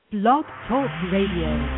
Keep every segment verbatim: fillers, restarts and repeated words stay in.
Blog Talk Radio.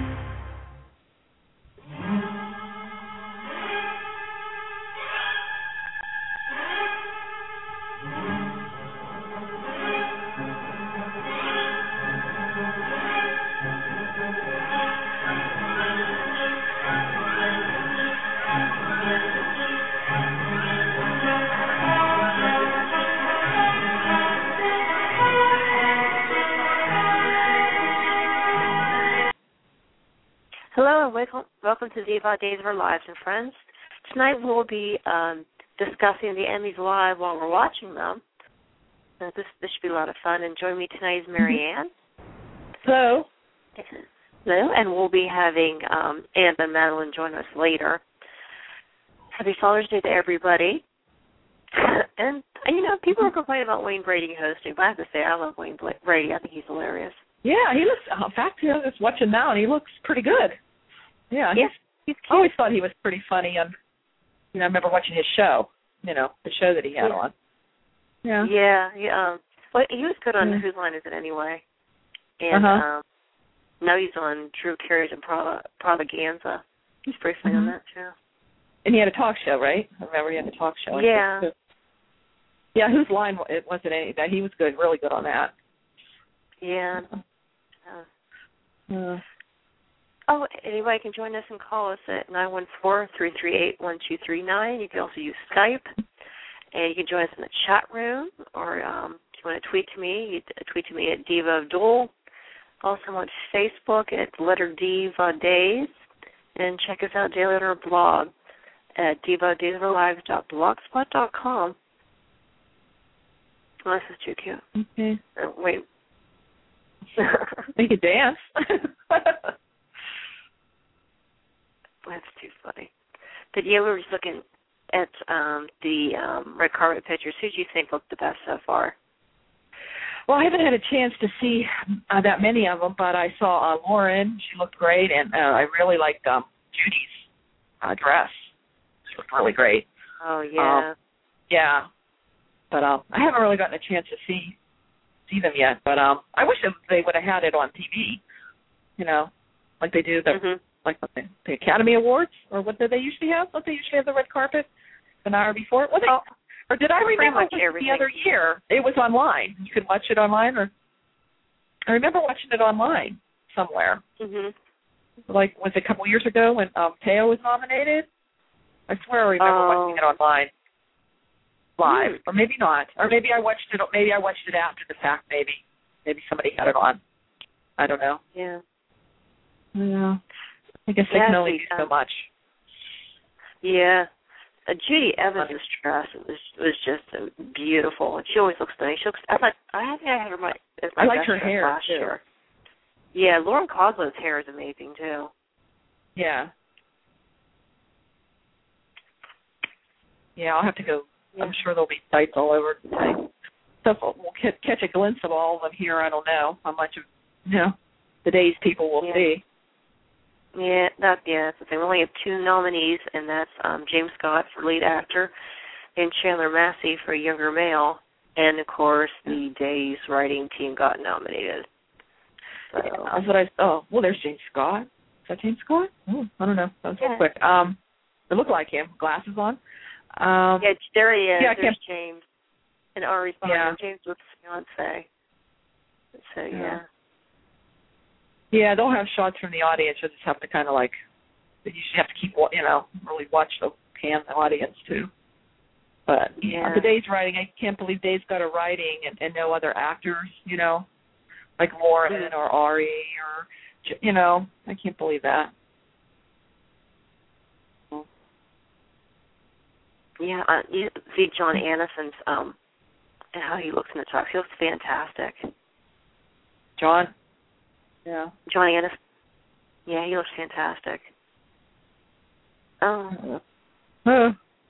Hello and welcome, welcome to Diva Days of Our Lives and Friends. Tonight we'll be um, discussing the Emmys live while we're watching them. Uh, this, this should be a lot of fun. And joining me tonight is Marianne. Hello. Hello. And we'll be having um, Anne and Madeline join us later. Happy Father's Day to everybody. And, and, you know, people are complaining about Wayne Brady hosting, but I have to say I love Wayne Brady. I think he's hilarious. Yeah, he looks, in fact, you know, just watching now, and he looks pretty good. Yeah, yeah he's, he's I always thought he was pretty funny, and, you know, I remember watching his show, you know, the show that he had yeah. on. Yeah. Yeah, yeah. Um, well, he was good on yeah. Whose Line Is It Anyway? And uh-huh. um, now he's on Drew Carey's and Pro- Propaganza. He's pretty funny mm-hmm. on that, too. And he had a talk show, right? I remember he had a talk show. Yeah. Yeah, Whose Line, it wasn't any, that he was good, really good on that. Yeah. Uh, uh, oh, anybody can join us and call us at nine one four, three three eight, one two three nine. You can also use Skype. And you can join us in the chat room. Or um, if you want to tweet to me, you tweet to me at Diva Abdul. Also on Facebook at letter Diva Days. And check us out daily on our blog at diva days of our lives dot blogspot dot com. Oh, this is too cute. Okay. Uh, wait. They could dance. That's too funny. But yeah, we were just looking at um, the um, red carpet pictures. Who do you think looked the best so far? Well, I haven't had a chance to see uh, that many of them, but I saw uh, Lauren. She looked great, and uh, I really liked um, Judy's uh, dress. She looked really great. Oh, yeah. Um, yeah. But um, I haven't really gotten a chance to see see them yet. But um, I wish they would have had it on T V, you know, like they do the mm-hmm. like the, the Academy Awards, or what do they usually have? Don't they usually have the red carpet an hour before? Was oh, it, or did I remember it was everything. the other year? It was online. You could watch it online, or I remember watching it online somewhere. Mm-hmm. Like, was it a couple years ago when um, Teo was nominated? I swear I remember oh. watching it online. Live, mm. or maybe not, or maybe I watched it. Maybe I watched it after the fact. Maybe, maybe somebody had it on. I don't know. Yeah. Yeah. I guess they yeah, can only we, do so um, much. Yeah. Uh, Judy Evans' dress was was just uh, beautiful. She always looks nice. She looks. I thought I think I had her my. As my I liked best her dress hair last too. year. Yeah, Lauren Coslow's hair is amazing too. Yeah. Yeah, I'll have to go. Yeah. I'm sure there'll be sites all over today. So we'll catch a glimpse of all of them here. I don't know how much of, you know, the days people will yeah. see. Yeah, that yeah, that's the thing. We only have two nominees, and that's um, James Scott for lead actor and Chandler Massey for younger male. And, of course, the Days writing team got nominated. So. Yeah, that's what I Oh, well, there's James Scott. Is that James Scott? Oh, I don't know. That was yeah. real quick. Um, it looked like him. Glasses on. Um, yeah, there he is. Yeah, there's James. And Ari's behind yeah. him. James with his fiancée. So, yeah. yeah. Yeah, they'll have shots from the audience. You'll just have to kind of like, you should have to keep, you know, really watch the pan the audience too. But yeah, the Days writing, I can't believe Days got a writing and, and no other actors, you know, like Lauren mm-hmm. or Ari or, you know, I can't believe that. Yeah, uh, you see John Aniston's, um, how he looks in the truck. He looks fantastic. John? Yeah. John Aniston. Yeah, he looks fantastic. Oh. Uh.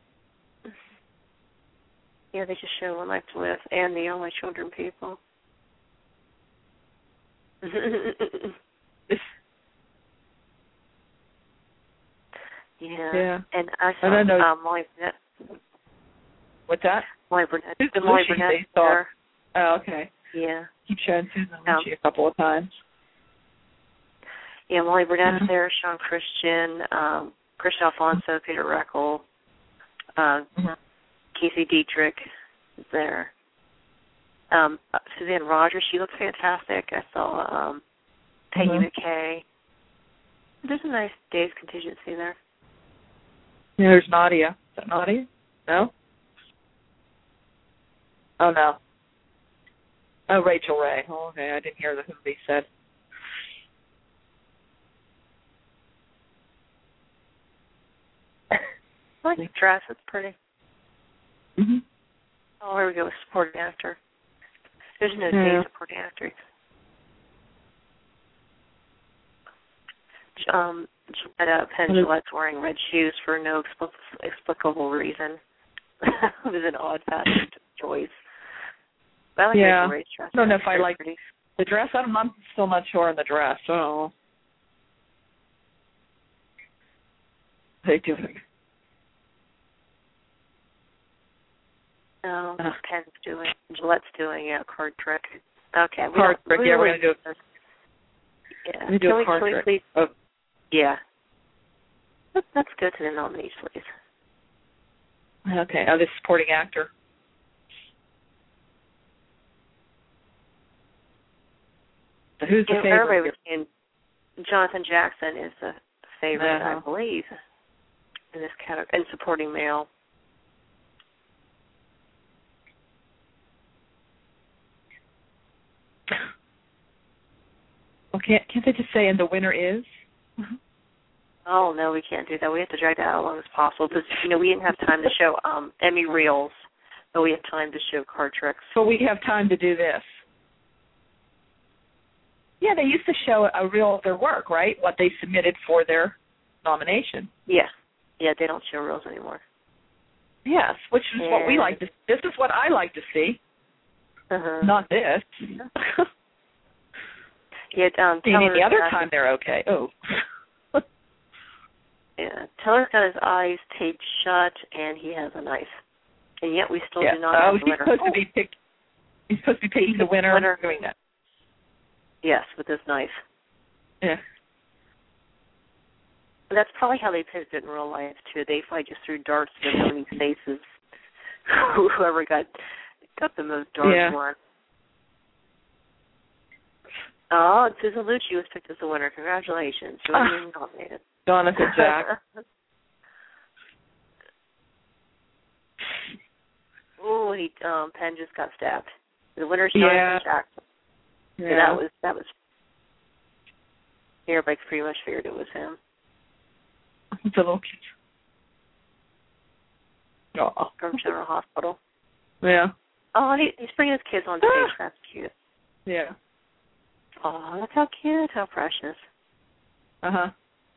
Yeah, they just show One Life to Live and the Only Children People. yeah. Yeah. And I saw I don't know. Um, Molly Burnett. What's that? Molly Burnett. Susan Molly Lucci, Burnett they saw. Oh, okay. Yeah. Keep showing Susan Um, Lucci a couple of times. Yeah, Molly Burnett's Mhm. there, Sean Christian, um, Christian Alfonso, Peter Reckel, uh, Mm-hmm. Casey Dietrich is there. Um, Suzanne Rogers, she looks fantastic. I saw um, Peggy Mhm. McKay. There's a nice day's contingency there. Yeah, there's Nadia. Is that Nadia? No? Oh, no. Oh, Rachel Ray. Oh, okay, I didn't hear the, who they said. I like the dress. It's pretty. Mm-hmm. Oh, here we go with supporting actor. There's no Yeah. day supporting actor. Um, Gillette, Penn Gillette's wearing red shoes for no expl- explicable reason. It was an odd fashion choice. But I like Yeah. Rachel Ray's dress. I don't know if I Very like pretty. the dress. I'm, I'm still not sure on the dress. Oh. They do. No, Uh. Penn's doing, Gillette's doing yeah, a card trick. Okay. We Card don't- trick, we yeah, we're really- going to do it. Yeah. We're going to do Can a we, card can we trick. please? Oh. Yeah. Let- Let's go to the nominees, please. Okay. Oh, this supporting actor. So who's the You know, favorite? everybody here? was saying Jonathan Jackson is the favorite, Uh-huh. I believe, in this category, in supporting male. Well, can't can't they just say and the winner is? Oh no, we can't do that. We have to drag that out as long as possible because you know we didn't have time to show um, Emmy reels, but we have time to show card tricks. So we have time to do this. Yeah, they used to show a reel of their work, right? What they submitted for their nomination. Yeah, yeah, they don't show reels anymore. Yes, which is And what we like to. This is what I like to see. Uh-huh. Not this. Yeah, um, I mean, any Teller's other got- time they're okay. Oh. Yeah, Teller's got his eyes taped shut, and he has a knife, and yet we still Yeah. do not Oh, have the he's winner. supposed Oh, to be picked. He's supposed to be picking the winner. winner. Doing that. Yes, with this knife. Yeah. That's probably how they picked it in real life too. They probably just threw darts to the nominees' faces. Whoever got got the most darts Yeah. won. Oh, Susan Lucci was picked as the winner. Congratulations. She was being nominated. Jonathan Jack. Oh, he um Penn just got stabbed. The winner is Yeah. Jonathan Jackson. Yeah. And that was that was everybody pretty much figured it was him. It's a little kid. Oh. From General Hospital. Yeah. Oh, and he, he's bringing his kids on stage. That's cute. Yeah. Oh, look how cute, how precious. Uh huh.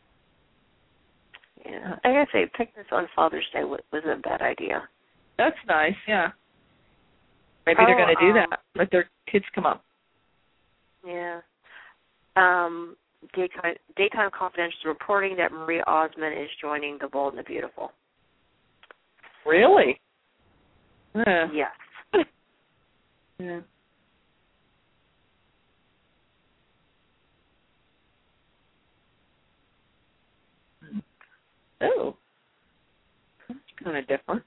Yeah, I gotta say, picking this on Father's Day was, was a bad idea. That's nice. Yeah. Maybe Oh, they're going to do um, that. Let their kids come up. Yeah. Um, daytime, daytime Confidential reporting that Maria Osmond is joining The Bold and the Beautiful. Really? Yeah. Yes. Yeah. Oh. That's kind of different.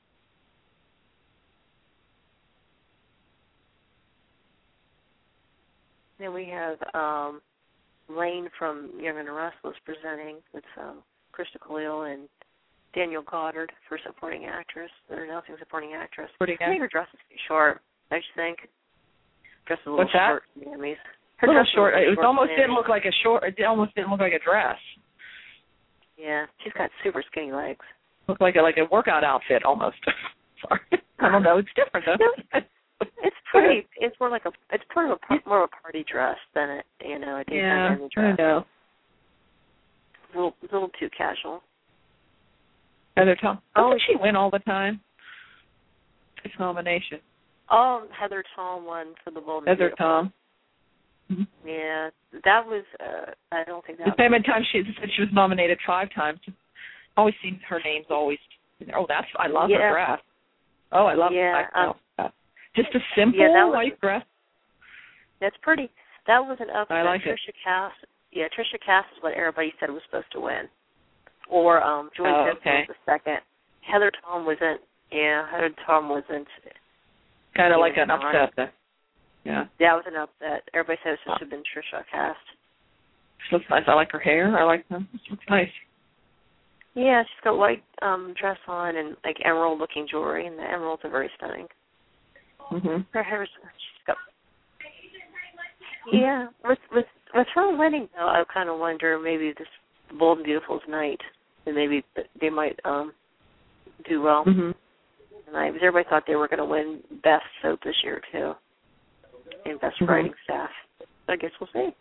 Then we have um, Lane from Young and the Restless presenting. It's um, Krista Khalil and Daniel Goddard for supporting actress. They're announcing supporting actress. Supporting I think her dress is too short, don't you think? Dress is a little What's that? short for the Emmys. A Her little dress is short. It was short almost for the didn't Emmys. look like a short. It almost didn't look like a dress. Yeah, she's got super skinny legs. Looked like a like a workout outfit almost. Sorry. I don't know. It's different though. No, it's pretty. It's more like a. It's part of a par- more of a party dress than a you know a daytime Yeah. Emmy I dress. know. It's a little, it's a little too casual. Heather Tom. Oh, Doesn't she win all the time? It's nomination. Oh, Heather Tom won for the Bold and Heather Beautiful. Tom. Mm-hmm. Yeah, that was. Uh, I don't think that. The same time she said she was nominated five times. Always seems her name's always. Oh, that's I love Yeah. her dress. Oh, I love Yeah, I um, love that. Just a simple yeah, that was- white dress. That's pretty. That was an up. I like it. Trisha Cass. yeah, Trisha Cass is what everybody said was supposed to win. Or um, Joy Oh, Simpson okay. was the second. Heather Tom wasn't, yeah, Heather Tom wasn't. Kind of like even an on. upset. Then. Yeah. That was an upset. Everybody said it was supposed to have been Trisha Cass. She looks nice. I like her hair. I like them. She looks nice. Yeah, she's got white um, dress on and like emerald-looking jewelry, and the emeralds are very stunning. Mhm. Her hair's, she's got. Yeah, with with with her wedding though, I kind of wonder maybe this Bold and Beautiful's night, and maybe they might um do well. Mhm. Tonight, because everybody thought they were going to win best soap this year too, and best Mhm. writing staff. I guess we'll see.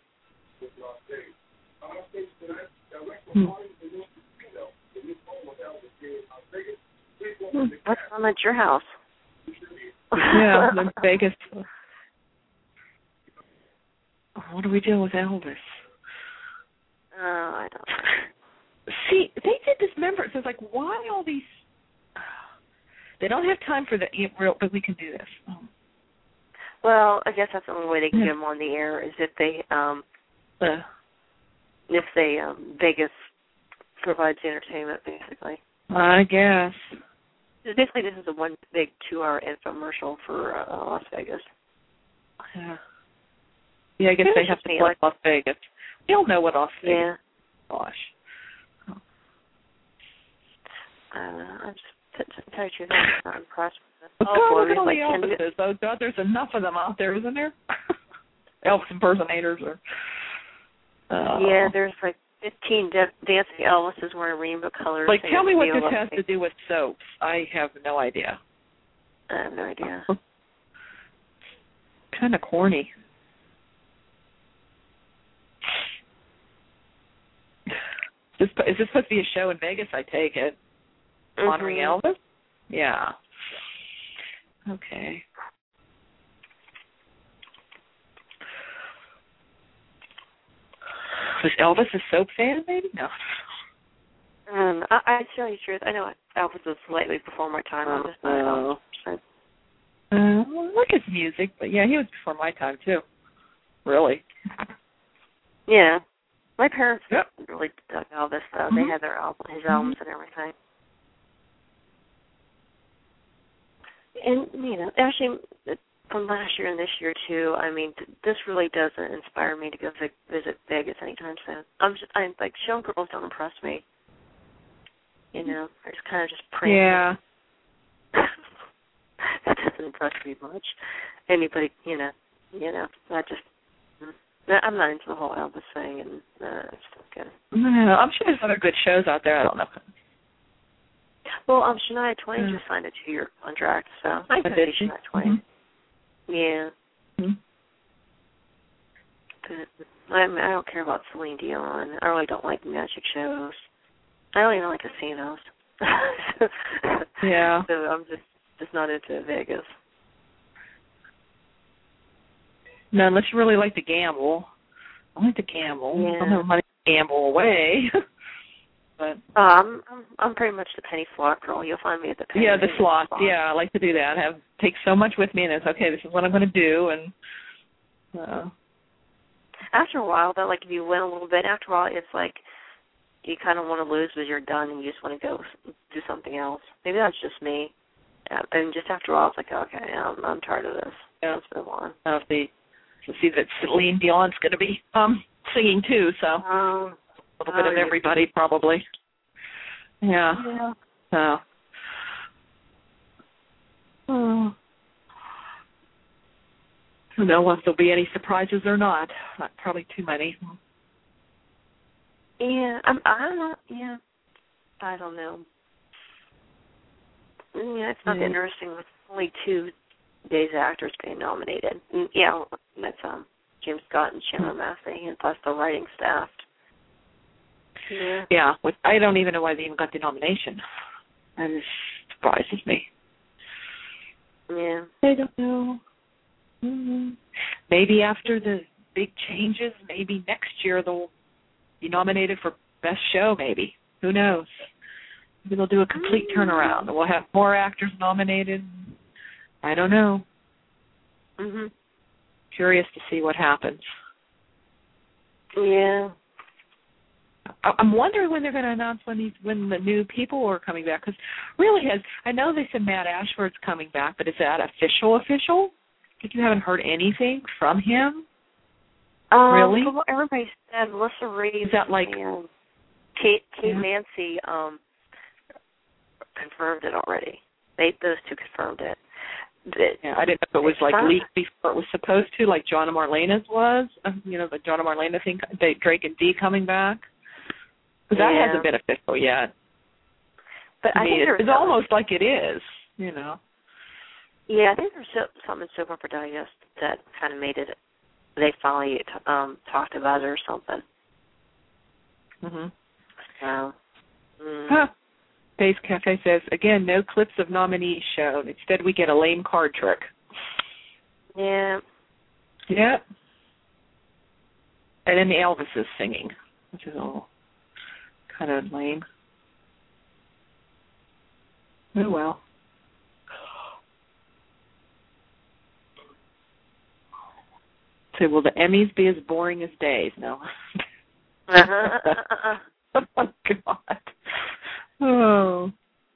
Hmm. What's on at your house? Yeah, in Vegas. What do we do with Elvis? Oh, I don't know. See, they did this. Remember, so it's like, why all these? They don't have time for the real, but we can do this. Oh. Well, I guess that's the only way they can Yeah. get them on the air is if they, um, Uh, if they um, Vegas provides the entertainment, basically. I guess. Basically, this is a one big two-hour infomercial for uh, Las Vegas. Yeah. Yeah, I guess Maybe they it's have just to me, plug like- Las Vegas. We all know what Las Vegas. Yeah. Gosh. I don't know. I'm just, to, to tell you the truth, I'm just not impressed with But it. God, boy, look at all like the ten Elvises. Oh, God, there's enough of them out there, isn't there? Elvis impersonators. Or, uh, Yeah, there's like fifteen de- dancing Elvises wearing rainbow colors. Like, They tell me what feel this like has they- to do with soaps. I have no idea. I have no idea. Kind of corny. Is this, is this supposed to be a show in Vegas? I take it. Honoring Mhm. Elvis? Yeah. Okay. Was Elvis a soap fan, maybe? No. Um, I, I tell you the truth, I know Elvis was slightly before my time. I'm just not Oh. Elvis. Uh, well, I like his music, but yeah, he was before my time too. Really? Yeah, my parents Yep. really dug Elvis though. Mhm. They had their album, his albums and everything. And you know, actually, from last year and this year too. I mean, th- this really doesn't inspire me to go vi- visit Vegas anytime soon. I'm just, I'm like, showgirls don't impress me. You know, they're just kind of just praying. Yeah. That doesn't impress me much. Anybody, you know, you know, I just, I'm not into the whole Elvis thing, and uh, it's okay. No, I'm sure there's other good shows out there. I don't know. Well, um, Shania Twain Yeah. just signed a two-year contract, so I can did see she? Shania Twain. Yeah. Mm-hmm. But I, mean, I don't care about Celine Dion. I really don't like magic shows. I don't even like casinos. Yeah. So I'm just just not into Vegas. No, unless you really like to gamble. I like to gamble. Yeah. I don't have money to gamble away. But Uh, I'm I'm I'm pretty much the penny slot girl. You'll find me at the penny. yeah, the penny slots. slot. Yeah, I like to do that. Have take so much with me, and it's okay. This is what I'm going to do, and uh, After a while, though, like if you win a little bit, after a while, it's like you kind of want to lose because you're done and you just want to go do something else. Maybe that's just me. Uh, and just after a while, it's like, okay, I'm I'm tired of this. yeah. Let's move on. I'll see. To see that Celine Dion's going to be um singing too, so Um, a little bit oh, of yeah. everybody probably. Yeah. yeah. So. Oh. I don't know if there'll be any surprises or not. Not probably too many. Yeah, I'm, I don't know. Yeah, I don't know. Yeah, it's not Yeah. interesting with only two Days actors being nominated. And, yeah, that's um James Scott and Chandler Massey, and plus the writing staff. Yeah. Yeah, which I don't even know why they even got the nomination. That just surprises me. Yeah. I don't know. Mm-hmm. Maybe after the big changes, maybe next year they'll be nominated for Best Show, maybe. Who knows? Maybe they'll do a complete turnaround. And we'll have more actors nominated. I don't know. Mhm. Curious to see what happens. Yeah. I'm wondering when they're going to announce when these when the new people are coming back. Because really, has I know they said Matt Ashford's coming back, but is that official? Official? Like you haven't heard anything from him? Um, really? Well, everybody said Melissa Reeves is that like and Kate, Kate yeah. Mancy um, confirmed it already. They those two confirmed it. That yeah, I didn't know if it was like leaked before it was supposed to, like John and Marlena's was. Uh, you know, the John and Marlena thing, they, Drake and Dee coming back. Because that yeah. hasn't been official yet. But I I mean, think it's, it's almost like it is, you know. Yeah, I think there's so, something in Soap Opera Digest that kind of made it. They finally um, talked about it or something. Mhm. So. Mm. Huh. Days Cafe says, again, no clips of nominees shown. Instead, we get a lame card trick. Yeah. Yeah. And then the Elvis is singing, which is all kind of lame. Oh, well. So will the Emmys be as boring as Days? No. Uh-huh. Oh, God. Oh.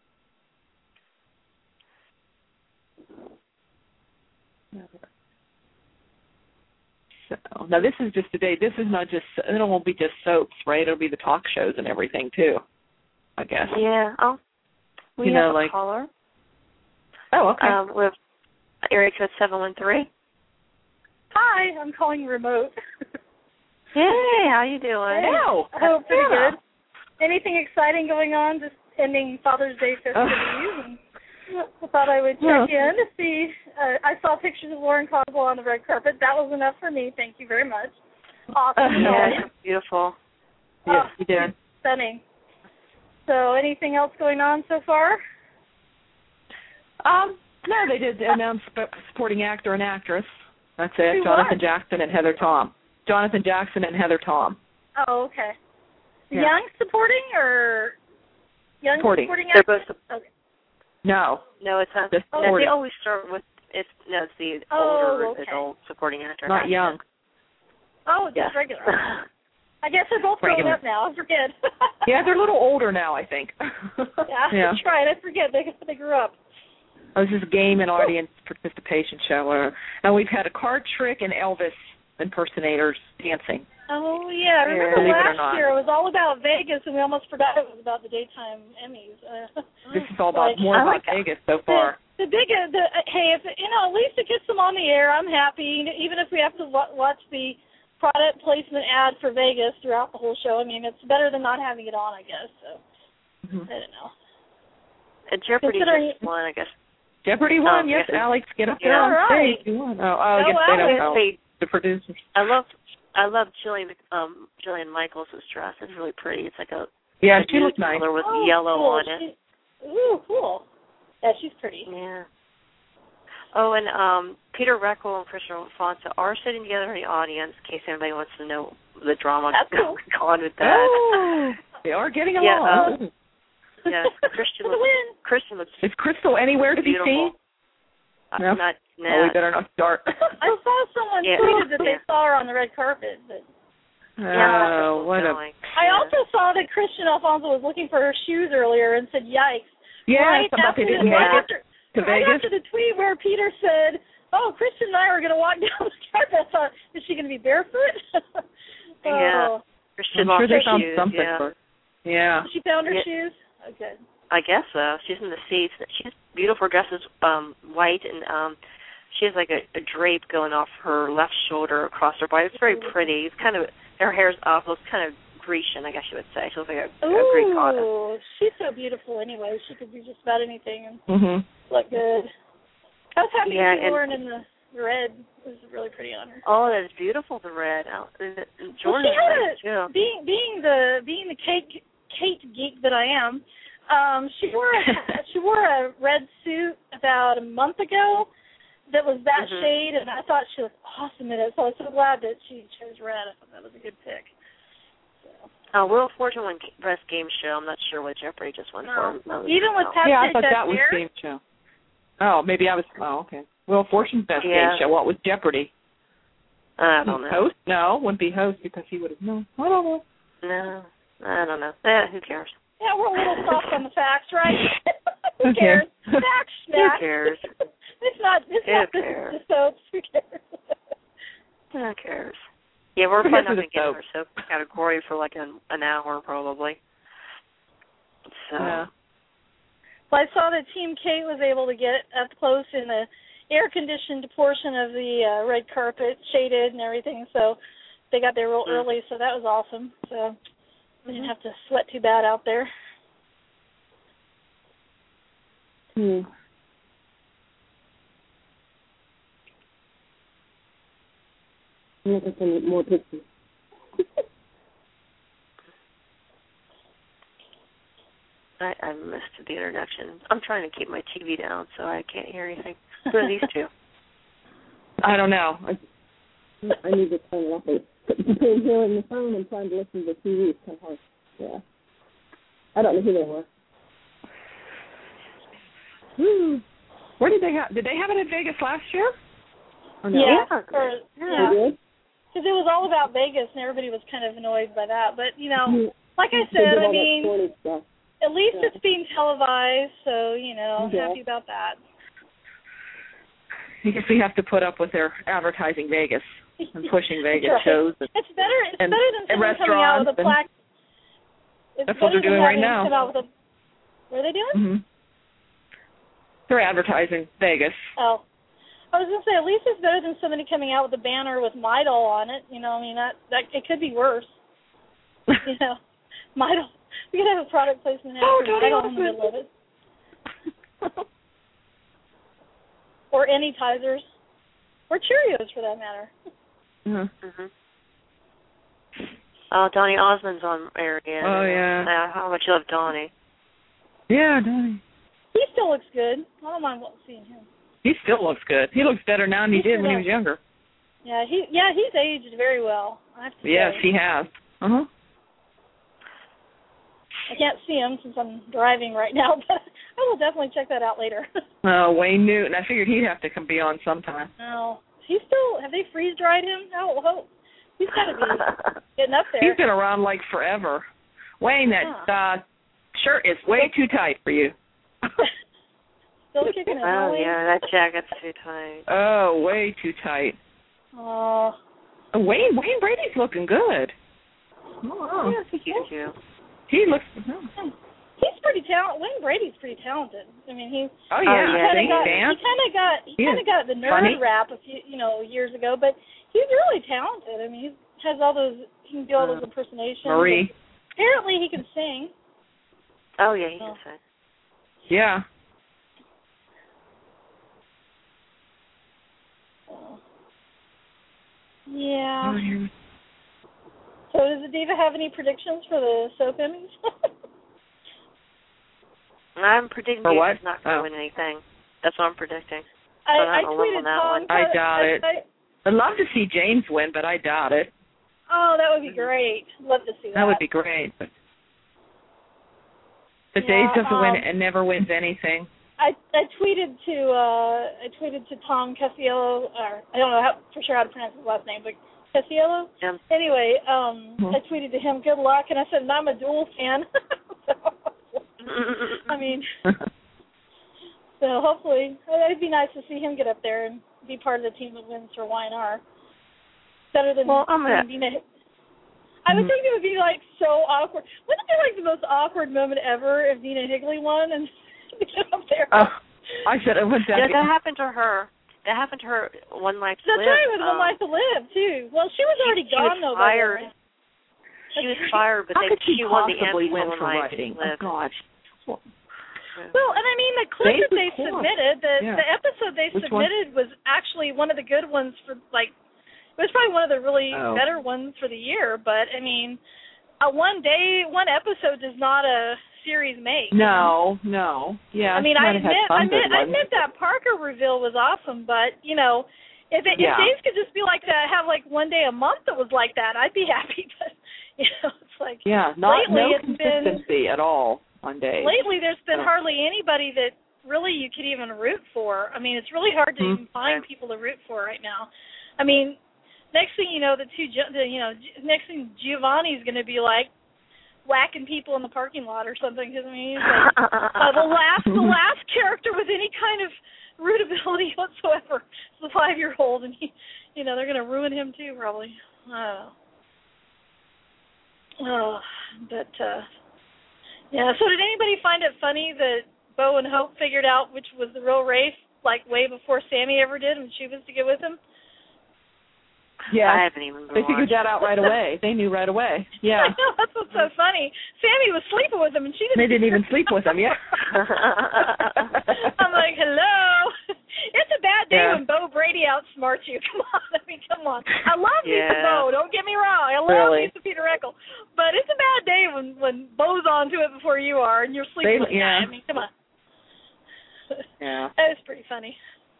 So now this is just today. This is not just. It won't be just soaps, right? It'll be the talk shows and everything too, I guess. Yeah. Oh, we you have know, a like, caller. Oh, okay. Um, with area code seven one three. Hi, I'm calling remote. Hey, how you doing? Hello. I hope pretty Yeah. good. Anything exciting going on? Just ending Father's Day festivities. And I thought I would check Yeah. in to see. Uh, I saw pictures of Lauren Coswell on the red carpet. That was enough for me. Thank you very much. Awesome. Yeah, she's beautiful. Yes, Oh, you did. stunning. So, anything else going on so far? Um, no, they did announce supporting actor and actress. That's it. Who Jonathan won? Jackson and Heather Tom. Jonathan Jackson and Heather Tom. Oh, okay. Yeah. Young supporting or young Supporting. supporting They're actor? both. Okay. No. No, it's not. Just No, supporting. they always start with it's no, it's the Oh, older okay. adult supporting actor. Not young. Oh, just Yes. regular. I guess they're both grown Regular. up now. I forget. Yeah, they're a little older now, I think. Yeah, yeah. that's right. I forget. They they grew up. Oh, this is a game and audience participation show. Uh, and we've had a card trick and Elvis impersonators dancing. Oh, yeah. I remember Believe it or last not. year it was all about Vegas, and we almost forgot it was about the daytime Emmys. Uh, This is all about like, more I about like Vegas so the, far. the big, uh, the, uh, hey, if you know, at least it gets them on the air. I'm happy, even if we have to wa- watch the product placement ad for Vegas throughout the whole show. I mean, it's better than not having it on, I guess. So Mm-hmm. I don't know. And Jeopardy Considering- just won, I guess. Jeopardy won. Oh, yes, yes. Alex, get up Yeah. there on All right. stage. You won. Oh, oh, Go yes, they don't Alex. know. They- The producers. I love I love Jillian um Jillian Michaels' dress. It's really pretty. It's like a Yeah, a she looks nude nice. color with Oh, yellow cool. on it. She, ooh, cool. Yeah, she's pretty. Yeah. Oh, and um, Peter Reckle and Christian Alfonso are sitting together in the audience in case anybody wants to know the drama That's cool. going on with that. Oh, they are getting Yeah, along. um, Yes, Christian For the looks, win. Christian looks Is Crystal anywhere to be beautiful. seen? Uh, No. Not, Oh, not we better not start. I saw someone Yeah. tweeted that they Yeah. saw her on the red carpet, but Oh, what a... going. I Yeah. also saw that Christian Alfonso was looking for her shoes earlier and said, "Yikes!" Yeah, right somebody after didn't the, make right it after, to right Vegas. after the tweet where Peter said, "Oh, Christian and I are going to walk down the carpet," I thought, "Is she going to be barefoot?" Yeah. Oh. Christian I'm sure they lost her found shoes, something yeah. for her. Yeah. She found her Yeah. shoes. Okay. I guess so. She's in the seats. She has beautiful dresses, um, white, and um, she has like a, a drape going off her left shoulder across her body. It's very pretty. It's kind of her hair's up. Looks kind of Grecian, I guess you would say. She looks like a, a Greek goddess. Ooh, she's so beautiful anyway. She could be just about anything and Mhm. look good. I was happy Yeah, to see and- Lauren in the red. It was really pretty on her. Oh, that's beautiful. The red. Oh, and, and Well, Jordan's she had nice, a, too. being being the being the cake Kate geek that I am. Um, she wore a, she wore a red suit about a month ago that was that Mhm. shade, and I thought she looked awesome in it. So I was so glad that she chose red. I thought that was a good pick. So. Uh, Wheel of Fortune won Best Game Show. I'm not sure what Jeopardy just won No. for. No, Even with no. Pat Yeah, I Pitt, thought that's that was fair. game show. Oh, maybe I was... Oh, okay. Well, Fortune's best Yeah. game show. What was Jeopardy? I don't know. Host? No, wouldn't be host because he would have known. I don't know. No. I don't know. Eh, who cares? Yeah, we're a little soft on the facts, right? Who Okay. cares? Facts, Who Matt. cares? It's not. It's Who not cares? the soaps. Who cares? Who cares? Yeah, we're Who probably cares not for going to the get in soap? our soap category for like an, an hour, probably. So. Yeah. Well, I saw that Team Kate was able to get up close in the air-conditioned portion of the uh, red carpet, shaded and everything, so they got there real Mm. early, so that was awesome. So they didn't have to sweat too bad out there. Hmm. I'm looking for more pictures. I, I missed the introduction. I'm trying to keep my T V down so I can't hear anything. Who are these two? I don't know. I, I need to turn it off. Between hearing the phone and trying to listen to the T V is kind of hard. Yeah. I don't know who they were. Woo. Where did they have? Did they have it in Vegas last year? Or no? Yeah, Yeah. or, They yeah. did? Because it was all about Vegas, and everybody was kind of annoyed by that. But, you know, Mhm. like I They did said, I all that mean, corny stuff. at least Yeah. it's being televised, so, you know, I'm Yeah. happy about that. I guess we have to put up with their advertising Vegas and pushing Vegas Right. shows. And, It's better. It's and- better than and someone coming out with a restaurants and- plaque. It's That's what better they're doing than right having now. Come out with a, what are they doing? hmm They're advertising Vegas. Oh, I was gonna say at least it's better than somebody coming out with a banner with Midol on it. You know, I mean that that it could be worse. You know, Midol. We could have a product placement Oh, after Tony Midol in the Osmond. middle of it, or any Tizers, or Cheerios for that matter. uh Mm-hmm. Oh, Donny Osmond's on air again. Oh, yeah. Uh, how much you love Donny. Yeah, Donnie. He still looks good. I don't mind seeing him. He still looks good. He looks better now than he, He did sure when he does. was younger. Yeah, he yeah he's aged very well. I have to Yes, say. he has. Uh-huh. I can't see him since I'm driving right now, but I will definitely check that out later. Uh, Wayne Newton. I figured he'd have to come be on sometime. No, he's still. Have they freeze dried him? No, oh, he's got to be getting up there. He's been around like forever. Wayne, that uh, shirt is way too tight for you. Still kicking it. Oh, Wayne? yeah, that jacket's too tight. Oh, way too tight. Oh, Uh, Wayne Wayne Brady's looking good. Oh, yeah, thank you, too. He looks. he's pretty talented. Wayne Brady's pretty talented. I mean, he. Oh Oh, yeah, yeah, He he kind of got. dance. He kind of got. He Yeah. kind of got the nerd Funny. rap a few, you know, years ago. But he's really talented. I mean, he has all those. He can do all those Uh, impersonations. Marie. Apparently, he can sing. Oh, yeah, he Oh. can sing. Yeah. So, yeah. Oh, yeah. So does the Diva have any predictions for the soap Emmys? I'm predicting For Diva's what? not going to Oh. win anything. That's what I'm predicting. I, I'm I alone tweeted on that Tom. one. I doubt I, it. I, I'd love to see James win, but I doubt it. oh, that would be great. Love to see that. That would be great. But, but Yeah, James doesn't win um, and never wins anything. I I tweeted to uh I tweeted to Tom Casiello, or I don't know how, for sure how to pronounce his last name, but Casiello. Yeah. Anyway, um, Mhm. I tweeted to him, "Good luck," and I said, "I'm a Duel fan." so, I mean, so hopefully it'd be nice to see him get up there and be part of the team that wins for Y N R. Better than Well, I'm gonna- than Dina. I would Mhm. think it would be like so awkward. Wouldn't it be like the most awkward moment ever if Dina Higley won and get up there? Oh, I said it was that. Yeah, that happened to her. That happened to her One Life to That's Live. right, with um, One Life to Live too. Well, she was she- already she gone was though. by then, fired. right? She was fired, but How they, could she she won the possibly Emmy win for for One Life writing? to Oh Live. gosh. Well, and I mean the clip They that they was horrible. submitted, the Yeah. the episode they Which one? submitted was actually one of the good ones for like. It was probably one of the really Oh. better ones for the year, but I mean, a one day, one episode does not a series make. No, no. Yeah. I mean, she I might have had admit, some I admit, good I ones. admit that Parker reveal was awesome, but you know, if it, Yeah. if days could just be like that, have like one day a month that was like that, I'd be happy. But you know, it's like Yeah, not lately no it's been- consistency at all on days. lately there's been No. hardly anybody that really you could even root for. I mean, it's really hard to Mhm. even find people to root for right now. I mean, next thing you know, the two, Gio- the, you know, G- next thing Giovanni's going to be like whacking people in the parking lot or something. Because I mean, he's like uh, the last the last character with any kind of root ability whatsoever is the five-year-old, and he, you know, they're going to ruin him too probably. Uh, oh, but uh, yeah. So did anybody find it funny that Bo and Hope figured out which was the real race, like way before Sammy ever did when she was to get with him? Yeah, I haven't even they figured that out right away. They knew right away. Yeah, I know, that's what's so funny. Sammy was sleeping with him, and she didn't. They didn't even sleep with him. Yeah. I'm like, hello. It's a bad day yeah. when Bo Brady outsmarts you. Come on, I mean, come on. I love yeah. Lisa Bo. Don't get me wrong. I love really? Lisa Peter Eckel, but it's a bad day when when Bo's onto it before you are, and you're sleeping they, with yeah. him. I mean, come on. Yeah. That was pretty funny.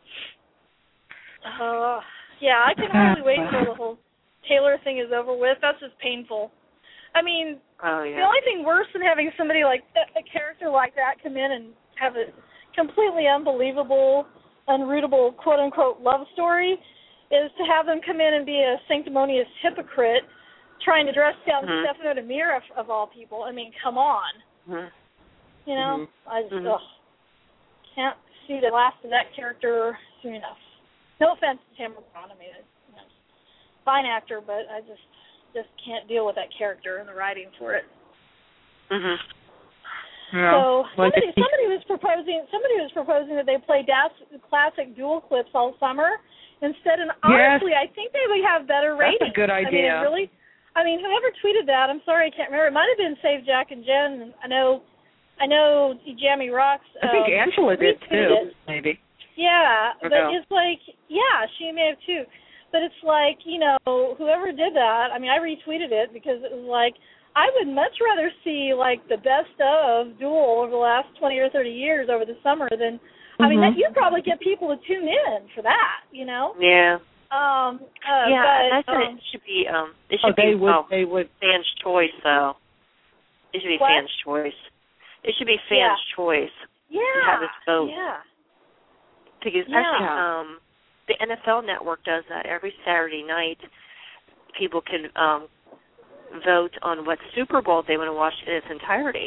Oh. Uh, Yeah, I can hardly wait until the whole Taylor thing is over with. That's just painful. I mean, oh, yeah. the only thing worse than having somebody like a character like that come in and have a completely unbelievable, unrootable, quote-unquote love story is to have them come in and be a sanctimonious hypocrite trying to dress down mm-hmm. Stefano DiMera of all people. I mean, come on. Mm-hmm. You know? Mm-hmm. I just mm-hmm. ugh, can't see the last of that character soon enough. No offense to Tamara Braun, I mean, you know, fine actor, but I just just can't deal with that character and the writing for it. Mhm. Yeah. So somebody somebody was proposing somebody was proposing that they play das, classic dual clips all summer instead, and honestly, yes. I think they would have better ratings. That's a good idea. I mean, really, I mean, whoever tweeted that, I'm sorry, I can't remember. It might have been Save Jack and Jen. I know, I know, Jamie Rocks. I think um, Angela did too, it. maybe. Yeah, or but no. it's like, yeah, she may have too. But it's like, you know, whoever did that, I mean, I retweeted it because it was like, I would much rather see, like, the best of Duel over the last twenty or thirty years over the summer than, mm-hmm. I mean, that, you'd probably get people to tune in for that, you know? Yeah. Um. Uh, yeah, but, I said um, it should be, um, it should oh, they be, would, oh, they would. fans' choice, though. It should be what? fans' choice. It should be fans' yeah. choice. Yeah. To have this vote. Yeah. Because yeah. I think um, the N F L Network does that every Saturday night. People can um, vote on what Super Bowl they want to watch in its entirety.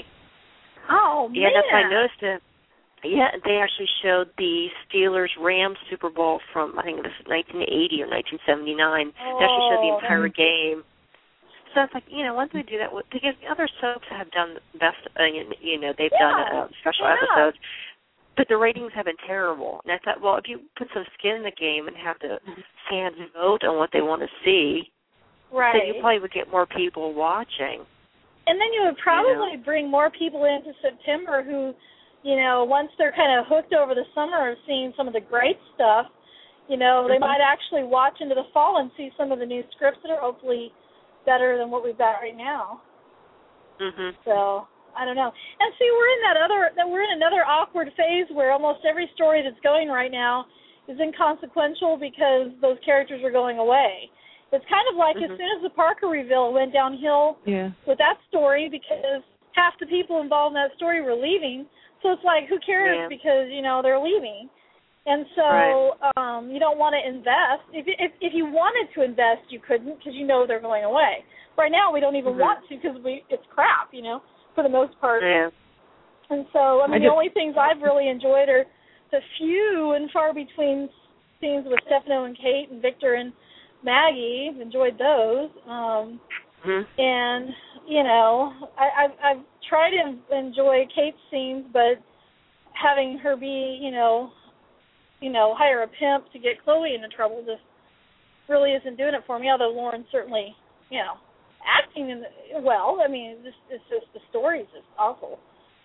Oh, yeah, man. that's why I noticed it. Yeah, they actually showed the Steelers-Rams Super Bowl from, I think it was nineteen eighty or nineteen seventy-nine. Oh. They actually showed the entire game. So it's like, you know, once we do that, because other soaps have done the best, uh, you know, they've yeah. done uh, special yeah. episodes. But the ratings have been terrible. And I thought, well, if you put some skin in the game and have the fans vote on what they want to see, right. then you probably would get more people watching. And then you would probably you know? bring more people into September who, you know, once they're kind of hooked over the summer of seeing some of the great stuff, you know, they mm-hmm. might actually watch into the fall and see some of the new scripts that are hopefully better than what we've got right now. Mm-hmm. So I don't know. And see, we're in that other, that we're in another awkward phase where almost every story that's going right now is inconsequential because those characters are going away. It's kind of like mm-hmm. as soon as the Parker reveal went downhill yeah. with that story because half the people involved in that story were leaving. So it's like, who cares yeah. because, you know, they're leaving. And so right. um, you don't want to invest. If, if if you wanted to invest, you couldn't because you know they're going away. Right now, we don't even mm-hmm. want to because we it's crap, you know, for the most part. Yeah. And so, I mean, I the just, only things I've really enjoyed are the few and far between scenes with Stefano and Kate and Victor and Maggie. Enjoyed those. Um, mm-hmm. And, you know, I, I've, I've tried to enjoy Kate's scenes, but having her be, you know, you know, hire a pimp to get Chloe into trouble just really isn't doing it for me, although Lauren's certainly, you know, acting in the, well. I mean, it's just, it's just the story's just awful.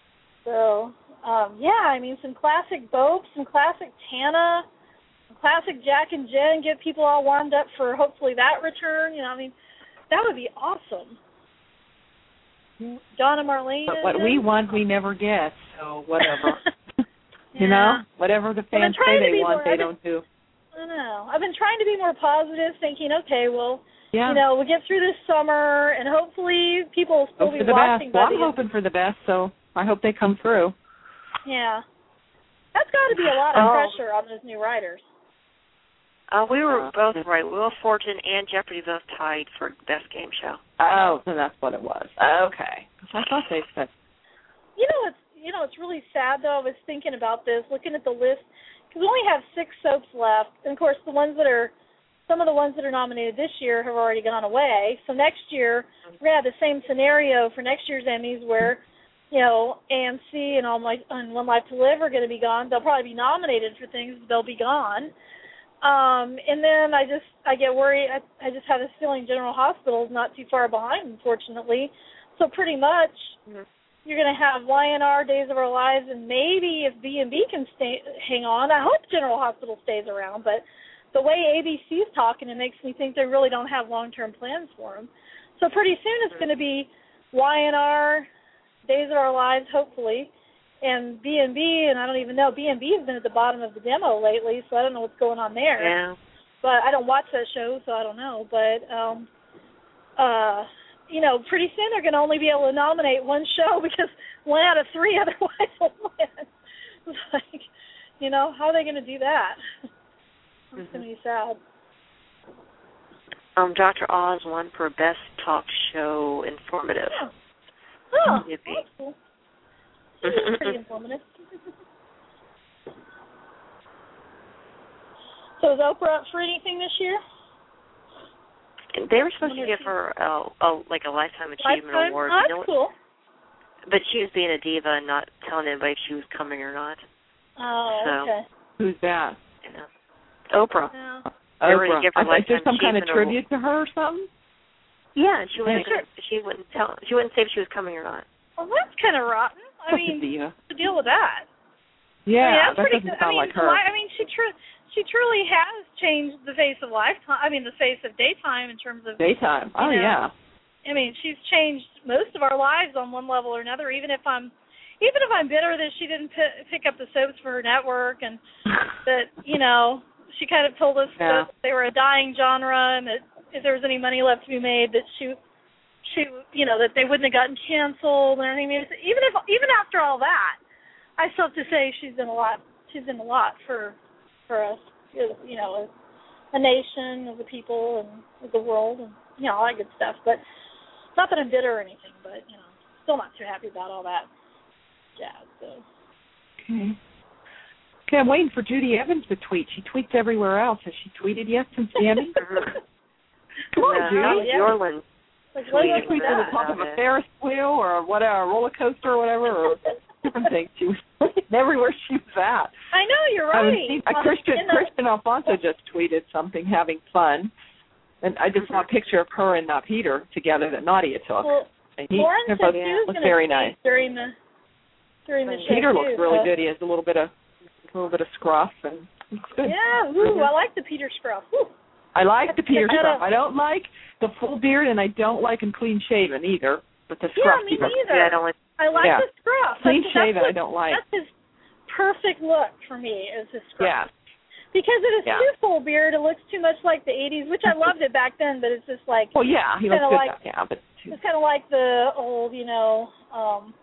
So, um, yeah, I mean, some classic Bope, some classic Tana, some classic Jack and Jen, get people all warmed up for hopefully that return. You know, I mean, that would be awesome. Donna Marlene. But what we want, we never get, so whatever. Yeah. You know, whatever the fans say they want, more, they been, don't do. I know. I've been trying to be more positive, thinking, okay, well, yeah. you know, we'll get through this summer, and hopefully people will still hope be for the watching. best. Well, I'm the hoping for the best, so I hope they come through. Yeah. That's got to be a lot of oh. pressure on those new writers. Uh, we were both right. Wheel of Fortune and Jeopardy both tied for best game show. Oh, so that's what it was. Okay. I thought they said. You know, it's you know, it's really sad though. I was thinking about this, looking at the list, because we only have six soaps left, and of course the ones that are, some of the ones that are nominated this year have already gone away. So next year we're gonna have the same scenario for next year's Emmys, where, you know, A M C and all my and One Life to Live are going to be gone. They'll probably be nominated for things, but they'll be gone. Um, and then I just I get worried. I, I just have this feeling General Hospital is not too far behind, unfortunately. So pretty much. Mm-hmm. You're going to have Y N R, Days of Our Lives, and maybe if B and B can stay, hang on. I hope General Hospital stays around, but the way A B C is talking, it makes me think they really don't have long-term plans for them. So pretty soon it's going to be Y N R, Days of Our Lives, hopefully, and B and B, and I don't even know. B and B has been at the bottom of the demo lately, so I don't know what's going on there. Yeah. But I don't watch that show, so I don't know. But, um, uh... you know, pretty soon they're going to only be able to nominate one show because one out of three otherwise will win. It's like, you know, how are they going to do that? It's mm-hmm. going to be sad. Um, Doctor Oz won for Best Talk Show Informative. Oh, oh that's Yippee. cool. It's pretty informative. So is Oprah up for anything this year? They were supposed to give her a, a like a lifetime achievement lifetime? award. Oh, that's you know, cool. But she was being a diva and not telling anybody if she was coming or not. Oh, so, okay. Who's that? You know, Oprah. Yeah. They were Oprah. give her I, is there some kind of award. tribute to her or something? Yeah, she wouldn't. Sure. She wouldn't tell. She wouldn't say if she was coming or not. Well, that's kind of rotten. I mean, diva. to deal with that. Yeah, I mean, that's that pretty, doesn't I sound mean, like her. I mean, she tr- she truly has changed the face of lifetime. I mean, the face of daytime in terms of daytime. Oh you know, yeah. I mean, she's changed most of our lives on one level or another. Even if I'm, even if I'm bitter that she didn't p- pick up the soaps for her network, and that you know she kind of told us yeah. that they were a dying genre, and that if there was any money left to be made, that she, she, you know, that they wouldn't have gotten canceled and everything. I mean, even if, even after all that, I still have to say she's done a lot. She's done a lot for, for us, you know, as a nation, as a people, and as the world, and you know all that good stuff. But not that I'm bitter or anything, but you know, still not too happy about all that jazz. So. Okay. Okay, I'm waiting for Judy Evans to tweet. She tweets everywhere else. Has she tweeted yet since the Emmy? Come on, uh, Judy. Yeah. Yorland. Like, what She tweets at the top of a Ferris wheel or whatever, a roller coaster or whatever, or different things. She was tweeting everywhere she was at. I know, you're I was, right. uh, Christian, the, Christian Alfonso just tweeted something, having fun. And I just saw a picture of her and uh, Peter together that Nadia took. Well, and he, Lauren they're said both she was look gonna very tweet nice. during the during the show. Peter too, looks really so. good. He has a little bit of a little bit of scruff, and it's good. Yeah, ooh, I like the Peter scruff. Ooh. I like the Peter I scruff. I don't like the full beard, and I don't like him clean shaven either. But the scruff, Yeah, me he looks- neither. Yeah, I don't like. I like Yeah. the scruff. Clean that's, shaven, that's I don't like. That's his perfect look for me. Is his scruff. Yeah. Because it is Yeah. too full beard. It looks too much like the eighties, which I loved it back then. But it's just like Well, yeah, he looks kinda good. like, now, yeah, but it's kind of like the old, you know, um,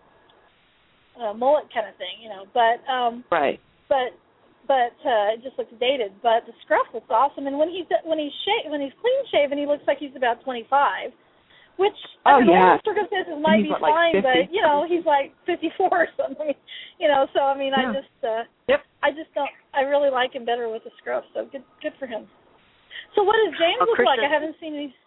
uh, mullet kind of thing, you know. But um, right. but but uh, it just looks dated. But the scruff looks awesome, and when he's when he's sha- when he's clean shaven, he looks like he's about twenty-five, which Oh, under yeah. normal circumstances might He's be what, like fine, fifty? but you know he's like fifty-four or something, you know. So I mean, Yeah. I just uh, Yep. I just don't. I really like him better with the scruff. So good good for him. So what does James Oh, look like? Christian- I haven't seen any.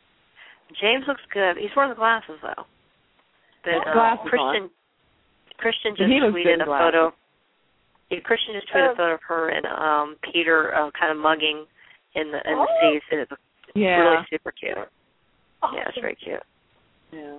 James looks good. He's wearing the glasses though. But uh, Glasses Christian, Christian just He looks good tweeted in a glasses. photo. Yeah, Christian just tweeted Uh, a photo of her and um Peter uh, kind of mugging in the in Oh. the seas. And it's Yeah. really super cute. Awesome. Yeah, it's very cute. Yeah.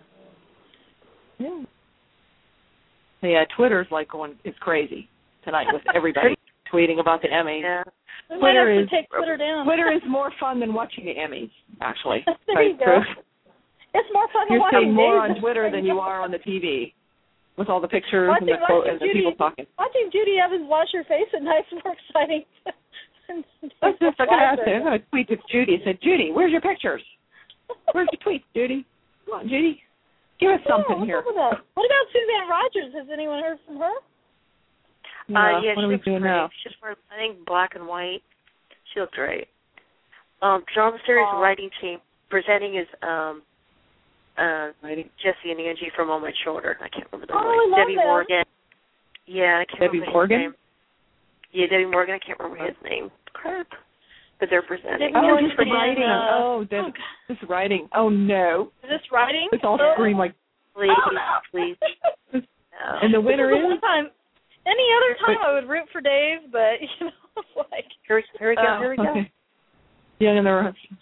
Yeah. Yeah, Twitter's like going, it's crazy tonight with everybody tweeting about the Emmys. Yeah. We might Twitter have is to take Twitter down. Twitter is more fun than watching the Emmys, actually. There Right, you go. Bruce? It's more fun than You're watching seeing more Days on Twitter of- than you are on the T V, with all the pictures Watching- and the quote watching and the Judy- people talking. Watching Judy Evans wash her face at night is more exciting. That's just like I said. I'm going to tweet with Judy. I said, Judy, where's your pictures? Where's your tweets, Judy? Come on, Judy. Give us something yeah, here. what's up with that? What about Suzanne Rogers? Has anyone heard from her? Uh, yeah, what she are we looks doing great. now? She's wearing, I think, black and white. She looked great. Um, Drama Series Aww. writing team presenting is um, uh, Writing. Jesse and Angie from On My Shoulder. I can't remember the Oh, name. I love Debbie them. Morgan. Yeah, I can't Debbie remember Morgan? his name. Yeah, Debbie Morgan. I can't remember his name. Crap. But they're presenting. Debbie Oh, Morgan just the and, writing. uh, Oh, this, oh, this writing. Oh, no. Is this writing? It's all Oh. scream like, Please, Oh, no. please. No. and the winner This is the is? one time. Any other time But- I would root for Dave, but you know, like Here, here we go. Oh, here we go. okay. Young and the Restless.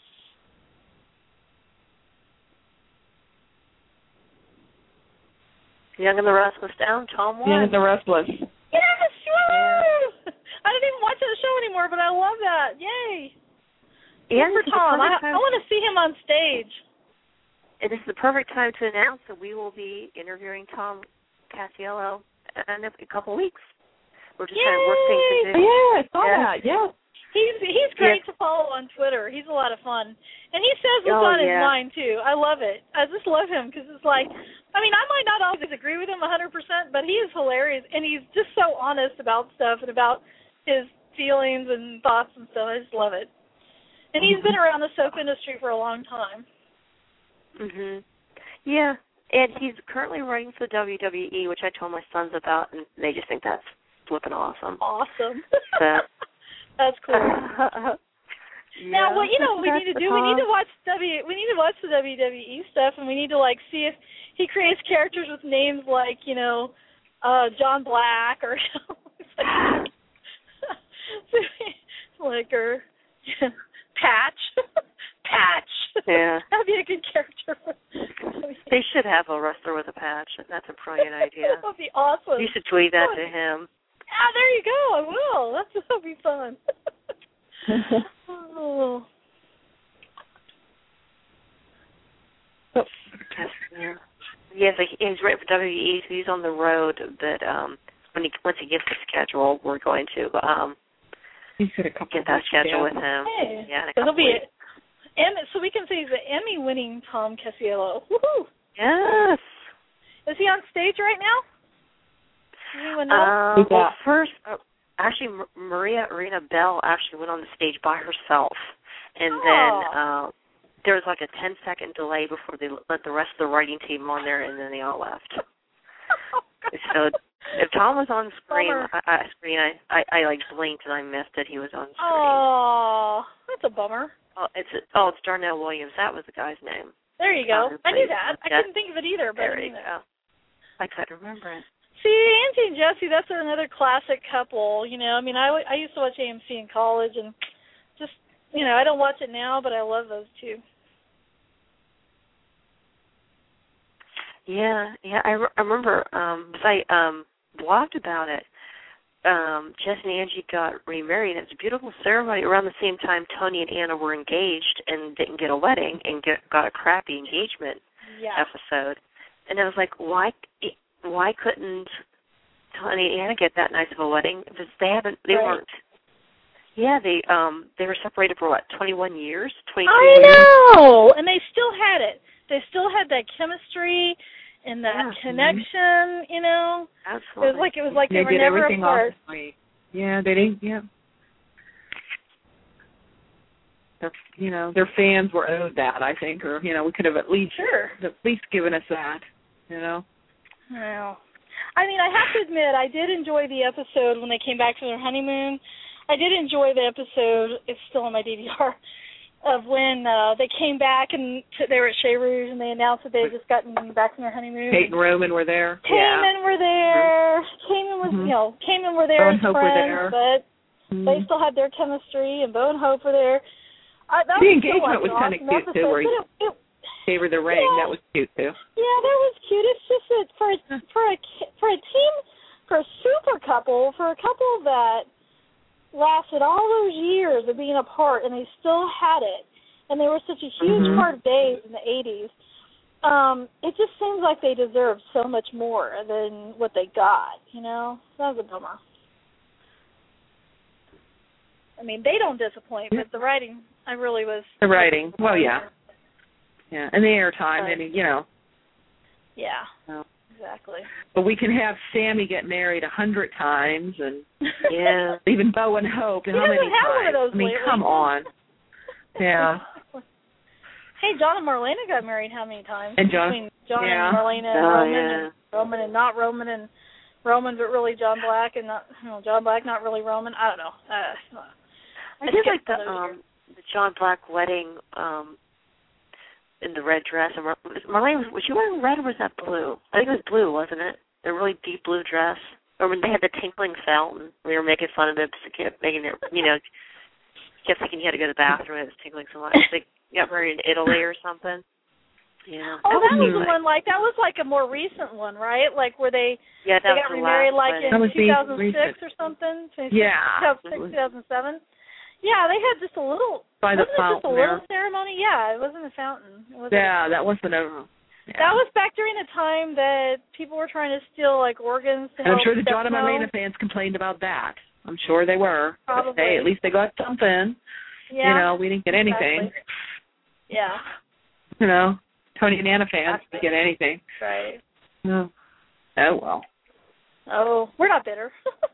Young and the Restless down. Tom won. Young and the Restless. yes, woo! I didn't even watch the show anymore, but I love that. Yay! And Good this for is the Tom. I, perfect time- I want to see him on stage. And this is the perfect time to announce that we will be interviewing Tom Casiello in a couple of weeks. We're just trying to work things Oh, into. yeah, I saw Yeah. that. Yeah. He's he's great to follow on Twitter. He's a lot of fun, and he says what's Oh, on his yeah. mind too. I love it. I just love him because it's like, I mean, I might not always agree with him one hundred percent, but he is hilarious, and he's just so honest about stuff and about his feelings and thoughts and stuff. I just love it. And he's been around the soap industry for a long time. Mhm. Yeah, and he's currently writing for the W W E, which I told my sons about, and they just think that's flipping awesome. Awesome. So. That's cool. Yeah, Now, what you know, what we need to do, we need to watch W, we need to watch the W W E stuff, and we need to like see if he creates characters with names like, you know, uh, John Black or like or Patch, Patch. Yeah. That'd be a good character. They should have a wrestler with a patch. That's a brilliant idea. That would be awesome. You should tweet that to him. Ah, there you go. I will. That's that'll be fun. Oh. Oh. Yeah. Yes, like, he's right for W W E, so he's on the road. But um, when he once he gets the schedule, we're going to um He's got a couple get that schedule with him. Hey, Yeah, in a it'll couple be weeks. it. Emmy, so we can say he's an Emmy-winning Tom Casiello. Woohoo! Yes. Is he on stage right now? Does anyone know? Um, well, Yeah. first, uh, actually, M- Maria Arena Bell actually went on the stage by herself, and Oh. then uh, there was like a ten-second delay before they let the rest of the writing team on there, and then they all left. So if Tom was on screen, Bummer. I, I, screen, I, I, I like blinked and I missed that he was on screen. Oh, that's a bummer. Oh, it's oh, it's Darnell Williams. That was the guy's name. There you go. Um, I knew please. that. I Yeah. couldn't think of it either, but There I you knew that. go. I couldn't remember it. See, Angie and Jesse, that's another classic couple. You know, I mean, I, I used to watch A M C in college, and just, you know, I don't watch it now, but I love those two. Yeah, yeah. I, re- I remember um, because I um, blogged about it. Um, Jess and Angie got remarried. It was a beautiful ceremony. Around the same time, Tony and Anna were engaged and didn't get a wedding and get, got a crappy engagement Yeah. episode. And I was like, why? Why couldn't Tony and Anna get that nice of a wedding? Because they haven't. They Right. weren't. Yeah, they um they were separated for what, twenty-one years, twenty-two I years. know, and they still had it. They still had that chemistry and that Yeah. connection. You know, Absolutely. it was like it was like they, they were did never everything apart. off the plate. Yeah, they didn't. Yeah. Their, you know, their fans were owed that, I think, or you know, we could have at least Sure. at least given us that. You know. Well, I mean, I have to admit, I did enjoy the episode when they came back from their honeymoon. I did enjoy the episode. It's still on my D V R. Of when uh, they came back and t- they were at Chez Rouge and they announced that they had just gotten back from their honeymoon. Kate and Roman were there. Cayman were there. Cayman was, Mhm. you know, Cayman were there Bo and as Hope were friends, there. but Mhm. they still had their chemistry, and Bo and Hope were there. I, that The was engagement still, like, was an kinda awesome cute, too, episode, where but it, it, Gave her the ring. Yeah. That was cute too. yeah, that was cute. It's just that for a, for a for a team, for a super couple, for a couple that lasted all those years of being apart, and they still had it, and they were such a huge Mhm. part of Days in the eighties. Um, it just seems like they deserved so much more than what they got. You know, that was a bummer. I mean, they don't disappoint, but the writing, I really was. The writing. Well, yeah. Yeah, and the airtime, Right. and you know. Yeah. So. exactly. But we can have Sammy get married a hundred times, and yeah, even Bo and Hope. He how doesn't many have times? one of those I mean, lately. come on. Yeah. Hey, John and Marlena got married how many times? And John, Between John yeah. and Marlena and oh, Roman, yeah. and Roman and not Roman, and Roman but really John Black, and not you know, John Black not really Roman. I don't know. Uh, I did like the um the John Black wedding um in the red dress. And Mar- Marlene, was, was she wearing red or was that blue? I think it was blue, wasn't it? The really deep blue dress. Or when they had the tinkling fountain, we were making fun of it, kept making it, you know, kept thinking you had to go to the bathroom. It was tinkling so much. They got married in Italy or something. Yeah. Oh, that, that was the like, one. Like that was like a more recent one, right? Like where they yeah, that they was got the remarried last like wedding. in two thousand six or something. Yeah. two thousand six, two thousand seven. Yeah, they had just a little. By the wasn't it just a fountain little there. ceremony? Yeah, it wasn't a fountain. It wasn't Yeah, a, that wasn't a. Yeah. That was back during the time that people were trying to steal like organs to And help. I'm sure the John and Stefano. Marlena fans complained about that. I'm sure they were. Probably. But hey, at least they got something. Yeah. You know, we didn't get anything. Exactly. Yeah. You know, Tony and Anna fans didn't get anything. Right. No. Oh well. Oh, we're not bitter.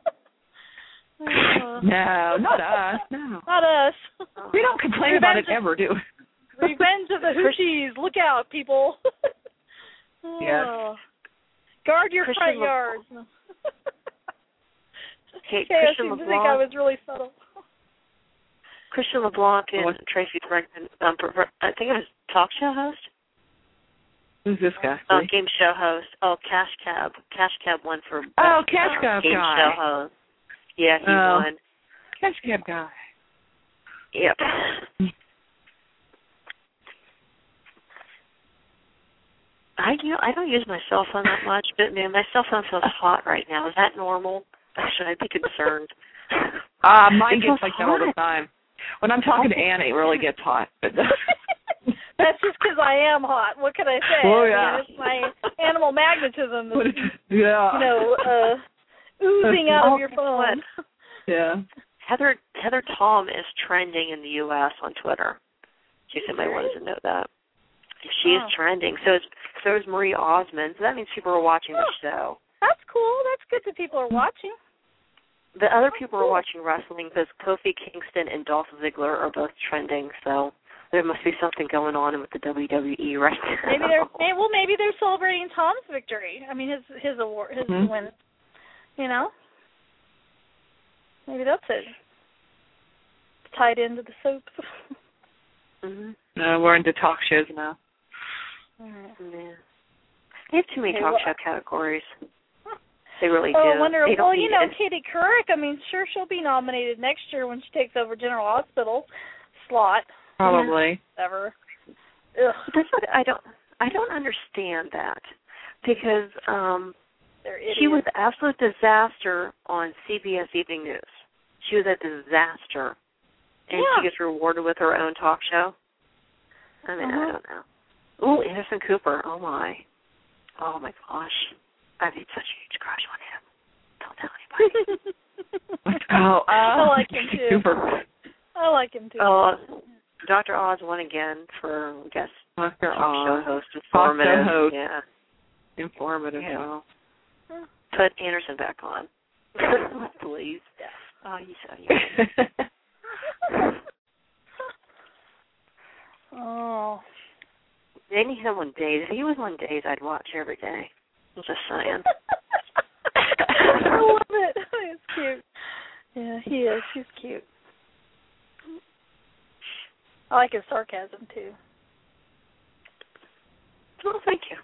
uh, No, not us. No. Not us. We don't complain about it ever, do we? Revenge of the Hoochies. Look out, people. Oh. Yes. Guard your Christian front Le- yards. Hey, okay, I Christian seem to think I LeBlanc. was really subtle. Christian LeBlanc and What? Tracy Bregman, um, I think it was talk show host? Who's this guy? Oh, game show host. Oh, Cash Cab. Cash Cab won for best, Oh, Cash uh, Cab game guy. show host. Yeah, he Oh. won. Cash Cab guy. Yep. I you know I don't use my cell phone that much, but man, my cell phone feels hot right now. Is that normal? Should I be concerned? Ah, uh, mine It gets feels like that all the hot. time. When I'm talking to Anna, it really gets hot. But That's just because I am hot. What can I say? Oh, I yeah. mean, it's my animal magnetism that's, yeah. you know, uh, oozing out Oh, of your guess phone. what? Yeah. Heather Heather Tom is trending in the U S on Twitter. In case anybody wanted to know that. She is Oh. trending. So is so is Marie Osmond. So that means people are watching the Oh. show. That's cool. That's good that people are watching. The other people are watching wrestling because Kofi Kingston and Dolph Ziggler are both trending. So there must be something going on with the W W E right now. Maybe they're maybe, well. Maybe they're celebrating Tom's victory. I mean, his his award, his Mhm. win. You know, maybe that's it. Tied into the soaps. Mm-hmm. No, we're into talk shows now. Yeah. They have too many Okay, talk well, show categories. They really oh, do. I wonder. They don't Well, you need know, it. Katie Couric. I mean, sure, she'll be nominated next year when she takes over General Hospital slot. Probably. Ever. Ugh. That's what I don't. I don't understand that because um, They're she was idiots. an absolute disaster on C B S Evening News. She was a disaster, and Yeah. she gets rewarded with her own talk show. I mean, Uh-huh. I don't know. Ooh, Anderson Cooper. Oh my. Oh my gosh. I have such a huge crush on him. Don't tell anybody. Oh, uh, I like him too. Super. I like him too. Oh, Doctor Oz won again for guest Doctor talk show Oz. host. Talk show Informative. host. Yeah. Informative. Yeah. Oh. Put Anderson back on. Please. Yeah. Oh, you so you. Oh. They need him on days. If he was on days, I'd watch every day. I'm just saying. I love it. It's cute. Yeah, he is. He's cute. I like his sarcasm too. Well, thank you.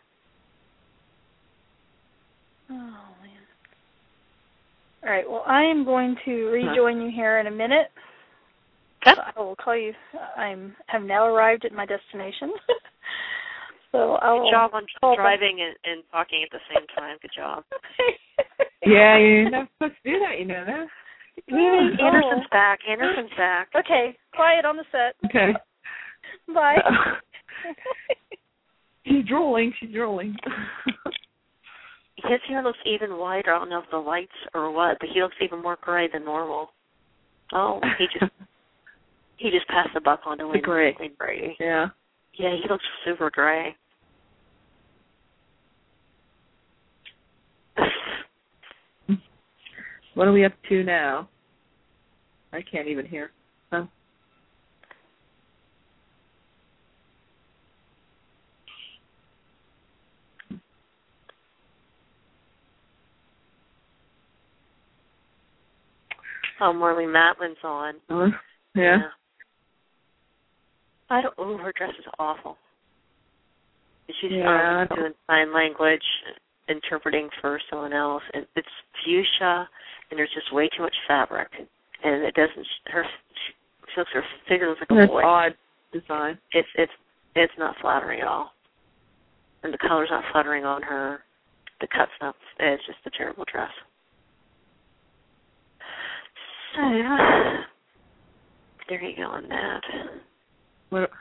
Oh man. All right. Well, I am going to rejoin you here in a minute. Okay. So I will call you. I'm have now arrived at my destination. So I will. Good job on call driving and, and talking at the same time. Good job. Yeah, you're not supposed to do that, you know that. Yeah, Anderson's back. Anderson's back. Okay, quiet on the set. Okay. Bye. She's drooling. She's drooling. His hair looks even whiter. I don't know if the lights or what, but he looks even more gray than normal. Oh, he just he just passed the buck on to Wayne, gray. Wayne Brady. Yeah. Yeah, he looks super gray. What are we up to now? I can't even hear. Huh? Oh, Marlene Matlin's on. Uh, yeah. yeah. I don't. Oh, her dress is awful. She's yeah, um, doing sign language, interpreting for someone else, and it's fuchsia, and there's just way too much fabric, and it doesn't. Her she looks her figure looks like a That's boy. Odd design. It's it's it's not flattering at all, and the color's not flattering on her. The cut's not. It's just a terrible dress. So there you go on that. What?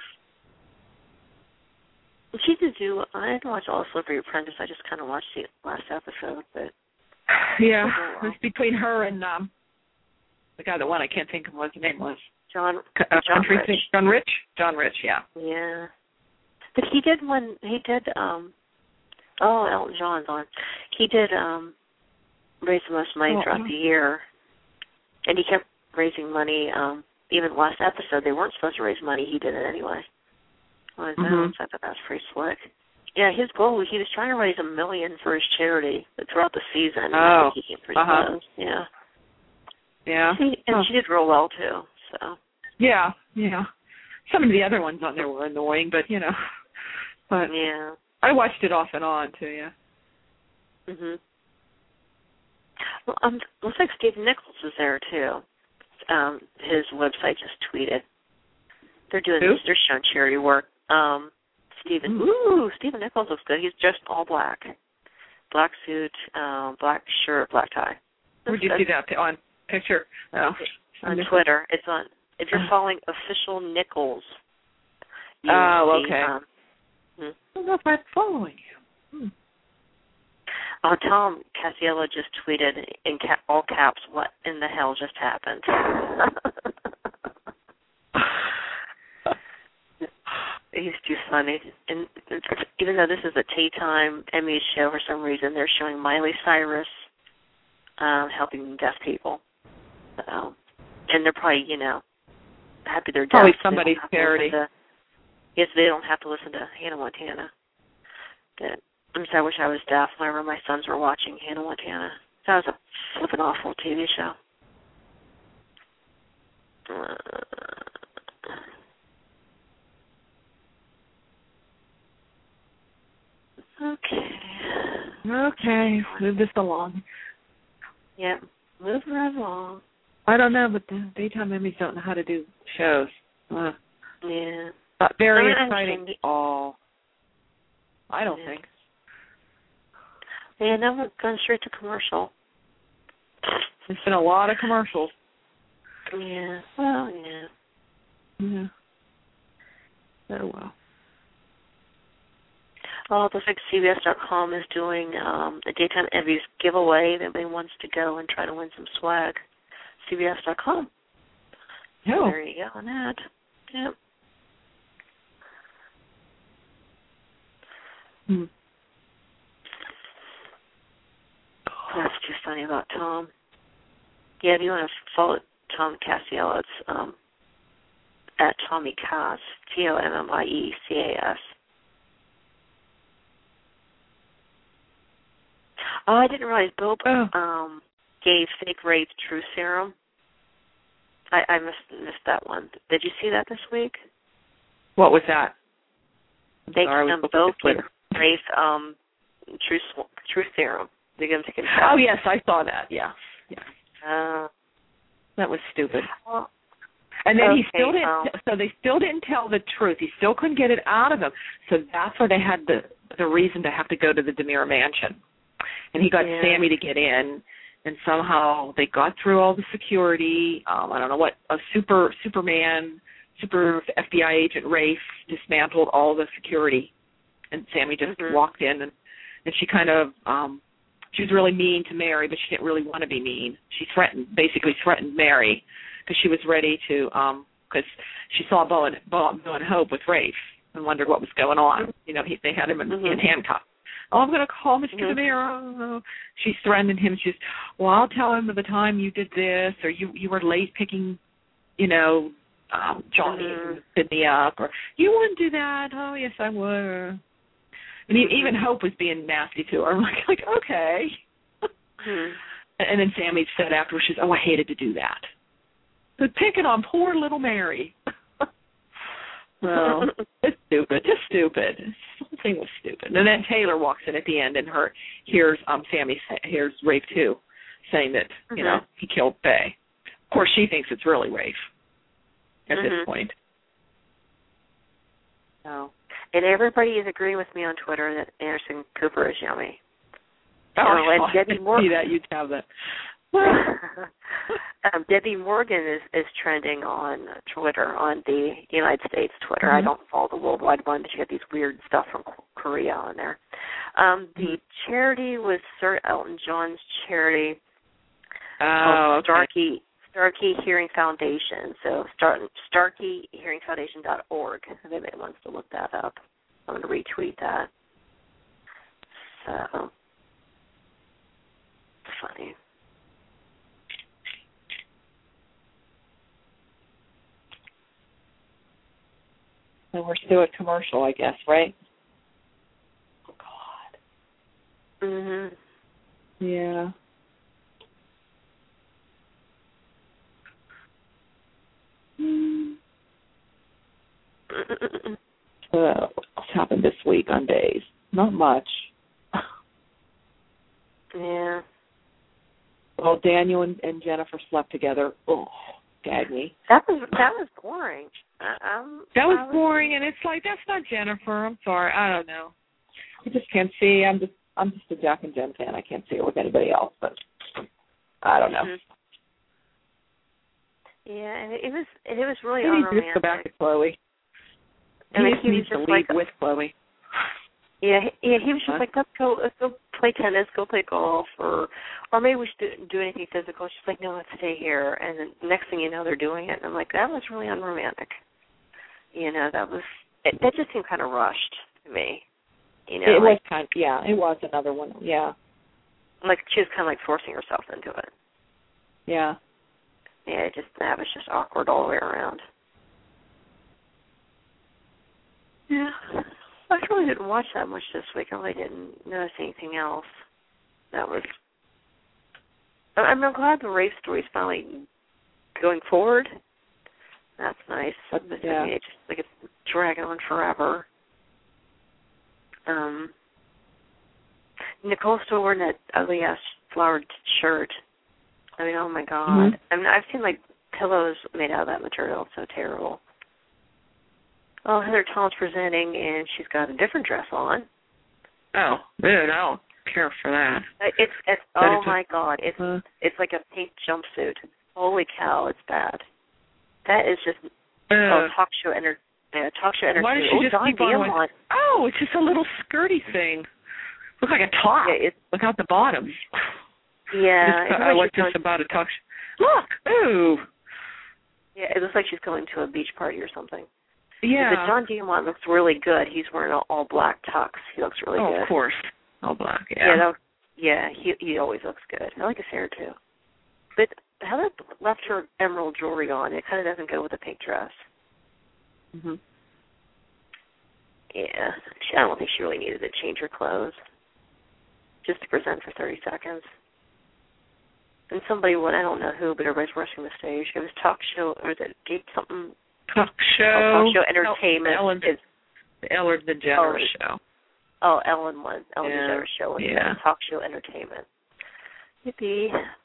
She did do. I didn't watch all of Celebrity Apprentice. I just kind of watched the last episode, but yeah, it was between her and um, the guy that won. I can't think of what his name was. John. Uh, John Rich. Rich. John Rich. John Rich. Yeah. Yeah, but he did one. He did. Um. Oh, Elton John's on. He did um, raise the most money oh, throughout oh. the year, and he kept raising money. Um, even last episode, they weren't supposed to raise money. He did it anyway. Was mm-hmm. I thought that was pretty slick. Yeah, his goal was he was trying to raise a million for his charity throughout the season. Oh, I think he came pretty uh-huh. close. Yeah, yeah, she, and oh. she did real well too. So yeah, yeah. Some of the other ones on there were annoying, but you know, but yeah, I watched it off and on too. Yeah. Mhm. Well, um, looks like Stephen Nichols is there too. Um, his website just tweeted they're doing Who? they're showing charity work. Um, Stephen, Mm. ooh, Stephen Nichols looks good. He's just all black, black suit, um, black shirt, black tie. Where'd you That's see good. that on picture? Oh, On Twitter. It's on. If you're following official Nichols. you Oh, will see, okay. Um, hmm. I don't know if I'm following you. Hmm. Oh, Tom Casiello just tweeted in ca- all caps, "What in the hell just happened?" He's too funny. And even though this is a daytime Emmy show, for some reason they're showing Miley Cyrus um, helping deaf people. So, and they're probably, you know, happy they're deaf. Probably so somebody's charity. To, yes, they don't have to listen to Hannah Montana. But I'm sorry, I wish I was deaf whenever my sons were watching Hannah Montana. That was a flippin' awful T V show. Uh, okay. Okay, move this along. Yep, moving right along. I don't know, but the daytime Emmys don't know how to do shows. Uh, Yeah. not very I exciting at all. I don't Yeah. think. Yeah, now we're going straight to commercial. There's been a lot of commercials. Yeah, well, yeah. Yeah. Oh, well. Oh, it looks like C B S dot com is doing um, a Daytime Emmys giveaway. If anybody wants to go and try to win some swag, C B S dot com. Oh. There you go on that. Yep. Hmm. That's too funny about Tom. Yeah, if you want to follow Tom Casiello, it's um, at Tommy Cass, T O M M I E C A S. Oh, I didn't realize Bill Oh. um, gave fake rape truth serum. I, I missed, missed that one. Did you see that this week? What was that? I'm They sorry, I um, was Bill looking at gave Twitter. Rafe um, truth truth serum. They're going to take it. Oh, yes, I saw that. Yeah. Yeah. Uh, That was stupid. well, And then he okay, still didn't. um, So they still didn't tell the truth. He still couldn't get it out of him. So that's why they had the the reason to have to go to the DeMere mansion. And he got Yeah. Sammy to get in, and somehow they got through all the security. Um, I don't know what a super Superman, super F B I agent Rafe dismantled all the security, and Sammy just Mhm. walked in, and and she kind of um, she was really mean to Mary, but she didn't really want to be mean. She threatened, basically threatened Mary, because she was ready to, because um, she saw Bo and, Bo, Bo and Hope with Rafe and wondered what was going on. You know, he, they had him in, Mhm. in handcuffs. Oh, I'm going to call Mister Mm-hmm. DeMiro. She's threatening him. She's, well, I'll tell him of the time you did this, or you you were late picking, you know, um, Johnny Mm-hmm. and Sydney up, or you wouldn't do that. Oh, yes, I would. And mm-hmm. even Hope was being nasty to her. I'm like, like okay. Mm-hmm. And then Sammy said afterwards, she's, oh, I hated to do that. But picking on poor little Mary. Well, it's stupid. Just stupid. The whole thing was stupid. And then Taylor walks in at the end and her hears um Sammy hears Rafe too, saying that mm-hmm. you know he killed Faye. Of course, she thinks it's really Rafe at mm-hmm. this point. Oh. And everybody is agreeing with me on Twitter that Anderson Cooper is yummy. Oh, you know, I Debbie Morgan, see that. You'd have that. um, Debbie Morgan is, is trending on Twitter, on the United States Twitter. Mm-hmm. I don't follow the worldwide one, but you get these weird stuff from Korea on there. Um, the mm-hmm. charity was Sir Elton John's charity oh, called Starkey, okay. Starkey Hearing Foundation. So Star, Starkey Hearing Foundation dot org. If anybody wants to look that up, I'm going to retweet that. So, funny. So we're still at commercial, I guess, right? Oh, God. Mhm. Yeah. Mm. Uh, what's happened this week on days? Not much. Yeah. Well, Daniel and, and Jennifer slept together. Oh, gag me. That was that was boring. I, um, that was, was boring, and it's like that's not Jennifer. I'm sorry, I don't know. I just can't see. I'm just I'm just a Jack and Jen fan. I can't see it with anybody else, but I don't know. Mm-hmm. Yeah, and it was it was really he unromantic. needs to go back to Chloe. And he, like, he needs was to just leave like, with Chloe. Yeah, he, yeah, he was just huh? like, let's go, let's go play tennis, go play golf, or or maybe we should do anything physical. She's like, no, let's stay here. And then next thing you know, they're doing it. And I'm like, that was really unromantic. You know, that was it, that just seemed kind of rushed to me. You know, it like, was kind of, yeah, it was another one, yeah. Like she was kind of like forcing herself into it. Yeah. Yeah, it just that was just awkward all the way around. Yeah. I really didn't watch that much this week. I really didn't notice anything else. That was. I'm, I'm glad the race story's finally going forward. That's nice. But, but yeah. I mean, it's just like it's dragging on forever. Um. Nicole's still wearing that ugly ass flowered shirt. I mean, oh my god. Mm-hmm. I mean, I've seen like pillows made out of that material. It's so terrible. Oh, Heather Tom's presenting, and she's got a different dress on. Oh, dude, I don't care for that. It's, it's oh my god, it's uh, it's like a pink jumpsuit. Holy cow, it's bad. That is just uh, oh, talk show enter, uh, talk show entertainment. Why does she oh, just Don keep on Diamond. Oh, it's just a little skirty thing. Looks like a top. Yeah, it's, without the bottom. Yeah, just, I like this going, about a talk show. Look, ooh. Yeah, it looks like she's going to a beach party or something. Yeah. But John Diamond looks really good. He's wearing an all black tux. He looks really oh, good. Oh, of course. All black, yeah. Yeah, that, yeah he he always looks good. I like his hair, too. But Heather left her emerald jewelry on. It kind of doesn't go with the pink dress. Mm-hmm. Yeah. She, I don't think she really needed to change her clothes just to present for thirty seconds. And somebody, what I don't know who, but everybody's rushing the stage. It was talk show, or the gate something. Talk show. Oh, talk show entertainment. Ellen, is, the Ellen DeGeneres oh, show. Oh, Ellen one. Ellen yeah. DeGeneres show. And yeah. Talk show entertainment. Yippee.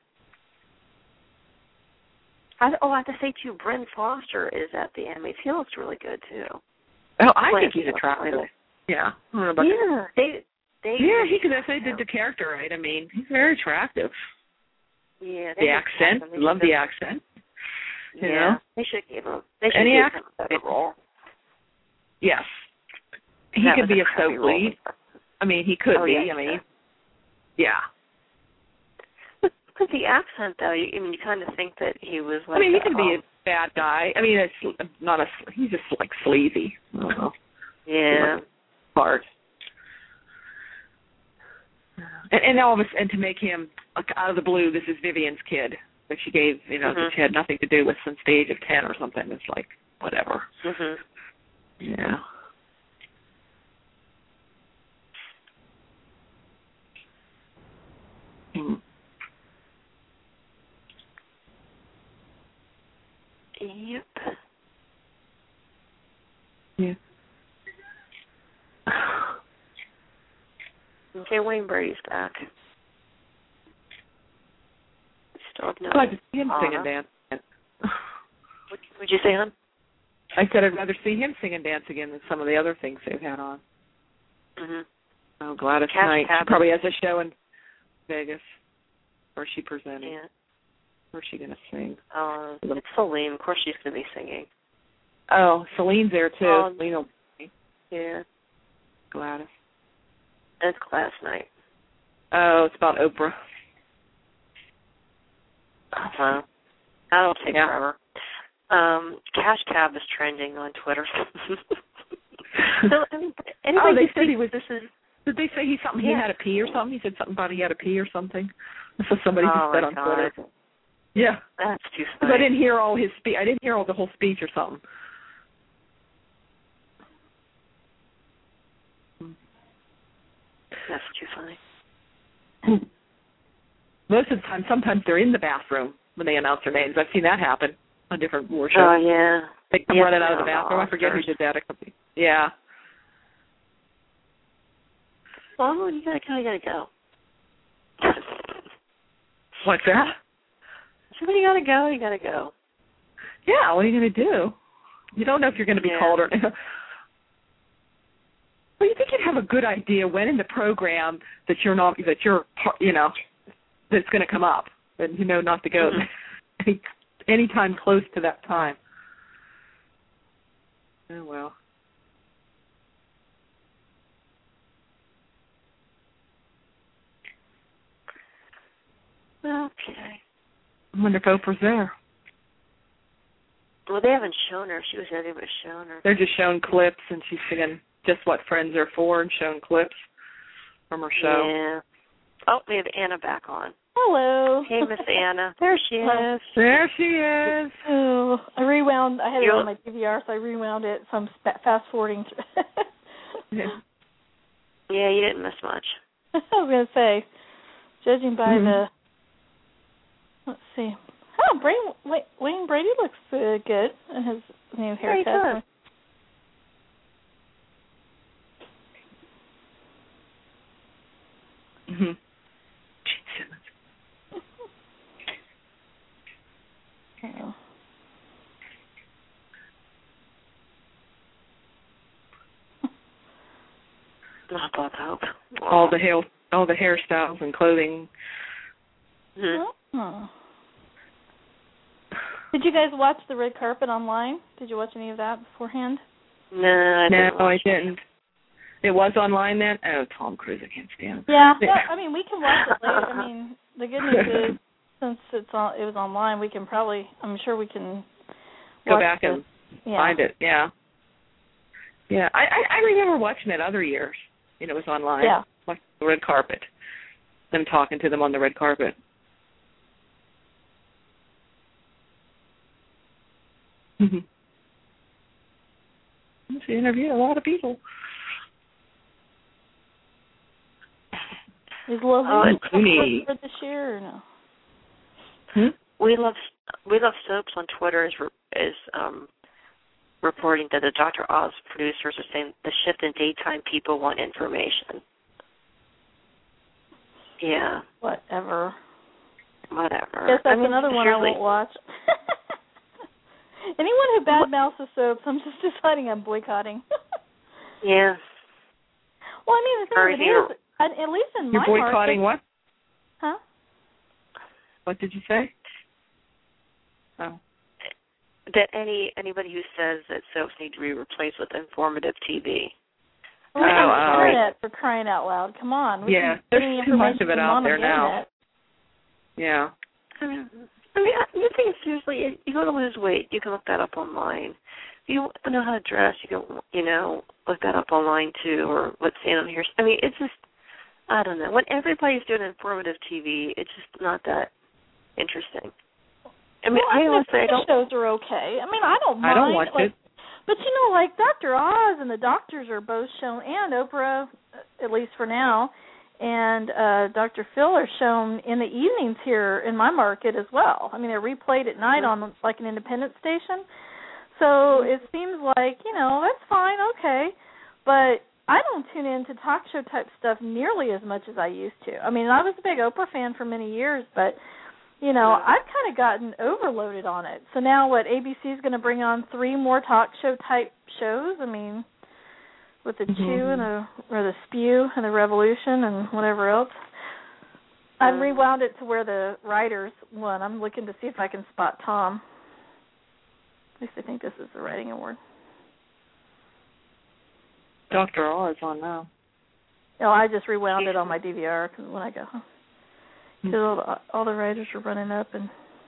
I, oh, I have to say, too, Bryn Foster is at the Emmys. He looks really good, too. Oh, I Playing think he's attractive. Yeah. I don't know about yeah. They, they, yeah, he could have they did the character right. I mean, he's very attractive. Yeah. The accent. Love the accent. You yeah. know? They should give him, they should Any give ac- him a better role. Yes. He that could be a soap lead. I mean, he could oh, be. Yeah, I mean, yeah. yeah. But, but the accent, though, you, I mean, you kind of think that he was like. I mean, he a, can be um, a bad guy. I mean, it's not a. He's just like sleazy. I don't know. Yeah. Part. and, and all of us, and to make him like, out of the blue, this is Vivian's kid that she gave, you know, mm-hmm. that she had nothing to do with since the age of ten or something. It's like whatever. Mhm. Yeah. Mm. Yep. Yeah. Okay, Wayne Brady's back. Still have no. I'd like to see him honor. sing and dance. What would you say, hon? I said I'd rather see him sing and dance again than some of the other things they've had on. Mhm. Oh, Gladys Cash Knight. Cab. She probably has a show in Vegas where she presented. Yeah. Where's she going to sing? Uh, it's Celine. Of course she's going to be singing. Oh, Celine's there, too. Um, Celine will Yeah. Gladys. It's Class Night. Oh, it's about Oprah. Uh-huh. That'll take Yeah. forever. Um, Cash Cab is trending on Twitter. So, I mean, anybody oh, they who said he thinks was. This is. Did they say he something? Yeah. He had a pee or something? He said something about he had a pee or something. This was somebody Oh, who said my on God. Twitter. Yeah. That's too Because funny. I didn't hear all his speech. I didn't hear all the whole speech or something. That's too funny. Most of the time, sometimes they're in the bathroom when they announce their names. I've seen that happen on different war shows. Oh, yeah. They come Yeah, running out of the yeah, bathroom. I forget who Oscars. did that. A couple. Yeah. Well, you gotta go, you gotta go. What's that? So when you gotta go, you gotta go. Yeah, what are you going to do? You don't know if you're going to be Yeah. called or well, you think you'd have a good idea when in the program that you're not, that you're, you know, that's going to come up, and you know not to go Mm-hmm. any any time close to that time. Oh, well. Okay. I wonder if Oprah's there. Well, they haven't shown her. She was there, they would have shown her. They're just showing clips, and she's singing Just What Friends Are For and showing clips from her show. Yeah. Oh, we have Anna back on. Hello. Hey, Miss Anna. There she is. There she is. Oh, I rewound. I had it You're- on my D V R, so I rewound it. So I'm sp- fast forwarding. Yeah. Yeah, you didn't miss much. I was gonna say, judging by Mhm. the, let's see. Oh, Brain, Wayne, Wayne Brady looks uh, good in his new Very haircut. good. Mm-hmm. Oh. Not Bob Hope. All the hair, all the hairstyles and clothing. Mhm. Oh. Did you guys watch the red carpet online? Did you watch any of that beforehand? No, I No, didn't. I watch it. didn't. It was online then? Oh, Tom Cruise, I can't stand him. Yeah. No, I mean, we can watch it later. I mean, the good news is, since it's on, it was online, we can probably, I'm sure we can Go watch back the, and yeah. find it, yeah. Yeah, I, I, I remember watching it other years. You know, it was online. Yeah. Like the red carpet. Them talking to them on the red carpet. Mm-hmm. She interviewed a lot of people. Is Lovely Oh, and Clooney. for this year or no? Hmm? We love we love soaps on Twitter is is um, reporting that the Doctor Oz producers are saying the shift in daytime people want information. Yeah, Whatever. whatever. Guess that's I mean, another one I surely- won't watch. Anyone who badmouths the soaps, I'm just deciding I'm boycotting. Yeah. Well, I mean, the Or thing of it here. is, at, at least in You're my boycotting heart, what? huh? What did you say? Oh. That any anybody who says that soaps need to be replaced with informative T V. Well, Oh, on the oh. internet, for crying out loud. Come on. We Yeah, can there's get any too much information of it we out want on there the now. internet. Yeah. I mean, I mean, the thing is, seriously, you want to lose weight, you can look that up online. If you want to know how to dress, you can, you know, look that up online too, or what's in on here. I mean, it's just, I don't know. When everybody's doing informative T V, it's just not that interesting. I mean, well, I honestly, I don't. Shows are okay. I mean, I don't mind. I don't watch like, it. But you know, like Doctor Oz and the Doctors are both shown, and Oprah, at least for now, and uh, Doctor Phil are shown in the evenings here in my market as well. I mean, they're replayed at night mm-hmm. on like an independent station. So mm-hmm. it seems like, you know, that's fine, okay. But I don't tune in to talk show type stuff nearly as much as I used to. I mean, I was a big Oprah fan for many years, but you know, I've kind of gotten overloaded on it. So now what, A B C is going to bring on three more talk show type shows? I mean, with the mm-hmm. Chew and the, or the Spew and the Revolution and whatever else. I've rewound it to where the writers won. I'm looking to see if I can spot Tom. At least I think this is the writing award. Doctor Oz on now. No, I just rewound it on my D V R cause when I go home. Because all the, all the writers were running up and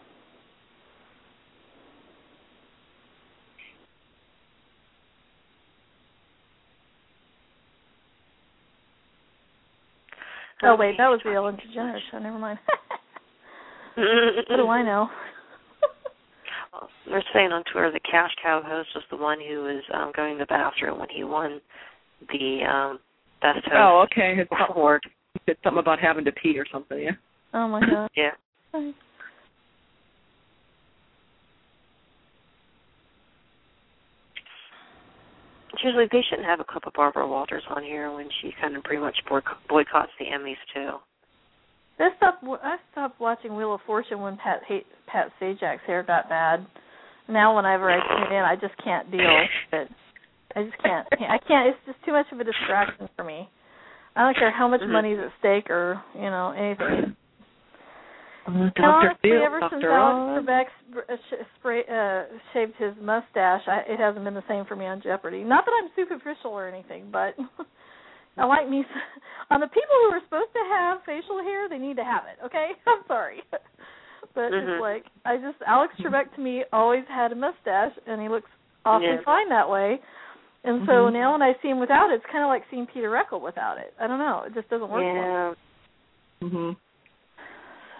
oh wait, that was the Ellen DeGeneres show. Never mind. What do I know? They're saying on Twitter the Cash Cow host was the one who was um, going to the bathroom when he won the um, best host. Oh, okay. His award. He said something about having to pee or something. Yeah. Oh my God. Yeah. Usually they shouldn't have a clip of Barbara Walters on here when she kind of pretty much boycotts the Emmys too. I stopped, I stopped watching Wheel of Fortune when Pat Pat Sajak's hair got bad. Now whenever I tune in, I just can't deal with it. I just can't. I can't. It's just too much of a distraction for me. I don't care how much mm-hmm. money's at stake or, you know, anything. Uh, honestly, Bill, ever Doctor since Alex Trebek spray, uh, shaved his mustache, I, it hasn't been the same for me on Jeopardy. Not that I'm superficial or anything, but I like me. On the people who are supposed to have facial hair, they need to have it, okay? I'm sorry. But mm-hmm. it's like, I just, Alex Trebek to me always had a mustache, and he looks awfully yeah. fine that way. And so mm-hmm. now when I see him without it, it's kind of like seeing Peter Reckle without it. I don't know. It just doesn't work yeah. for me. Mm-hmm. So,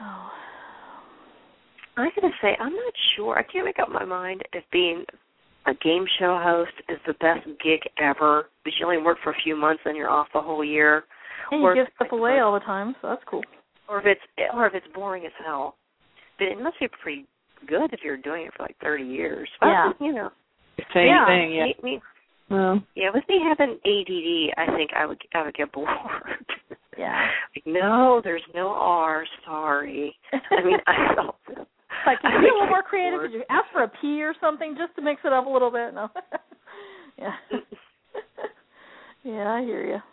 I gotta say, I'm not sure. I can't make up my mind if being a game show host is the best gig ever, but you only work for a few months and you're off the whole year. And you give stuff away all the time, so that's cool. Or if it's or if it's boring as hell. But it must be pretty good if you're doing it for like thirty years. But, yeah. You know. Same yeah, thing, yeah. Me, me, well. Yeah, with me having A D D, I think I would I would get bored. Yeah. Like, no, there's no R, sorry. I mean, I felt it. Like, could you be a little more creative? Could you ask for a P or something just to mix it up a little bit? No. Yeah. Yeah, I hear you.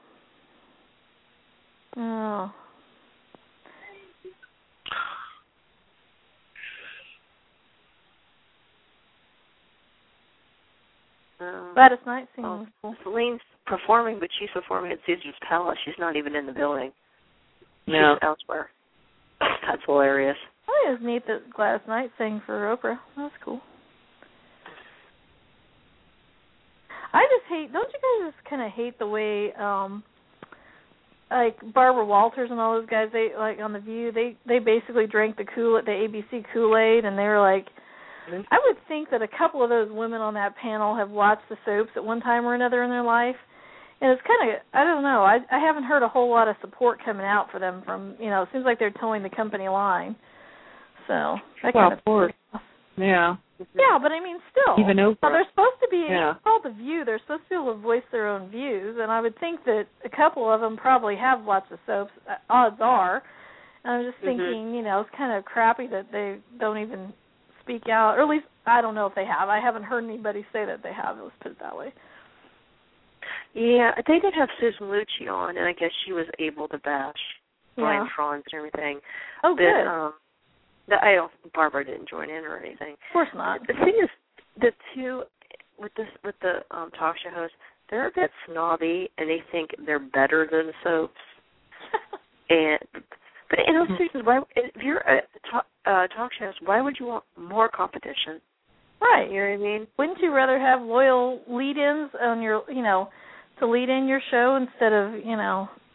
Oh. Um, Gladys Knight singing well, was cool. Celine's performing, but she's performing at Caesar's Palace. She's not even in the building. No. She's elsewhere. That's hilarious. Oh, it was neat that Gladys Knight sang for Oprah. That's cool. I just hate, don't you guys just kind of hate the way, um, like Barbara Walters and all those guys, they, like on The View, they, they basically drank the Kool the A B C Kool-Aid, and they were like, mm-hmm. I would think that a couple of those women on that panel have watched the soaps at one time or another in their life. And it's kind of, I don't know, I I haven't heard a whole lot of support coming out for them from, you know, it seems like they're towing the company line. So, that well, kind of, of course. Yeah. Yeah, but I mean, still, even Oprah. Well, they're supposed to be, yeah. it's called The View, they're supposed to be able to voice their own views, and I would think that a couple of them probably have lots of soaps, uh, odds are. And I'm just mm-hmm. thinking, you know, it's kind of crappy that they don't even speak out, or at least, I don't know if they have. I haven't heard anybody say that they have, let's put it that way. Yeah, they did have Susan Lucci on, and I guess she was able to bash yeah. Brian Franz and everything. Oh, but, good. Um, the, I don't, Barbara didn't join in or anything. Of course not. The thing is, the two, with this, with the um, talk show hosts, they're a bit snobby, and they think they're better than the soaps. and But in those cases, why, if you're a talk, uh, talk show host, why would you want more competition? Right. You know what I mean? Wouldn't you rather have loyal lead-ins on your, you know, to lead in your show instead of, you know,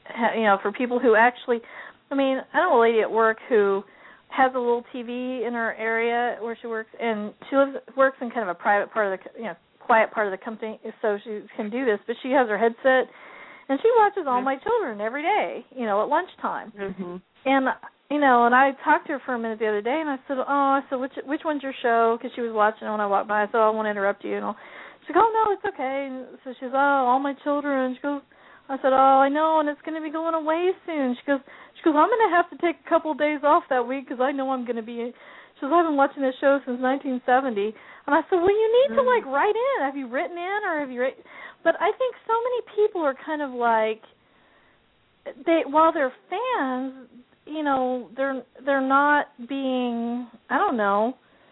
you know, for people who actually, I mean, I know a lady at work who has a little T V in her area where she works, and she lives, works in kind of a private part of the, you know, quiet part of the company, so she can do this. But she has her headset, and she watches All My Children every day, you know, at lunchtime. Mm-hmm. And you know, and I talked to her for a minute the other day, and I said, oh, I said, which which one's your show? Because she was watching it when I walked by. I said, oh, I won't interrupt you. And I'll, she goes, oh, no, it's okay. And so she goes, oh, All My Children. She goes, I said, oh, I know, and it's going to be going away soon. She goes, she goes, I'm going to have to take a couple of days off that week because I know I'm going to be. She goes, I've been watching this show since nineteen seventy. And I said, well, you need to, like, write in. Have you written in or have you written? But I think so many people are kind of like, they while they're fans, you know, they're they're not being, I don't know,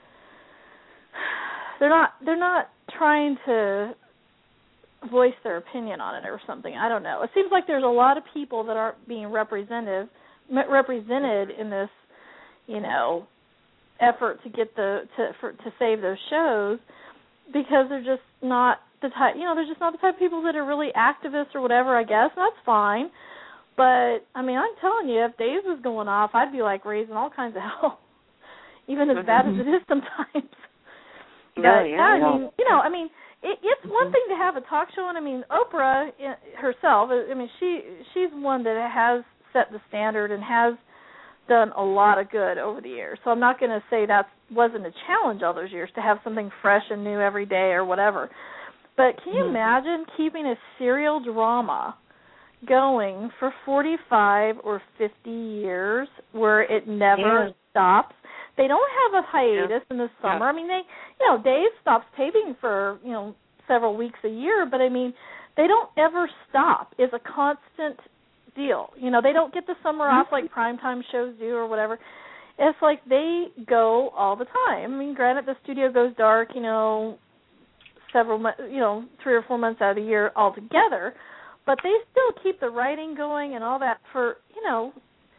they're not they're not trying to voice their opinion on it or something. I don't know. It seems like there's a lot of people that aren't being represented represented in this, you know, effort to get the to for, to save those shows because they're just not the type, you know, they're just not the type of people that are really activists or whatever. I guess and that's fine. But, I mean, I'm telling you, if Days was going off, I'd be, like, raising all kinds of hell, even as bad as it is sometimes. But, yeah, yeah, I yeah. mean, you know, I mean, it, it's one thing to have a talk show, and, I mean, Oprah herself, I mean, she she's one that has set the standard and has done a lot of good over the years. So I'm not going to say that wasn't a challenge all those years to have something fresh and new every day or whatever. But can you mm-hmm. imagine keeping a serial drama going for forty-five or fifty years where it never yeah. stops? They don't have a hiatus yeah. in the summer. Yeah. I mean, they, you know, Dave stops taping for, you know, several weeks a year, but I mean, they don't ever stop. It's a constant deal. You know, they don't get the summer off like primetime shows do or whatever. It's like they go all the time. I mean, granted, the studio goes dark, you know, several, you know, three or four months out of the year altogether, but they still keep the writing going and all that for, you know,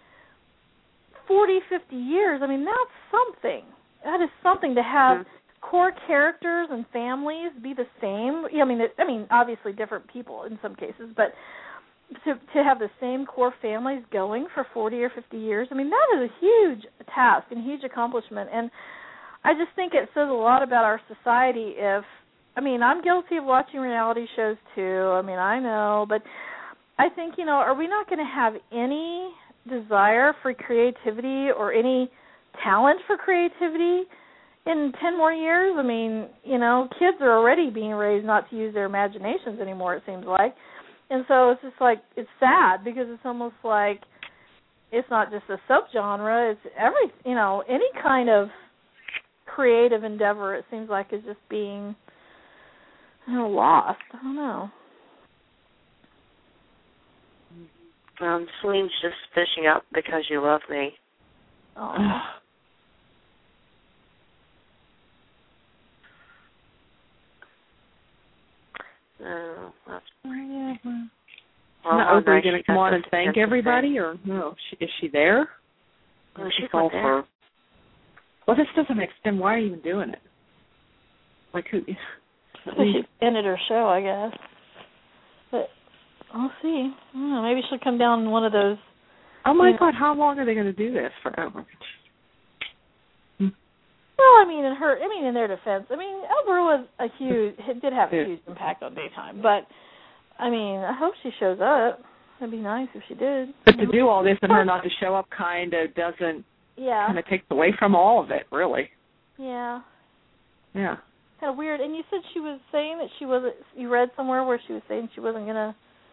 forty, fifty years. I mean, that's something. That is something to have mm-hmm. core characters and families be the same. Yeah, I mean, it, I mean, obviously different people in some cases, but to to have the same core families going for forty or fifty years, I mean, that is a huge task and huge accomplishment. And I just think it says a lot about our society if, I mean, I'm guilty of watching reality shows too. I mean, I know, but I think, you know, are we not going to have any desire for creativity or any talent for creativity in ten more years? I mean, you know, kids are already being raised not to use their imaginations anymore, it seems like. And so it's just like, it's sad because it's almost like it's not just a soap genre, it's every, you know, any kind of creative endeavor, it seems like, is just being, you know, lost. I don't know. Um, Celine's just fishing up because you love me. Oh. No, that's yeah. well, Now, Oprah, nice going to come on and thank everybody, or no? She, is she there? Oh, she's all not there. for. Well, this doesn't make sense. Why are you even doing it? Like who? She ended her show, I guess. But I'll see. I don't know. Maybe she'll come down in one of those. Oh my you know. God! How long are they going to do this forever? Well, I mean, in her, I mean, in their defense, I mean, Oprah was a huge, it did have a huge impact on daytime. But I mean, I hope she shows up. It'd be nice if she did. But to do all this and her not to show up kind of doesn't. Yeah. Kind of takes away from all of it, really. Yeah. Yeah. Kind of weird. And you said she was saying that she wasn't. You read somewhere where she was saying she wasn't gonna.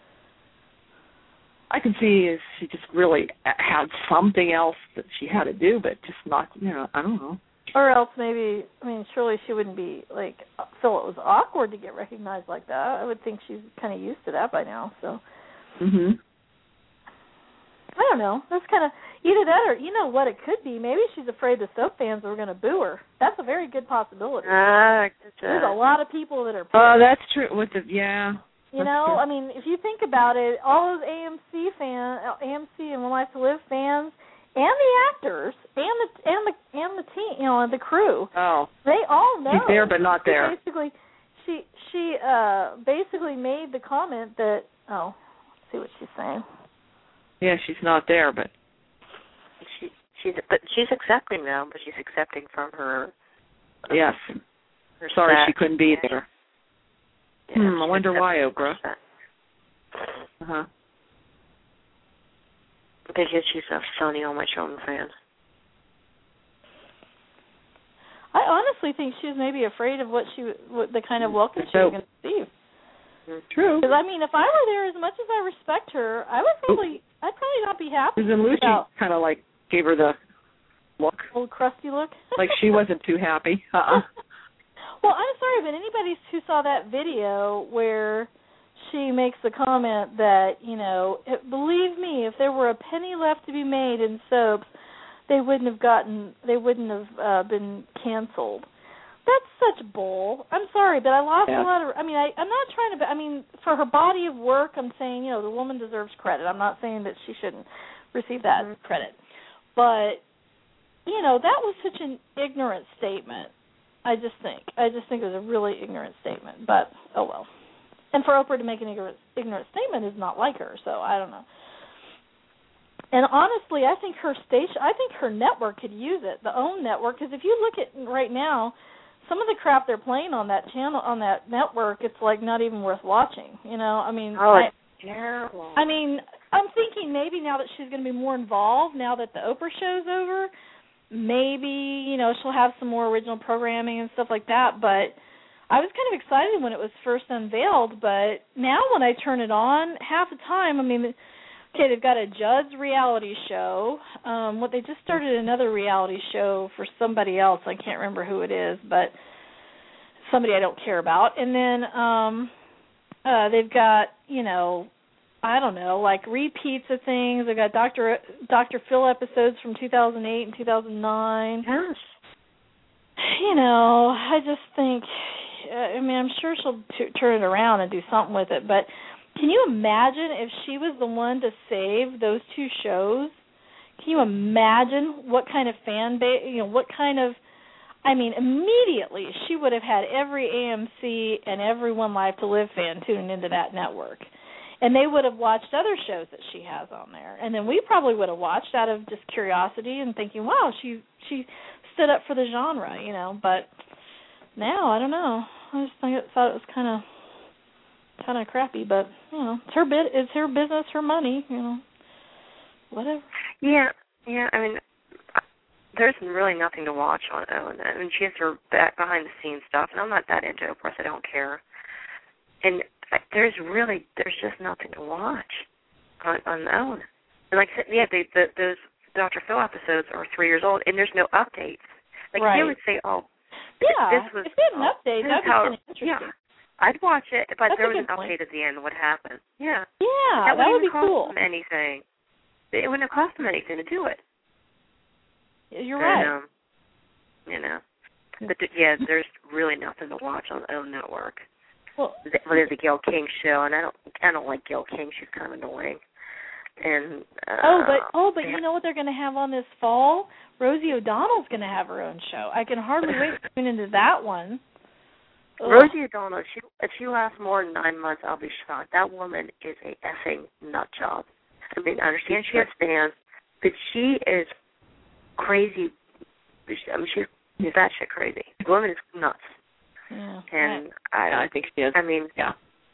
I can see if she just really had something else that she had to do, but just not. You know, I don't know. Or else maybe, I mean, surely she wouldn't be, like, feel it was awkward to get recognized like that. I would think she's kind of used to that by now, so. Mm-hmm. I don't know. That's kind of, either that or, you know what it could be, maybe she's afraid the soap fans are going to boo her. That's a very good possibility. Uh, There's a lot of people that are pissed. Oh, that's true. With the, yeah. You know, true. I mean, if you think about it, all those A M C fans, A M C and One Life to Live fans, and the actors, and the and the and the team, you know, and the crew. Oh, they all know. She's there, but not there. She basically, she she uh, basically made the comment that. Oh, let's see what she's saying. Yeah, she's not there, but she she's but she's accepting now, but she's accepting from her. Um, yes. her Sorry, set. she couldn't be there. Yeah, hmm, I she's wonder why, accepting Oprah. her set. Uh huh. Because she's a Sony All My Children fan. I honestly think she was maybe afraid of what she, what the kind of welcome she was going to receive. True. Because I mean, if I were there, as much as I respect her, I would probably, I'd probably not be happy. Susan Lucci about kind of like gave her the look, old crusty look. like she wasn't too happy. Uh-uh. Well, I'm sorry, but anybody who saw that video where she makes the comment that, you know, it, believe me, if there were a penny left to be made in soaps, they wouldn't have gotten, they wouldn't have uh, been canceled. That's such bull. I'm sorry, but I lost yeah. a lot of, I mean, I, I'm not trying to, I mean, for her body of work, I'm saying, you know, the woman deserves credit. I'm not saying that she shouldn't receive that mm-hmm. credit. But, you know, that was such an ignorant statement, I just think. I just think it was a really ignorant statement. But, oh well. And for Oprah to make an ignorant, ignorant statement is not like her, so I don't know. And honestly, I think her station, I think her network could use it, the OWN network, because if you look at right now, some of the crap they're playing on that channel, on that network, it's like not even worth watching. You know, I mean, oh, I, it's terrible. I mean, I'm thinking maybe now that she's going to be more involved, now that the Oprah show's over, maybe, you know, she'll have some more original programming and stuff like that. But I was kind of excited when it was first unveiled, but now when I turn it on, half the time, I mean, okay, they've got a Judd's reality show. Um, what they just started another reality show for somebody else. I can't remember who it is, but somebody I don't care about. And then um, uh, they've got, you know, I don't know, like repeats of things. They've got Doctor Doctor Phil episodes from two thousand eight and two thousand nine. Yes. You know, I just think, I mean, I'm sure she'll t- turn it around and do something with it, but can you imagine if she was the one to save those two shows? Can you imagine what kind of fan base, you know, what kind of, I mean, immediately she would have had every A M C and every One Life to Live fan tuning into that network. And they would have watched other shows that she has on there. And then we probably would have watched out of just curiosity and thinking, wow, she she stood up for the genre, you know. But now, I don't know. I just think, thought it was kind of kind of crappy, but you know, it's her bit. It's her business, her money. You know, whatever. Yeah, yeah. I mean, there's really nothing to watch on OWN. I mean, she has her back behind the scenes stuff, and I'm not that into Oprah, so I don't care. And there's really there's just nothing to watch on on OWN. And like I said, yeah, they, the, those Doctor Phil episodes are three years old, and there's no updates. Like right. they would say, oh, yeah, this was if they had an update, that'd be kind of interesting. Yeah. I'd watch it, but That's there was an point. update at the end. What happened? Yeah. Yeah, that, that would wouldn't be cost cool. them anything. It wouldn't have cost them anything to do it. You're but, right. Um, you know, but yeah, there's really nothing to watch on the OWN network. Well, there's a Gayle King show, and I don't, I don't like Gayle King. She's kind of annoying. And uh, oh, but oh, but you have, know what they're going to have on this fall? Rosie O'Donnell's going to have her own show. I can hardly wait to tune into that one. Ugh. Rosie O'Donnell, if she, if she lasts more than nine months, I'll be shocked. That woman is a effing nut job. I mean, I understand she has fans, but she is crazy. I mean, she's batshit crazy. The woman is nuts. Yeah, and right. I, yeah, I think she is. I mean, yeah.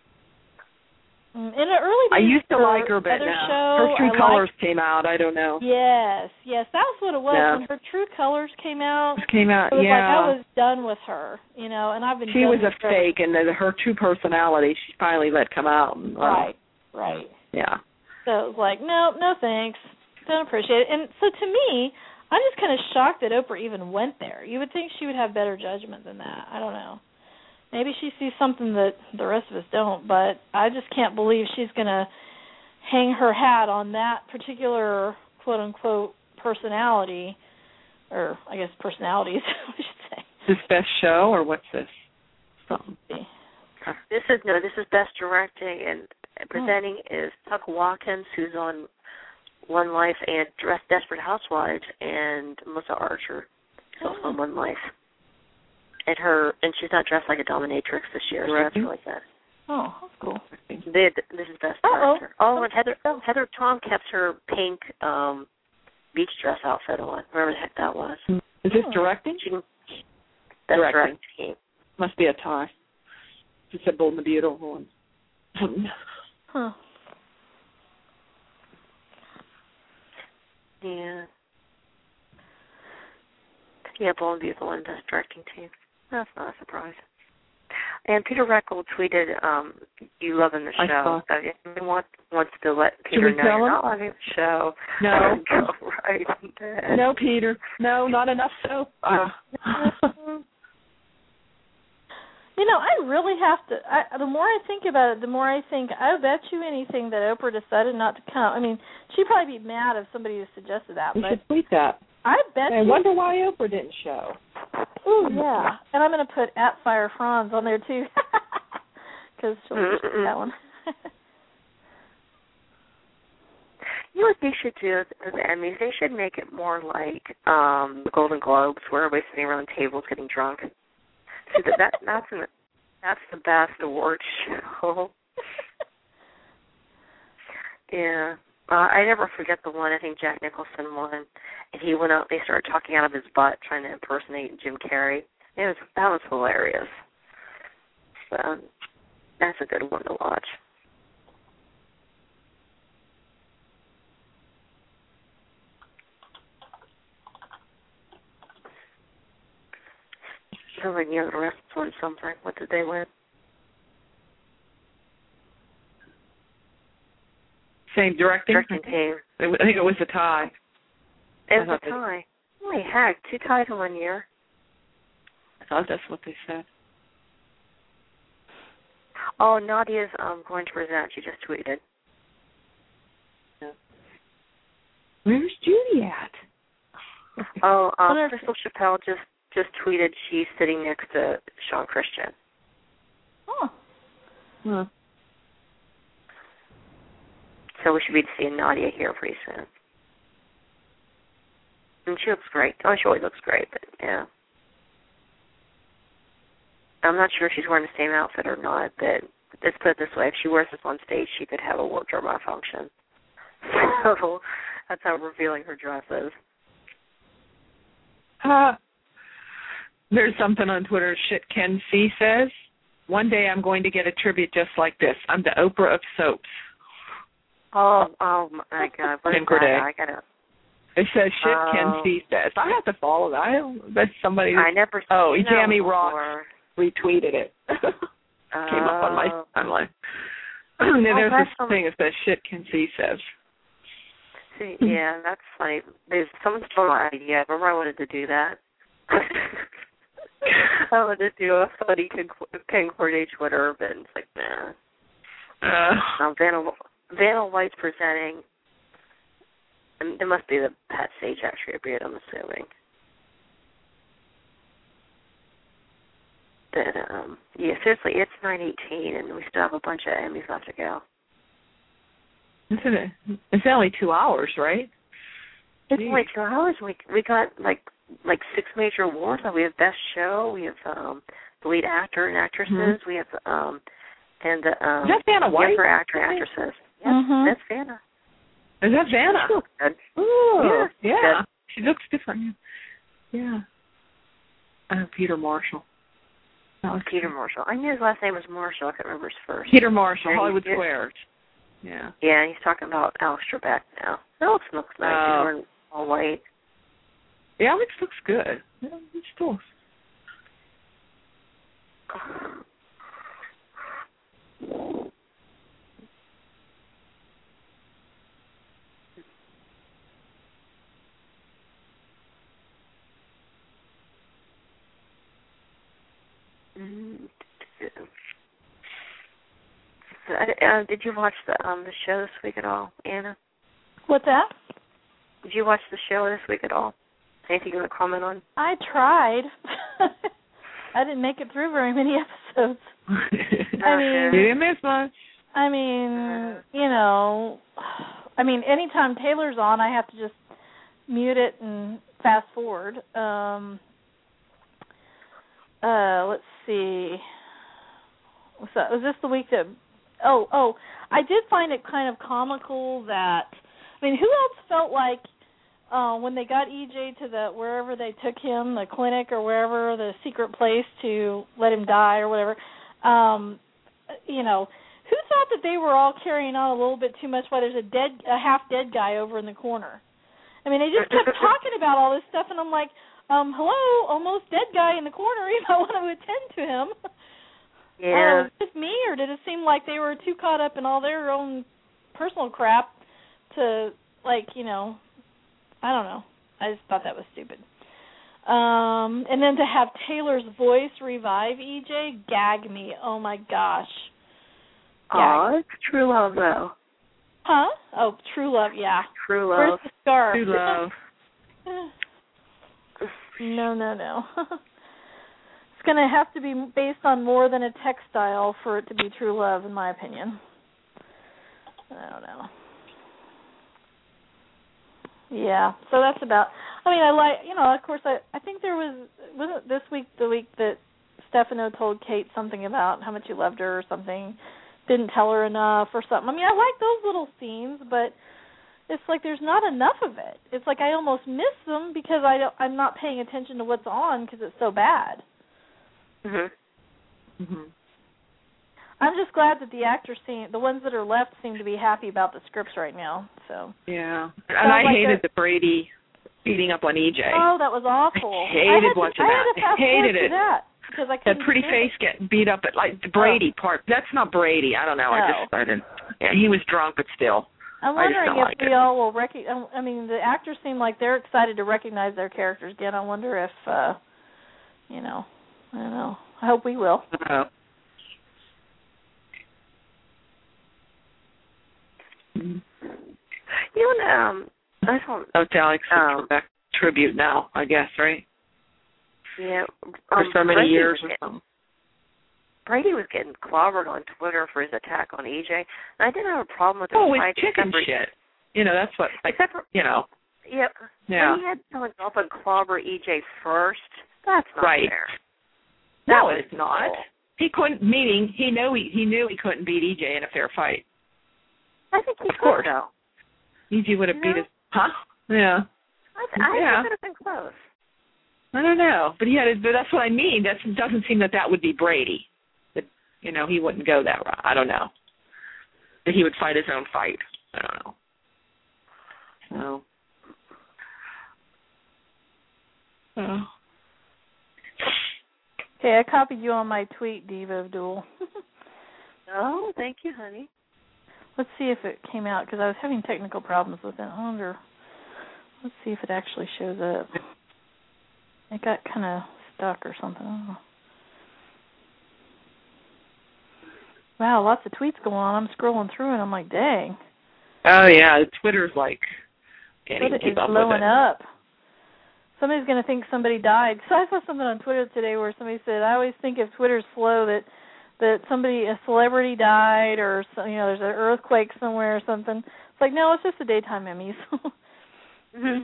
In the early days, I used to her like her, but other now show, her True I Colors liked, came out. I don't know. Yes, yes, that was what it was. Yeah. When her True Colors came out, came out. it was yeah, like I was done with her, you know. And I've been. She done was with a her. fake, and the, her true personality, she finally let come out. And, uh, right, right. Yeah. So it was like, no, no, thanks, don't appreciate it. And so to me, I'm just kind of shocked that Oprah even went there. You would think she would have better judgment than that. I don't know. Maybe she sees something that the rest of us don't, but I just can't believe she's going to hang her hat on that particular quote-unquote personality, or I guess personalities, I should say. Is this best show, or what's this? Something. This is, no, this is best directing, and presenting oh. is Tuck Watkins, who's on One Life and Dress Desperate Housewives, and Melissa Archer, who's also on One Life. And her, and she's not dressed like a dominatrix this year, so that's really good. Oh, that's cool. They, this is Best Uh-oh. Director. Oh, and Heather oh, Heather Tom kept her pink um, beach dress outfit on. Whatever the heck that was. Is this directing? She, that's directing. directing. Must be a tie. It's a Bold and the Beautiful one. Huh. Yeah. Yeah, Bold and Beautiful and Best Directing team. That's not a surprise. And Peter Reckle tweeted, um, "You loving the I show? saw. He wants wants to let Should Peter we know tell you're him? not loving the show." No. Go right ahead. No, Peter. No, not enough soap. Uh. You know, I really have to. I, the more I think about it, the more I think. I bet you anything that Oprah decided not to come. I mean, she'd probably be mad if somebody suggested that. We but should tweet that. I bet. I you, wonder why Oprah didn't show. Ooh, yeah. And I'm going to put at Fire Franz on there too, because she'll appreciate that one. You know what they should do with the Emmys? They should make it more like um, the Golden Globes, where everybody's sitting around tables getting drunk. See, that, that that's an, that's the best award show. Yeah, uh, I never forget the one. I think Jack Nicholson won, and he went out. They started talking out of his butt, trying to impersonate Jim Carrey. It was that was hilarious. So that's a good one to watch. Sounds like the other rest won something. What did they win? Same directing? Directing team. I think it was a tie. It was a tie. Holy heck, two ties in one year. I thought that's what they said. Oh, Nadia's um, going to present. She just tweeted. Yeah. Where's Judy at? Oh, um, Crystal Chappelle just, just tweeted she's sitting next to Sean Christian. Oh. Huh. So we should be seeing Nadia here pretty soon. And she looks great. Oh, she always looks great, but yeah. I'm not sure if she's wearing the same outfit or not, but let's put it this way. If she wears this on stage, she could have a wardrobe malfunction. So that's how revealing her dress is. Uh, there's something on Twitter, shit Ken C says, one day I'm going to get a tribute just like this. I'm the Oprah of soaps. Oh, oh my God. What is that? I gotta... It says shit oh. Ken C says. I have to follow that. I don't, that's somebody. I never Oh, seen Jamie that Ross retweeted it. Came up on my timeline. And then oh, there's this some... thing that says shit Ken C says. See, yeah, that's funny. There's someone stole my idea. Remember I wanted to do that? I wanted to do a funny Ken Corday Twitter, but it's like, nah. Uh, um, Vanna, Vanna White's presenting. And it must be the Pat Sajak tribute, I'm assuming. But, um, yeah, seriously, it's nine eighteen, and we still have a bunch of Emmys left to go. Isn't it? It's only two hours, right? It's only two hours. We we got like like six major awards. We have Best Show. We have um, the lead actor and actresses. Mm-hmm. We have um, and the um, is that Vanna White? Younger actor and actresses. Yes, mm-hmm. that's Vanna. Is that Vanna? She looks good. Oh, yeah. yeah. Good. She looks different. Yeah. Uh, Peter Marshall. Peter Marshall. I knew his last name was Marshall. I can't remember his first. Peter Marshall, yeah, Hollywood he, Squares. Yeah. Yeah, he's talking about Alex Trebek now. Alex looks nice. Uh, he's wearing all white. Yeah, Alex looks good. Yeah, he still. Uh, did you watch the um the show this week at all, Anna? What's that? Did you watch the show this week at all? Anything you want to comment on? I tried. I didn't make it through very many episodes. I mean, you didn't miss much. I mean, you know, I mean, anytime Taylor's on, I have to just mute it and fast forward. Um, uh, let's see. So was this the week that? Oh, oh, I did find it kind of comical that. I mean, who else felt like uh, when they got E J to the wherever they took him, the clinic or wherever, the secret place to let him die or whatever. Um, you know, who thought that they were all carrying on a little bit too much while there's a dead, a half dead guy over in the corner? I mean, they just kept talking about all this stuff, and I'm like, um, hello, almost dead guy in the corner. You might want to attend to him. Yeah. Uh, was it just me, or did it seem like they were too caught up in all their own personal crap to, like, you know, I don't know. I just thought that was stupid. Um, and then to have Taylor's voice revive E J, gag me. Oh, my gosh. Aw, it's true love, though. Huh? Oh, true love, yeah. True love. Where's the scarf? True love. No, no, no. It's going to have to be based on more than a textile for it to be true love, in my opinion. I don't know. Yeah, so that's about, I mean, I like, you know, of course, I, I think there was, wasn't this week the week that Stefano told Kate something about how much he loved her or something, didn't tell her enough or something. I mean, I like those little scenes, but it's like there's not enough of it. It's like I almost miss them because I don't, I'm not paying attention to what's on because it's so bad. Mhm. Mhm. I'm just glad that the actors seem, the ones that are left seem to be happy about the scripts right now. So Yeah, and Sounds I like hated a- the Brady beating up on E J. oh, that was awful. I hated I had to, watching I that. had to fast Hated forward it. to that because I That couldn't pretty stand face it. getting beat up at like the Brady part. That's not Brady. I don't know. I No. just I didn't. Yeah, he was drunk, but still. I'm I just wondering don't if like we it. all will recognize. I mean, the actors seem like they're excited to recognize their characters again. I wonder if, uh, you know, I don't know. I hope we will. Uh, You know, um, I don't. oh, it's Alex Um, Trebek tribute now, I guess, right? Yeah. For Um, so many Brady years was or get- something. Brady was getting clobbered on Twitter for his attack on E J, and I didn't have a problem with him Oh, it's fighting. chicken except for- shit. You know, that's what, like, Except for, you know. yeah, Yeah. when he had someone go up and clobber E J first, that's not Right. fair. No, That was it's not. cool. He couldn't, meaning he knew he, he knew he couldn't beat E J in a fair fight. I think he Of could, course. though. E J would have You beat know? his, huh? Yeah. I, th- I Yeah. think it would have been close. I don't know, but he had. But that's what I mean. That doesn't seem that that would be Brady. That you know he wouldn't go that route. I don't know. That he would fight his own fight. I don't know. So. Oh. Okay, I copied you on my tweet, Diva of Duel. Oh, thank you, honey. Let's see if it came out because I was having technical problems with it. I wonder. Let's see if it actually shows up. It got kind of stuck or something. I don't know. Wow, lots of tweets going on. I'm scrolling through and I'm like, dang. Oh yeah, Twitter's like can't Twitter even keep is up blowing with it. up. Somebody's going to think somebody died. So I saw something on Twitter today where somebody said, I always think if Twitter's slow that that somebody, a celebrity died or, you know, there's an earthquake somewhere or something. It's like, no, it's just the daytime Emmys. Mm-hmm.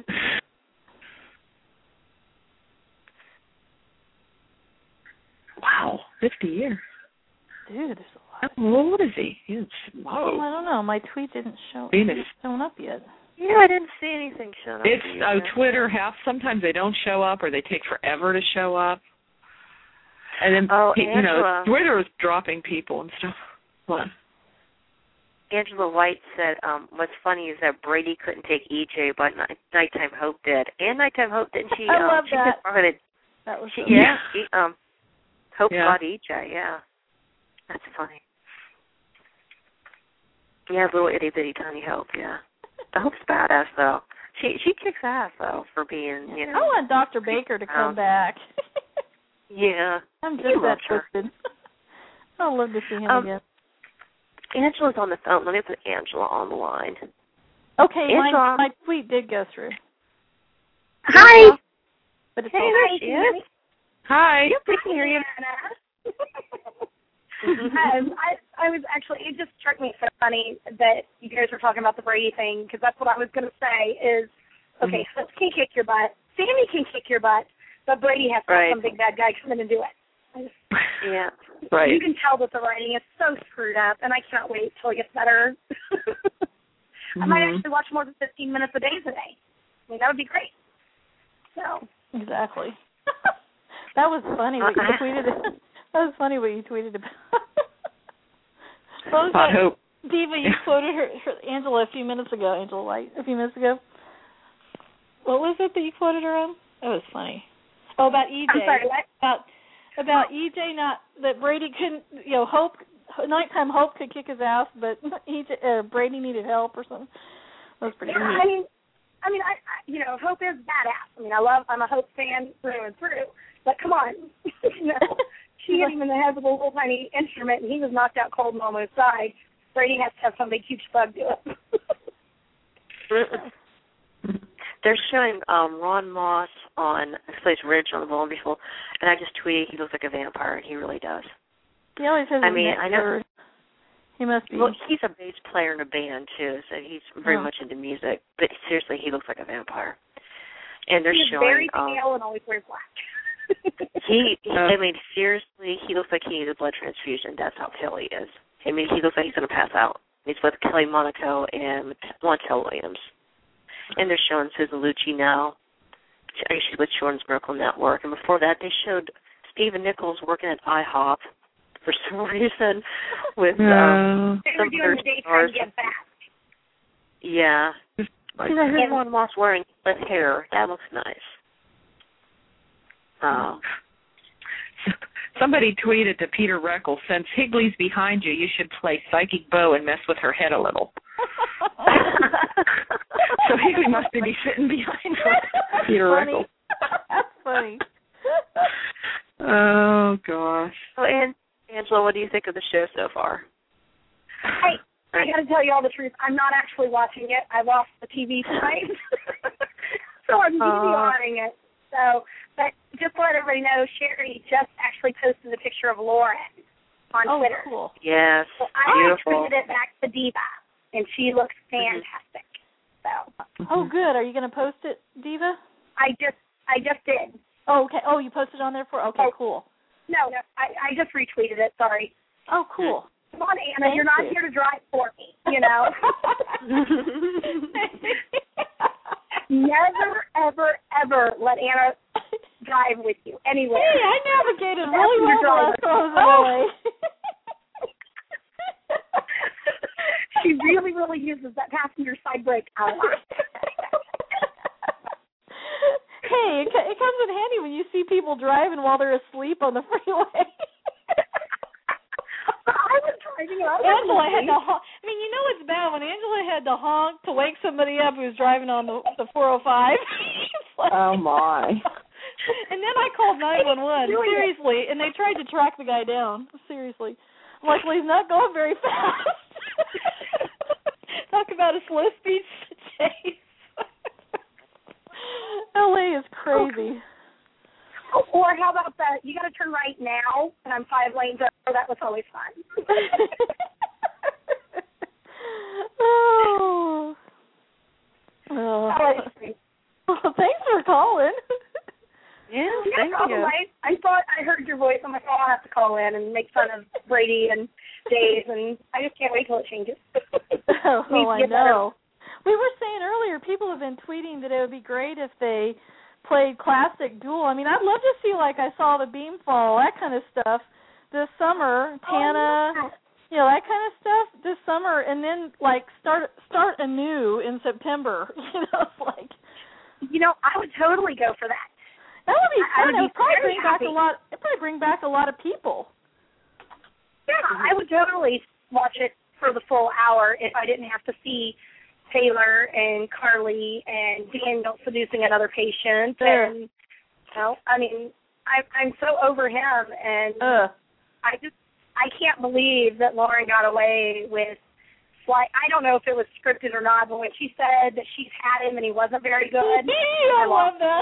Wow, fifty years. Dude, there's a lot. How old is he? He's Oh, whoa. I don't know. My tweet didn't show. Venus. It's showing up yet. Yeah, I didn't see anything showing up. It's for you oh there. Twitter. Half sometimes they don't show up or they take forever to show up. And then Oh, pe- you know Angela. Twitter is dropping people and stuff. What? Angela White said, um, what's funny is that Brady couldn't take E J, but Night- Nighttime Hope did. And Nighttime Hope, didn't she? I um, love she that. confronted- That was She, so yeah, she, um, Hope Yeah. got E J, yeah. That's funny. Yeah, little itty bitty tiny Hope, yeah. The Hope's badass, though. She she kicks ass, though, for being, you know. I want Doctor Baker to come Um, back. Yeah. I'm He just that loves her. twisted. I'd love to see him Um, again. Angela's on the phone. Let me put Angela on the line. Okay, my, Angela. my tweet did go through. Hi. But it's Hey, all there she is. Hi. We can hear you. um, I, I was actually, it just struck me so funny that you guys were talking about the Brady thing, because that's what I was going to say is, okay, Mm-hmm. Hope can kick your butt, Sammy can kick your butt, but Brady has to Right. have some big bad guy come in and do it. I just, Yeah. Right. You can tell that the writing is so screwed up, and I can't wait till it gets better. mm-hmm. I might actually watch more than fifteen minutes a day today. I mean, that would be great. So exactly. That was funny what you tweeted. That was funny what you tweeted about. What was I that? hope. Diva, you quoted her, her Angela a few minutes ago. Angela White a few minutes ago. What was it that you quoted her on? That was funny. Oh, about E J. I'm sorry, what? About about E J not that Brady couldn't. You know, Hope nighttime Hope could kick his ass, but E J uh, Brady needed help or something. That was pretty. Yeah, funny. I mean, I mean, I, I you know, Hope is badass. I mean, I love. I'm a Hope fan through and through. But come on, you know, she hit him in the head with a little tiny instrument, and he was knocked out cold and almost died. Brady has to have some big huge thug do it. They're showing um, Ron Moss on Slate's Ridge on the Vulnerable, and I just tweeted he looks like a vampire. He really does. He always has. I his mean, neck I know. covered. He must be. Well, he's a bass player in a band too, so he's very oh. much into music. But seriously, he looks like a vampire. And they're He's showing. very um, pale and always wears black. he, he, I mean, seriously, he looks like he needs a blood transfusion. That's how pale he is. I mean, he looks like he's going to pass out. He's with Kelly Monaco and Montel Williams. And they're showing Susan Lucci now. She's with Children's Miracle Network. And before that, they showed Stephen Nichols working at IHOP for some reason with um, they some were doing the daytime get back. Yeah. Like, See, here's Ron Moss wearing with hair. That looks nice. Oh. Somebody tweeted to Peter Reckles, since Higley's behind you, you should play Psychic Bow and mess with her head a little. So Higley must be sitting behind her. Peter funny. Reckles. That's funny. Oh, gosh. So, and Angela, what do you think of the show so far? Hey, I got to tell you all the truth. I'm not actually watching it. I lost the T V tonight. So I'm DVRing uh, it. So, but just to let everybody know, Sherry just actually posted a picture of Lauren on oh, Twitter. Cool. Yes, so I beautiful. tweeted it back to Diva, and she looks fantastic. So. Oh, good. Are you going to post it, Diva? I just, I just did. Oh, okay. Oh, you posted on there for? Okay, oh, cool. No, no, I, I just retweeted it. Sorry. Oh, cool. Come on, Anna. Thank you're not you. here to drive for me. You know. Never, ever, ever let Anna drive with you anywhere. Hey, I navigated really well the last time I was away. She really, really uses that passenger side brake a lot. Hey, it, it comes in handy when you see people driving while they're asleep on the freeway. I was driving out. Angela had to honk. I mean, you know it's bad when Angela had to honk to wake somebody up who was driving on the the four oh five. Like, oh, my. And then I called nine one one, seriously, and they tried to track the guy down, seriously. I'm like, well, he's not going very fast. Talk about a slow speed chase. L A is crazy. Or how about that? You got to turn right now, and I'm five lanes over. That was always fun. oh. Oh. Well, thanks for calling. Yeah, no thank problem. you. I, I thought I heard your voice. I'm like, oh, I'll have to call in and make fun of Brady and Dave, and I just can't wait till it changes. oh, oh I know. Better. We were saying earlier, people have been tweeting that it would be great if they played classic Duel. I mean, I'd love to see, like, I saw the Beamfall, that kind of stuff this summer, Tana, oh, yeah. you know, that kind of stuff this summer, and then, like, start start anew in September. You know, it's like. You know, I would totally go for that. That would be I fun. would It be would probably very bring back happy. a lot. It probably bring back a lot of people. Yeah, I would totally watch it for the full hour if I didn't have to see Taylor and Carly and Daniel seducing another patient. Sure. And, you know, I mean, I, I'm so over him, and Ugh. I just, I can't believe that Lauren got away with, like, I don't know if it was scripted or not, but when she said that she's had him and he wasn't very good. I, I love that.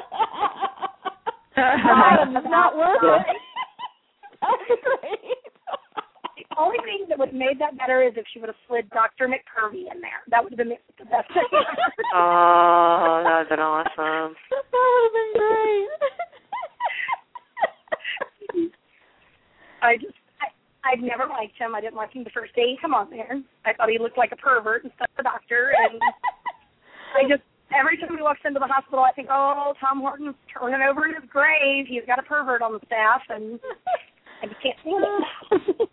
Adam, it's not worth it. That's great. The only thing that would have made that better is if she would have slid Doctor McCurvey in there. That would have been the best thing. Oh, that would have been awesome. That would have been great. I just, I, him. I didn't like him the first day he came on there. I thought he looked like a pervert instead of a doctor. And I just, every time he walks into the hospital, I think, oh, Tom Horton's turning over in his grave. He's got a pervert on the staff, and I just can't stand it.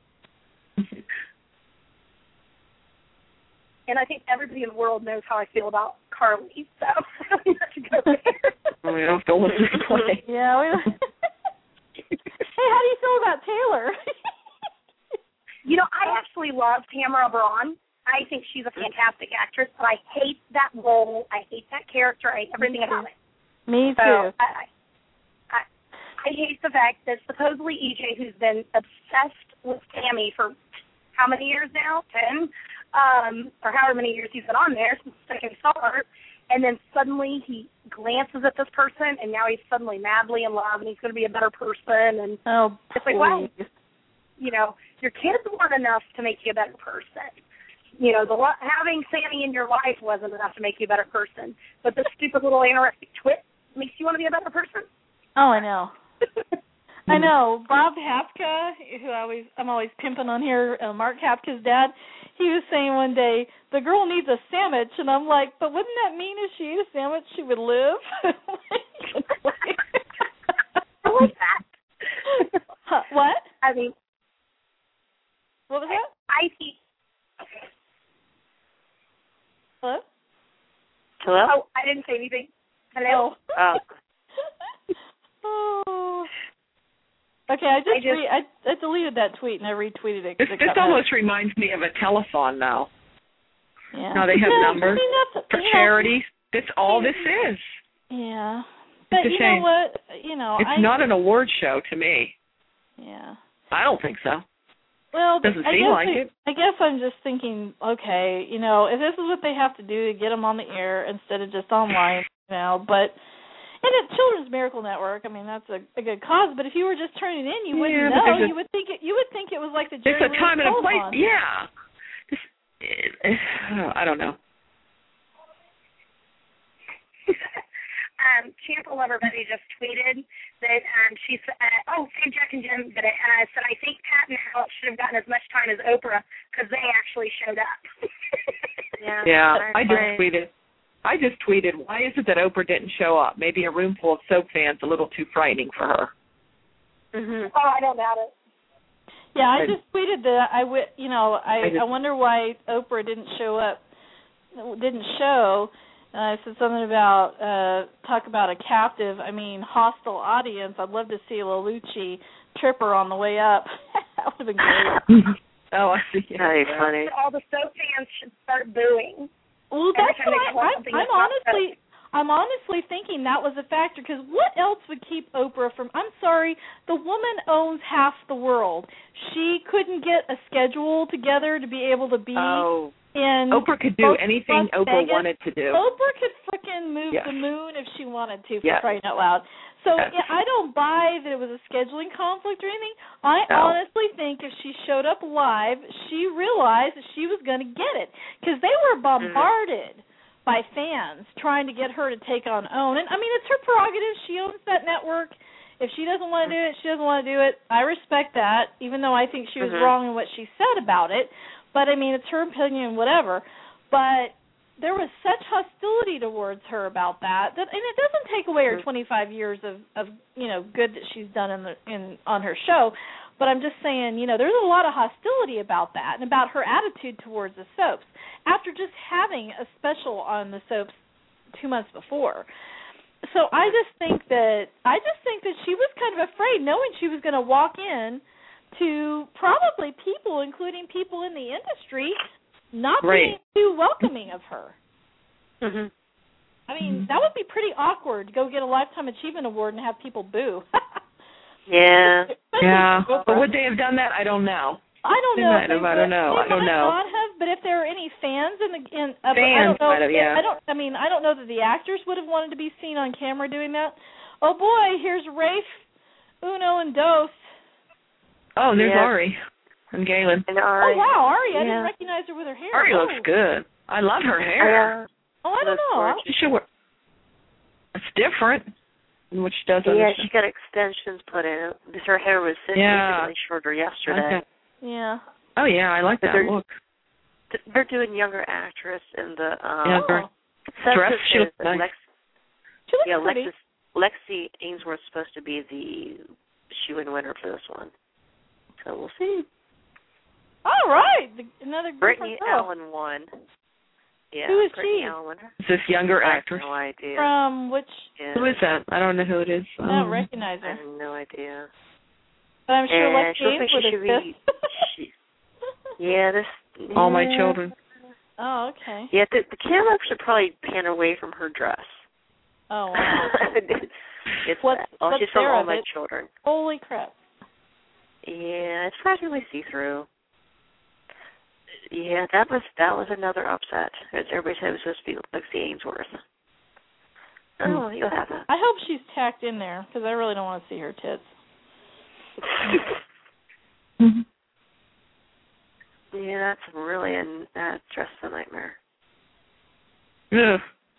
And I think everybody in the world knows how I feel about Carly, so I don't have to go there. We don't have to listen to play. Yeah, we don't. Hey, how do you feel about Taylor? You know, I actually love Tamara Braun. I think she's a fantastic actress, but I hate that role. I hate that character. I hate everything about it. Me so too. I, I, I hate the fact that supposedly E J, who's been obsessed with Tammy for how many years now? Ten? Um, or however many years he's been on there since the second start, and then suddenly he glances at this person, and now he's suddenly madly in love, and he's going to be a better person, and oh, it's like, wow, you know, your kids weren't enough to make you a better person. You know, the having Sammy in your life wasn't enough to make you a better person, but this stupid little anorexic twit makes you want to be a better person. Oh, I know. I know. Bob Hapka, who I always I'm always pimping on here, uh, Mark Hapka's dad, he was saying one day, the girl needs a sandwich, and I'm like, but wouldn't that mean if she ate a sandwich she would live? I like that. Huh, what? I mean, what was that? I, I see. Okay. Hello? Hello? Oh, I didn't say anything. Hello? Oh. Oh. Okay, I just, I, just re- I, I deleted that tweet and I retweeted it. This, this almost reminds me of a telethon now. Yeah. Now they have yeah, numbers I mean, for you know, charities. That's all this is. Yeah. But It's a you shame. know what? You know, It's I, not an award show to me. Yeah. I don't think so. Well, Doesn't I seem guess like I, it. I guess I'm just thinking, okay, you know, if this is what they have to do to get them on the air instead of just online, you know, but and at Children's Miracle Network, I mean, that's a, a good cause. But if you were just turning in, you wouldn't Yeah, know. a, You would think it. You would think it was like the Jerry There's a time and a place. Telethon. Yeah. This, I don't know. um, Champa Lover Buddy just tweeted that um, she said, uh, oh, Sam, Jack, and Jim did it, and I said, I think Pat and Alex should have gotten as much time as Oprah because they actually showed up. Yeah, Yeah, I just right. tweeted. I just tweeted, why is it that Oprah didn't show up? Maybe a room full of soap fans a little too frightening for her. Mm-hmm. Oh, I don't doubt it. Yeah, I just tweeted that. I w- you know, I I, just, I wonder why Oprah didn't show up, didn't show. Uh, I said something about uh, talk about a captive. I mean, hostile audience. I'd love to see Lelucci trip her on the way up. That would have been great. oh, I see. Very funny. All the soap fans should start booing. Well, Every that's time they what I, call I'm, something I'm that's not honestly, I'm honestly thinking that was a factor because what else would keep Oprah from? I'm sorry, the woman owns half the world. She couldn't get a schedule together to be able to be Oh. in. Oprah could do Las anything Vegas. Oprah wanted to do. Oprah could frickin' move Yes. the moon if she wanted to, for Yes. crying out loud. So Yes. yeah, I don't buy that it was a scheduling conflict or anything. I No. honestly think if she showed up live, she realized that she was going to get it because they were bombarded mm-hmm. by fans trying to get her to take on OWN. And, I mean, it's her prerogative. She owns that network. If she doesn't want to do it, she doesn't want to do it. I respect that, even though I think she was mm-hmm. wrong in what she said about it. But, I mean, it's her opinion, whatever. But there was such hostility towards her about that, that and it doesn't take away her twenty-five years of, of you know, good that she's done in the in on her show. But I'm just saying, you know, there's a lot of hostility about that and about her attitude towards the soaps after just having a special on the soaps two months before. So I just think that I just think that she was kind of afraid, knowing she was going to walk in to probably people, including people in the industry, not Great. being too welcoming of her. Mm-hmm. I mean, that would be pretty awkward to go get a Lifetime Achievement Award and have people boo. Yeah. Yeah. But would they have done that? I don't know. I don't They know. might if they have, I would. don't know. They I don't might know. not have, but if there are any fans in the in, uh, Fans I don't know. might have, yeah. I don't. I mean, I don't know that the actors would have wanted to be seen on camera doing that. Oh boy, here's Rafe, Uno, and Dose. Oh, there's Yeah. Ari and Galen. And Ari. Oh wow, Ari! I Yeah. didn't recognize her with her hair. Ari oh. looks good. I love her hair. Uh, Oh, I don't Looks know. gorgeous. She should wear. It's different than what she does on Yeah, the she show. got extensions put in because her hair was significantly Yeah. shorter yesterday. Okay. Yeah. Oh yeah, I like But that they're- look. They're doing younger actress in the um, Younger dress. She looks nice. Lex, She looks yeah, pretty. Lexis, Lexi Ainsworth's supposed to be the shoe-in winner for this one. So we'll see. All right, the, another Brittany different girl. Allen won. Yeah, Who is Brittany she? Allen won her. Is this younger I actress? have no idea. From which? Yeah. Who is that? I don't know who it is. I don't Um, recognize I her. have no idea. But I'm sure And Lex she looks like Ainsworth she is should be. she, yeah, this. All My yeah. Children. Oh, okay. Yeah, the, the camera should probably pan away from her dress. Oh, wow. it's What's- that. Oh, what's she's from there All of My it? Children. Holy crap. Yeah, it's practically see-through. Yeah, that was that was another upset. Everybody said it was supposed to be Lexi Ainsworth. Oh, you'll have that. I hope she's tacked in there because I really don't want to see her tits. Mhm. Yeah, that's really a that dress is a nightmare. Ugh.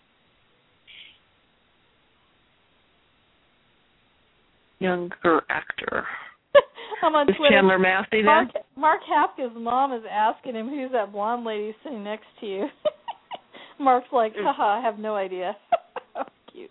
Younger actor. I'm on Is Twitter. Chandler Massey there? Mark, Mark Hapka's mom is asking him, who's that blonde lady sitting next to you? Mark's like, haha, I have no idea. Cute.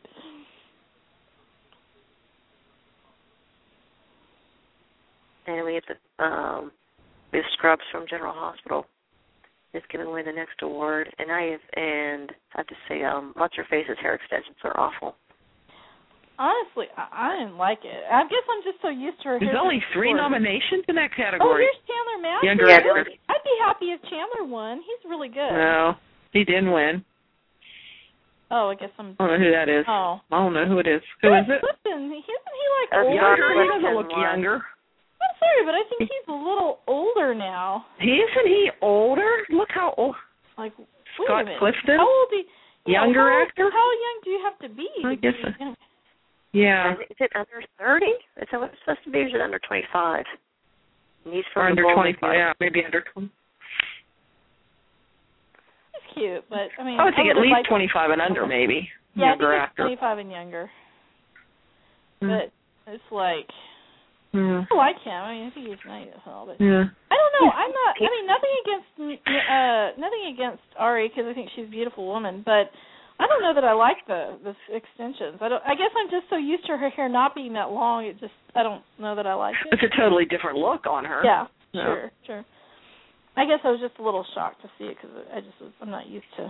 And we have the um, we have Scrubs from General Hospital. Is giving away the next award, and I have and I have to say, um, what's her face's hair extensions are awful. Honestly, I, I didn't like it. I guess I'm just so used to her. There's hair only three before. nominations in that Oh, category. here's Chandler Massey. Younger Yeah, actor. I'd be happy if Chandler won. He's really good. No, he didn't win. Oh, I guess I'm. I don't know who that is. Oh. I don't know who it is. Who is it? Listen, isn't he like Uh, older? Younger. He Clifton doesn't look won. younger. I'm sorry, but I think he's a little older now. He isn't he older? Look how old. Like, wait Scott a minute. Clifton? How old? Do you, yeah, Younger how, actor? How young do you have to be? I to guess be so. young? Yeah. Is it under thirty? Is that what it's supposed to be? Or is it under twenty-five? And he's Or from under the twenty-five. Yeah, maybe under twenty. He's cute, but I mean, I would think I at least like, twenty-five and under, maybe. Yeah, Younger I think it's actor. twenty-five and younger. Mm. But it's like, Yeah. I like him. I mean, I think he's nice and all, but Yeah. I don't know. I'm not. I mean, nothing against uh, nothing against Ari because I think she's a beautiful woman, but I don't know that I like the the extensions. I don't. I guess I'm just so used to her hair not being that long. It just I don't know that I like it. It's a totally different look on her. Yeah, Yeah. sure, sure. I guess I was just a little shocked to see it because I just was, I'm not used to.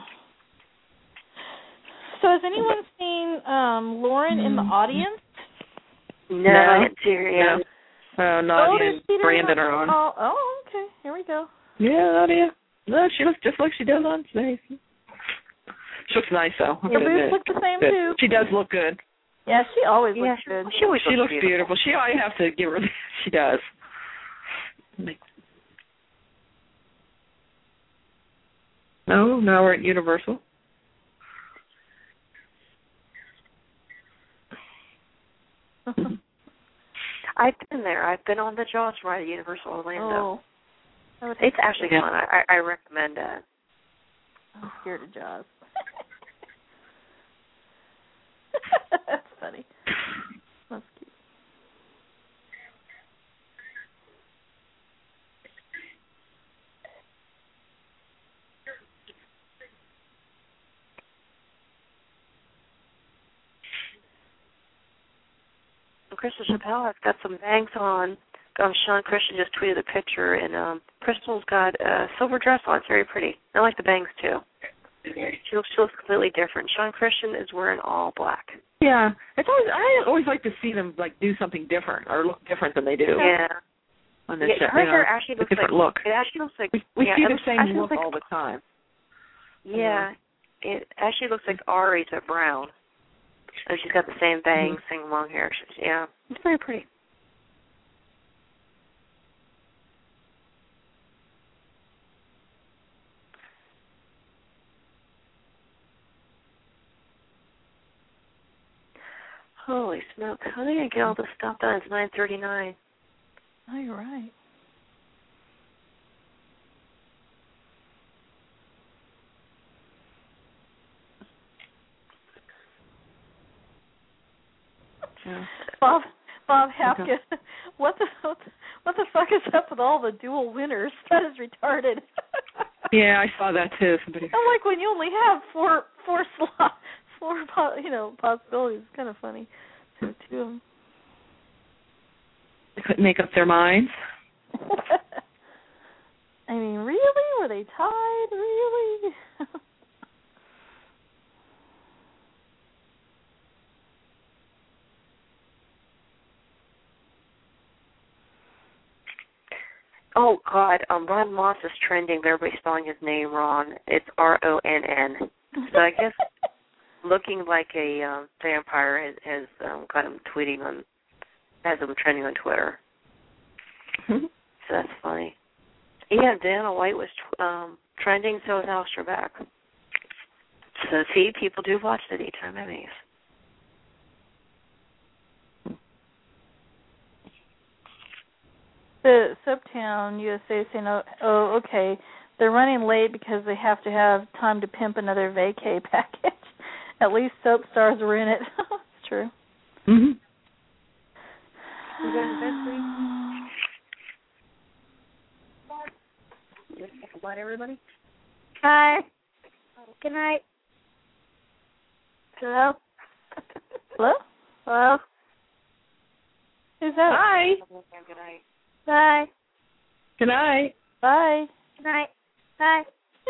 So has anyone seen um, Lauren in the audience? No, No. I didn't see her yet. No. Oh, Nadia there's and Peter Brandon Hunt. are on. Oh, oh, okay. Here we go. Yeah, Nadia. No, she looks just like she does on stage. She looks nice, though. Your boobs look the same, Good. too. She does look good. Yeah, she always Yeah, looks good. she always She looks looks beautiful. She, I have to give her that. She does. No, now we're at Universal. I've been there. I've been on the Jaws ride at Universal Orlando. Oh. It's actually Yeah. fun. I, I recommend it. I'm scared of Jaws. That's funny. That's cute. And Crystal Chappelle has got some bangs on. Um, Sean Christian just tweeted a picture, and um, Crystal's got a silver dress on. It's very pretty. I like the bangs, too. She looks, she looks completely different. Sean Christian is wearing all black. Yeah, it's always I always like to see them like do something different or look different than they do. Yeah. On this Yeah, show, her you know, hair actually a looks different like look. It actually looks like We, we yeah, see it the looks, same actually look looks like, all the time. Yeah, it actually looks like Ari to Brown. So she's got the same bangs, Mm-hmm. same long hair. She's, yeah, it's very pretty. Holy smokes! How are they gonna get all this stuff done? It's nine thirty-nine. Oh, you're right. Yeah. Bob Bob Hapka, what the what the fuck is up with all the dual winners? That is retarded. Yeah, I saw that too. Somebody. I'm like, when you only have four four slots, four you know possibilities. It's kind of funny. Two, two of them. They couldn't make up their minds. I mean, really? Were they tied? Really? Oh, God. Um, Ron Moss is trending. Everybody's spelling his name wrong. It's R O N N. So I guess looking like a um, vampire has, has um, got him tweeting on, has him trending on Twitter. So that's funny. Yeah, Dana White was um, trending, so was Alistair Beck. So, see, people do watch the daytime Emmys. The Soaptown U S A is saying, oh, oh, okay, they're running late because they have to have time to pimp another vacay package. At least soap stars were in it. It's true. Mm-hmm. You guys in bed, please? Goodbye, everybody. Hi. Good night. Hello? Hello? Hello? Who's that? Hi. Good night. Bye. Good night. Bye. Good night. Bye.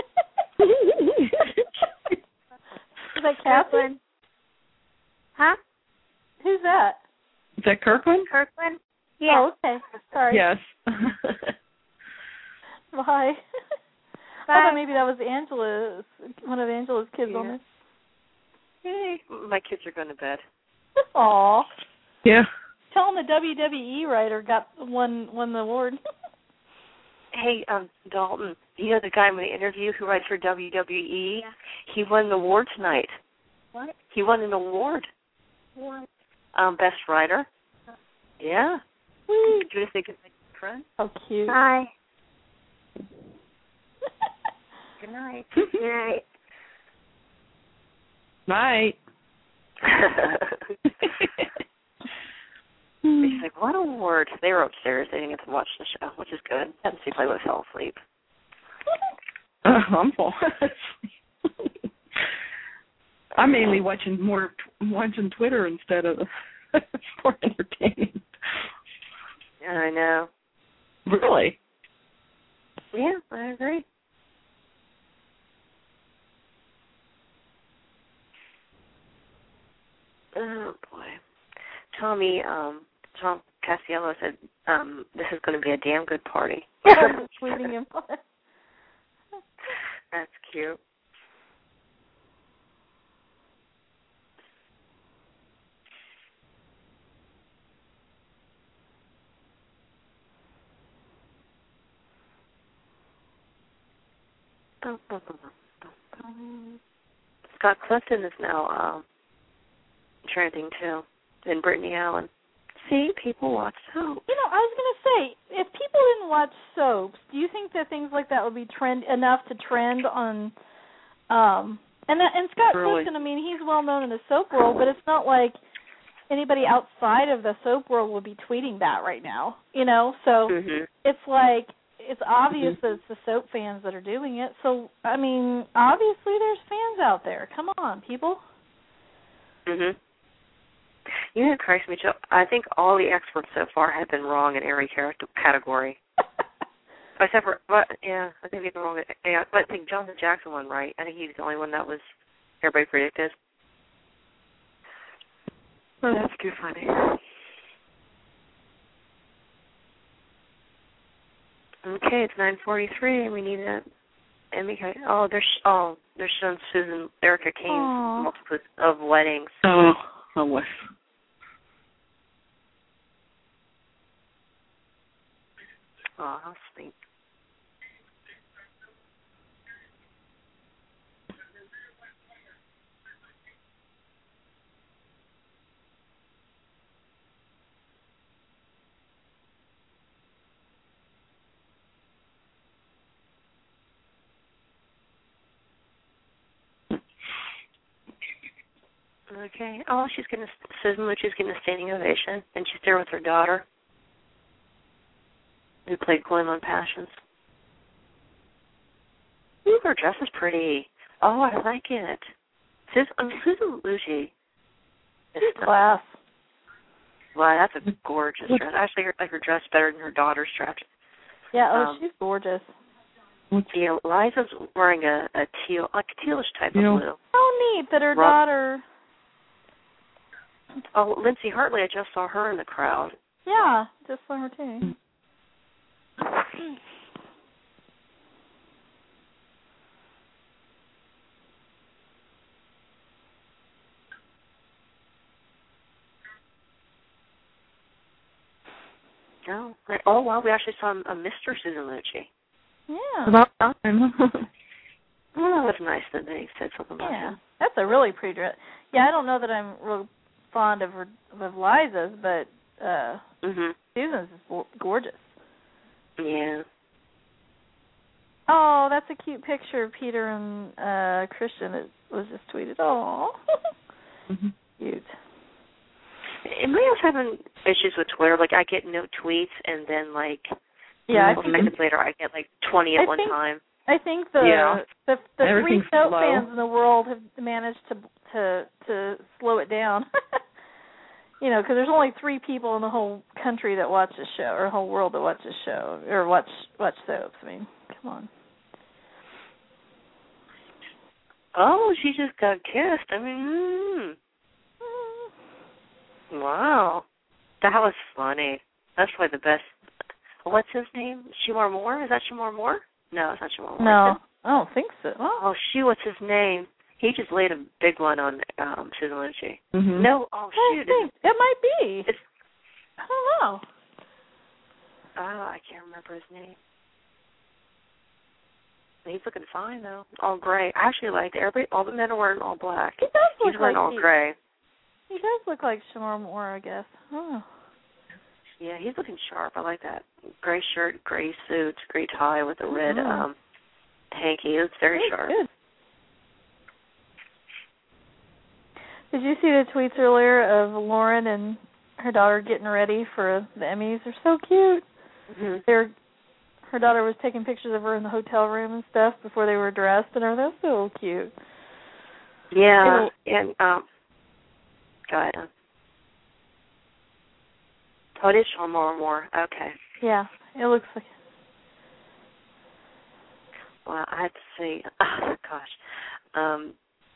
Is that Catherine? Huh? Who's that? Is that Kirkland? Kirkland? Yeah. Oh, okay. Sorry. Yes. Bye. Bye. I thought maybe that was Angela's, one of Angela's kids Yeah. on there. Hey, my kids are going to bed. Aw. Yeah. Tell them the W W E writer got won won the award. Hey, um, Dalton, you know the guy in the interview who writes for W W E? Yeah. He won an award tonight. What? He won an award. What? Um, best writer. Yeah. Woo. Do you think it's my friend? How cute. Bye. Good night. Good night. Night. He's like, what award? They were upstairs. They didn't get to watch the show, which is good. Had to see if I would have fell asleep. Uh, I'm full. I'm mainly watching more watching Twitter instead of for entertainment. Yeah, I know. Really? Yeah, I agree. Oh boy, Tommy. Um, Tom Castiello said, um, "This is going to be a damn good party." I'm tweeting him. That's cute. Scott Clifton is now um, trending too, and Brittany Allen. See, people watch soap. You know, I was going to say, if people didn't watch soaps, do you think that things like that would be trend enough to trend on? Um, and that, and Scott really? Clifton, I mean, he's well known in the soap world, but it's not like anybody outside of the soap world would be tweeting that right now. You know, so Mm-hmm. it's like it's obvious Mm-hmm. that it's the soap fans that are doing it. So I mean, obviously there's fans out there. Come on, people. Mhm. You know, Christ, Mitchell, I think all the experts so far have been wrong in every character category. Except for, but yeah, I think they've been wrong. Yeah, but I think Jonathan Jackson won right. I think he's the only one that was everybody predicted. Oh, that's too funny. Okay, it's nine forty-three, and we need a. And we got, oh, they're sh- oh, they're showing Susan Erica Kane's Aww. multiple of weddings. Oh, I wish. Oh, how sweet. Okay. Oh, she's getting Susan Lucci's getting a standing ovation, and she's there with her daughter. who played Gwendolyn Passions. Ooh, her dress is pretty. Oh, I like it. Susan, um, Susan Lucci. It's class. Wow, that's a gorgeous dress. I actually like her dress better than her daughter's dress. Yeah, oh, um, she's gorgeous. Yeah, Liza's wearing a, a teal, like a tealish type you of know, blue. Oh, neat that her Rob- daughter. Oh, Lindsay Hartley, I just saw her in the crowd. Yeah, just saw her too. Oh, oh wow, we actually saw a Mister Susan Lucci. Yeah. About time. Oh, that was nice that they said something about Yeah, him. that's a really pretty dress. Yeah, I don't know that I'm real fond of her, of Liza's, but uh, Mhm. Susan's is gorgeous. Yeah. Oh, that's a cute picture of Peter and uh, Christian. It was just tweeted. Oh, mm-hmm. Cute. Am I else having issues with Twitter? Like, I get no tweets, and then, like, yeah, a couple seconds later, I get, like, twenty at I one think, time. I think the Yeah. the, the three soap slow. fans in the world have managed to to to slow it down. You know, because there's only three people in the whole country that watch this show, or the whole world that watch this show, or watch watch soaps. I mean, come on. Oh, she just got kissed. I mean, mm. Wow. That was funny. That's probably the best. What's his name? Shamar Moore? Is that Shamar Moore? No, it's not Shamar Moore. No, I don't think so. Oh, shoot, what's his name? He just laid a big one on um, Susan Lucci. Mm-hmm. No, oh, I shoot. think it might be. It's, I don't know. oh, I can't remember his name. He's looking fine, though. All gray. I actually liked it. Everybody, all the men are wearing all black. He does look He's wearing like all he, gray. He does look like Shamar Moore, I guess. Oh. Yeah, he's looking sharp. I like that. Gray shirt, gray suit, gray tie with a red Mm-hmm. um, hanky. It's very That's sharp. good. Did you see the tweets earlier of Lauren and her daughter getting ready for the Emmys? They're so cute. Mm-hmm. They're, her daughter was taking pictures of her in the hotel room and stuff before they were dressed, and everything. That's so cute. Yeah, and um, go ahead. Oh, it is Sean Moore more. Okay. Yeah, it looks like. Well, I have to see. Oh, gosh. Um,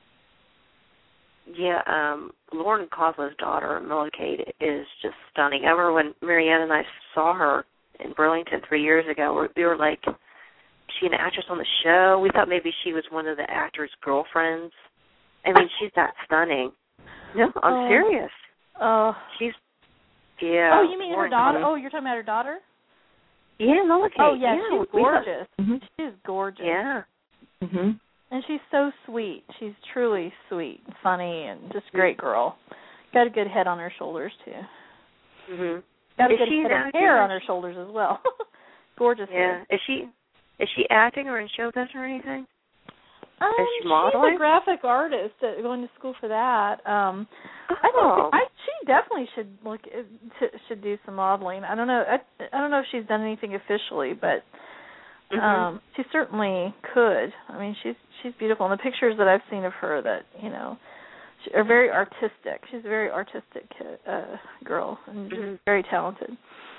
yeah, um, Lauren Coslow's daughter, Mila Kate, is just stunning. I remember when Marianne and I saw her in Burlington three years ago, we were like, is she an actress on the show? We thought maybe she was one of the actors' girlfriends. I mean, she's that stunning. No, I'm Oh. serious. Oh. She's, yeah. Oh, you mean her Lauren daughter? Coslov. Oh, you're talking about her daughter? Yeah, Mila Kate. Oh, yeah, yeah she's we thought- gorgeous. Mm-hmm. She's gorgeous. Yeah. Mm-hmm. And she's so sweet. She's truly sweet and funny and just a great girl. Got a good head on her shoulders, too. Mhm. Got a Is good she head an of hair actor? on her shoulders as well. Gorgeous Yeah. hair. Is she is she acting or in show business or anything? Um, Is she she's modeling? a graphic artist, uh, going to school for that. Um, I Oh. think I, she definitely should look at, to, should do some modeling. I don't know. I, I don't know if she's done anything officially, but Mhm. um, she certainly could. I mean, she's she's beautiful. And the pictures that I've seen of her, that you know, she, are very artistic. She's a very artistic uh, girl and just Mhm. very talented.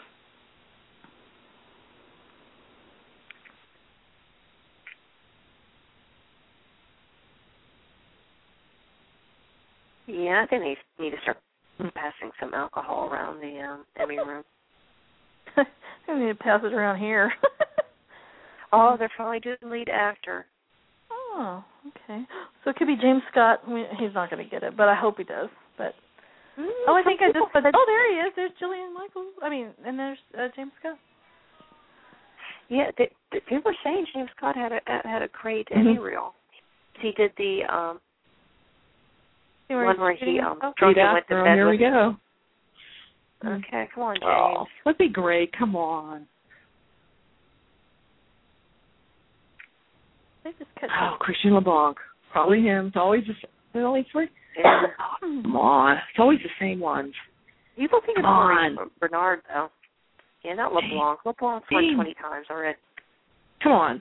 Yeah, I think they need to start passing some alcohol around the um, Emmy room. I need to pass it around here. Oh, they're probably doing lead actor. Oh, okay. So it could be James Scott. I mean, he's not going to get it, but I hope he does. But Mm, oh, I some think I people just said. said- Oh, there he is. There's Jillian Michaels. I mean, and there's uh, James Scott. Yeah, they, they, people were saying James Scott had a had a great Mhm. Emmy reel. He did the um, See where one he's where he shooting um, himself? drunk Lead and went to actor, bed here with we go. Okay, come on, James. Oh, that'd be great. Come on. They just cut. Oh, Christian LeBlanc. Probably him. It's always the same. There's only three. Yeah. Oh, come on. It's always the same ones. People think it's Come Maurice on. Bernard, though. Yeah, not LeBlanc. LeBlanc's won twenty times already. Come on.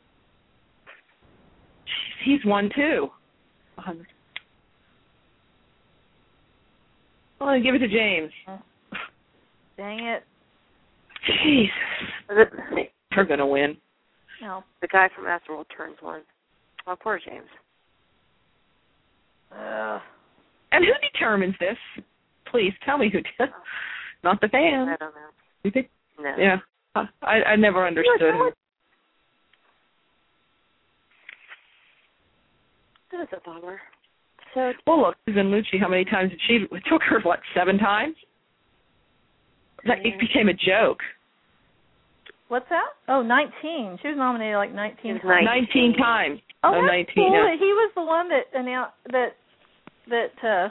He's won too. Well, give it to James. Dang it. Jesus. They're going to win. No. The guy from Astroworld turns one. Oh, poor James. Ugh. And who determines this? Please tell me who did. Not the fans. I don't know. You think? No. Yeah. I, I never understood him. That's a bummer. So, well, look, Susan Lucci, how many times did she? It took her, what, seven times? That, it became a joke. What's that? Oh, nineteen. She was nominated like nineteen times. nineteen. nineteen times. Oh, no, that's nineteen, cool. yeah. He was the one that announced that that. Uh,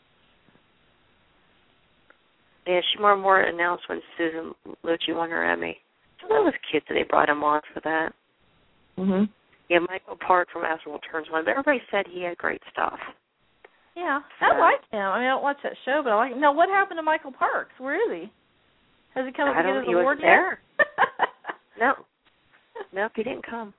yeah, she more and more announced when Susan Lucci won her Emmy. So that was cute that they brought him on for that. Mhm. Yeah, Michael Park from Astroworld turns one, but everybody said he had great stuff. Yeah, I like him. I mean, I don't watch that show, but I like him. Now, what happened to Michael Parks? Where is he? Has he come up I to get don't. his He award wasn't there. No, nope, he didn't come.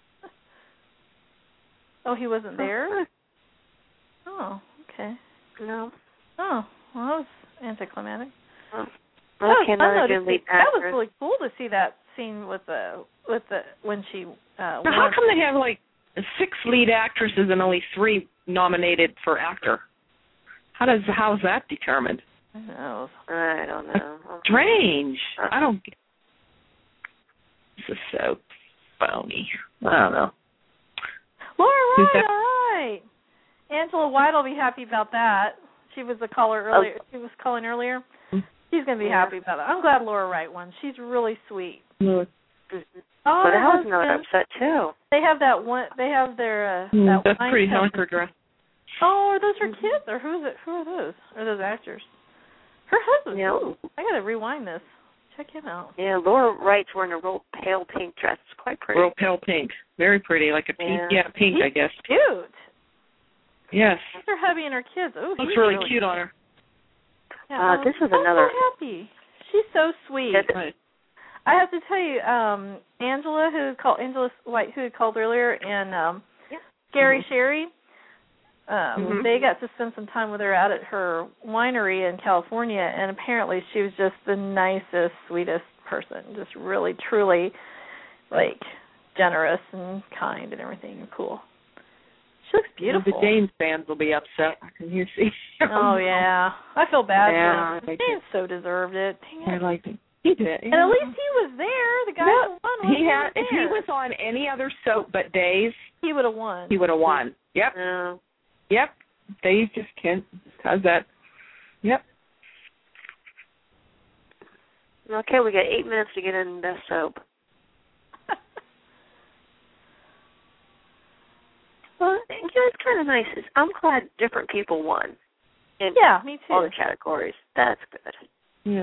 Oh, he wasn't there. Oh, okay. No. Oh, well, that was anticlimactic. Oh. That Okay, was fun, another though, good to see. lead That was actress. really cool to see that scene with the with the when she. Uh, now, how come they have like six lead actresses and only three nominated for actor? How does how is that determined? Who knows? I don't know. Strange. I don't. This is so phony. I don't know. Laura Who's Wright, that? all right. Angela White will be happy about that. She was the caller earlier. Oh. She was calling earlier. She's going to be yeah. happy about it. I'm glad Laura Wright won. She's really sweet. Mm. Mm-hmm. Oh, but that was another upset too. They have that one. They have their. Uh, mm, that that's wine pretty test. hunker dress. Oh, are those her kids, or who is it? Who are those? Are those actors? Her husband. Yeah. Ooh, I got to rewind this. Check him out. Yeah, Laura Wright's wearing a real pale pink dress. It's quite pretty. Real pale pink. Very pretty, like a pink. Yeah, yeah pink, He's I guess. Cute. Yes. That's her hubby and her kids. Oh, looks really, really cute on her. Yeah, uh, this is I'm another. so happy. She's so sweet. Right. I have to tell you, um, Angela, who called Angela White, who had called earlier, and um, yeah. Gary mm-hmm. Sherry, um, mm-hmm. they got to spend some time with her out at her winery in California, and apparently she was just the nicest, sweetest person, just really, truly, like, generous and kind and everything, and cool. She looks beautiful. Well, the James fans will be upset. I can hear see. Oh yeah, I feel bad yeah, for him. James so deserved it. Dang it. I liked it. He did. And at least he was there. The guy no, who won. He had. There. If he was on any other soap but Days, he would have won. He would have won. Yep. Yeah. Yep. Days just can't. How's that? Yep. Okay, we got eight minutes to get in best soap. Well, you know, it's kind of nice. I'm glad different people won. In yeah, me too. All the categories. That's good. Yeah.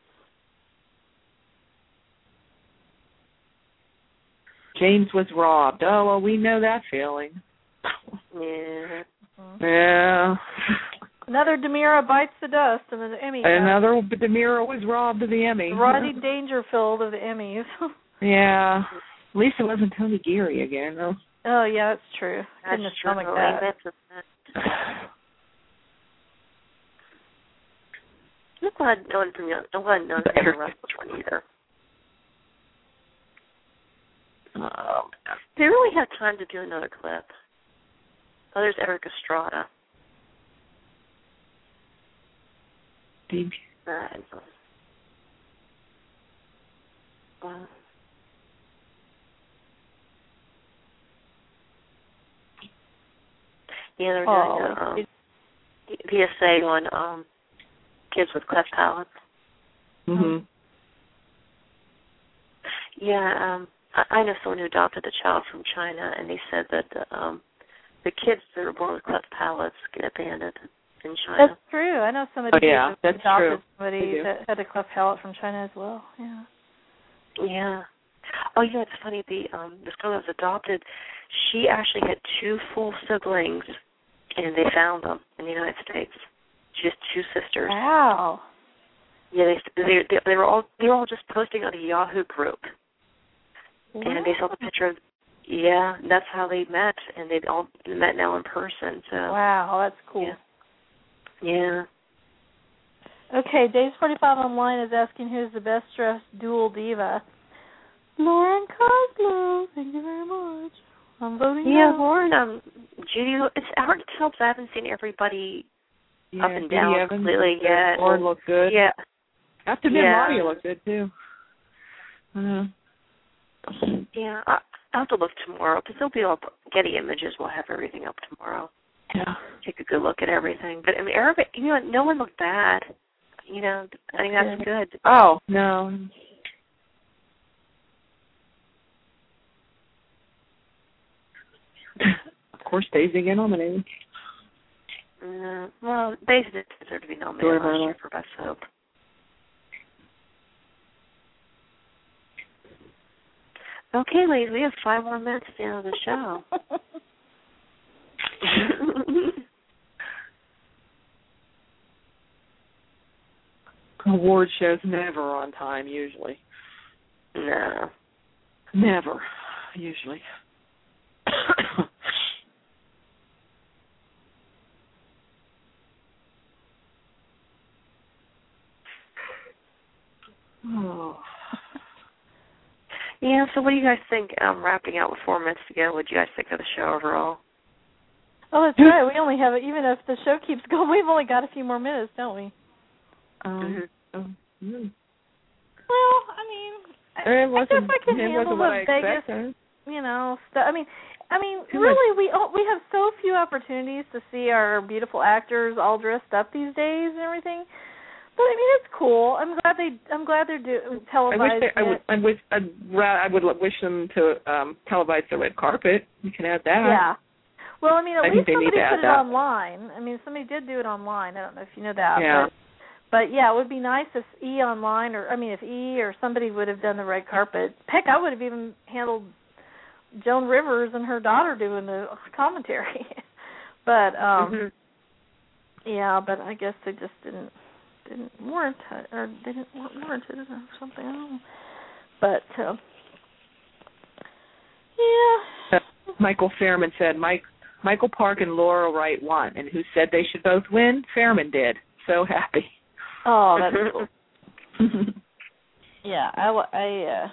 James was robbed. Oh, well, we know that feeling. Yeah. Mm-hmm. Yeah. Another Demira bites the dust, and the Emmy. Another Demira was robbed of the Emmy. Rodney Dangerfield of the Emmys. Yeah. At least it wasn't Tony Geary again, though. Oh, yeah, that's true. That's Couldn't have true. stomached that. That's I'm glad no one from Young. I'm glad no one from Young Russell's one either. Um, they really have time to do another clip. Oh, there's Eric Estrada. Big. Uh, wow. Yeah, they're oh, doing a, um, the essay on um, kids with cleft palates. Mhm. Yeah, um, I, I know someone who adopted a child from China, and they said that the, um, the kids that are born with cleft palates get abandoned in China. That's true. I know somebody oh, yeah, who that's adopted true. somebody that had a cleft palate from China as well. Yeah. Yeah. Oh, yeah, it's funny. The um, this girl that was adopted, she actually had two full siblings, and they found them in the United States. She has two sisters. Wow. Yeah, they they they, they were all they were all just posting on a Yahoo group, wow. And they saw the picture of. Yeah, that's how they met, and they've all met now in person. So. Wow, that's cool. Yeah. yeah. Okay, Days forty-five Online is asking who's the best dressed dual diva. Lauren Coslow, thank you very much. I'm voting Yeah, no. Lauren, um, Judy, it's hard to tell because I haven't seen everybody yeah, up and Judy down Evans completely yet. Lauren looked good. Yeah. I have to admit, yeah. Maria looked good, too. Uh, yeah, I, I'll have to look tomorrow because there'll be all Getty Images. We'll have everything up tomorrow. Yeah. Take a good look at everything. But, I mean, everybody, you know, no one looked bad. You know, I think that's good. Oh, no. Of course, Daisy get nominated. Uh, well, Daisy did deserve to be nominated last year for Best Soap. Okay, ladies, we have five more minutes to the end of the show. Award shows never on time, usually. No. Never, usually. oh. Yeah, so what do you guys think, um, wrapping out with four minutes to go, what do you guys think of the show overall? Oh, that's right. We only have, even if the show keeps going, we've only got a few more minutes, don't we? Um, um, mm. Well, I mean, I, I guess I can handle the Vegas, you know, stuff. I mean, I mean, really, we oh, we have so few opportunities to see our beautiful actors all dressed up these days and everything. But I mean, it's cool. I'm glad they. I'm glad they're do, televising. I wish they, I would. I wish. I'd, I would wish them to um, televise the red carpet. You can add that. Yeah. Well, I mean, at I least somebody put it that. online. I mean, somebody did do it online. I don't know if you know that. Yeah. But, but yeah, it would be nice if E online, or I mean, if E or somebody would have done the red carpet. Heck, I would have even handled Joan Rivers and her daughter doing the commentary. but um, mm-hmm. yeah, but I guess they just didn't. Didn't warrant it, or they didn't warrant it or something. I don't know. But uh, yeah. Uh, Michael Fairman said Mike, Michael Park and Laura Wright won, and who said they should both win? Fairman did. So happy. Oh, that's cool. yeah, I, I uh,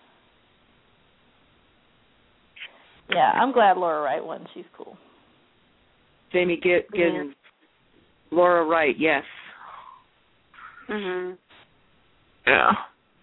yeah, I'm glad Laura Wright won. She's cool. Jamie Gibbons, yeah. Laura Wright, yes. Mhm. Yeah.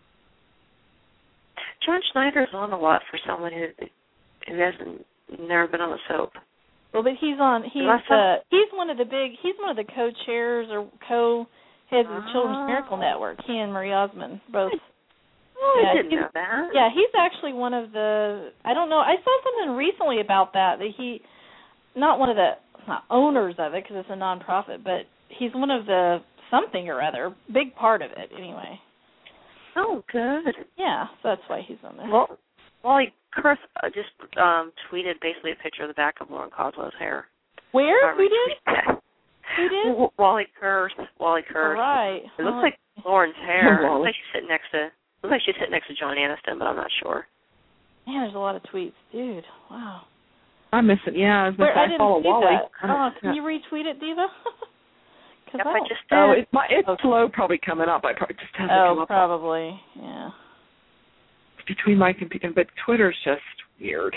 John Schneider's on a lot for someone who who hasn't never been on a soap. Well, but he's on. He's uh, he's one of the big. He's one of the co-chairs or co-heads of the Children's Miracle Network. He and Marie Osmond both. Oh, yeah, I didn't know that. Yeah, he's actually one of the. I don't know. I saw something recently about that. That he, not one of the not owners of it because it's a nonprofit, but he's one of the. Something or other, big part of it, anyway. Oh, good. Yeah, so that's why he's on there. Well, Wally Kurth uh, just um, tweeted basically a picture of the back of Lauren Coslow's hair. Where? Who did? Who did? W- Wally Kurth. Wally Kurth. All right. It looks like Lauren's hair. It looks like she's sitting next to. Looks like she's sitting next to John Aniston, but I'm not sure. Man, there's a lot of tweets, dude. Wow. I'm missing. Yeah, I was Where, I I follow didn't see Wally. that. Oh, can you retweet it, Diva? Yep, I just did. Oh, it's, my, it's oh. slow probably coming up. I probably just haven't oh, come up. probably, yeah. Between my computer, but Twitter's just weird.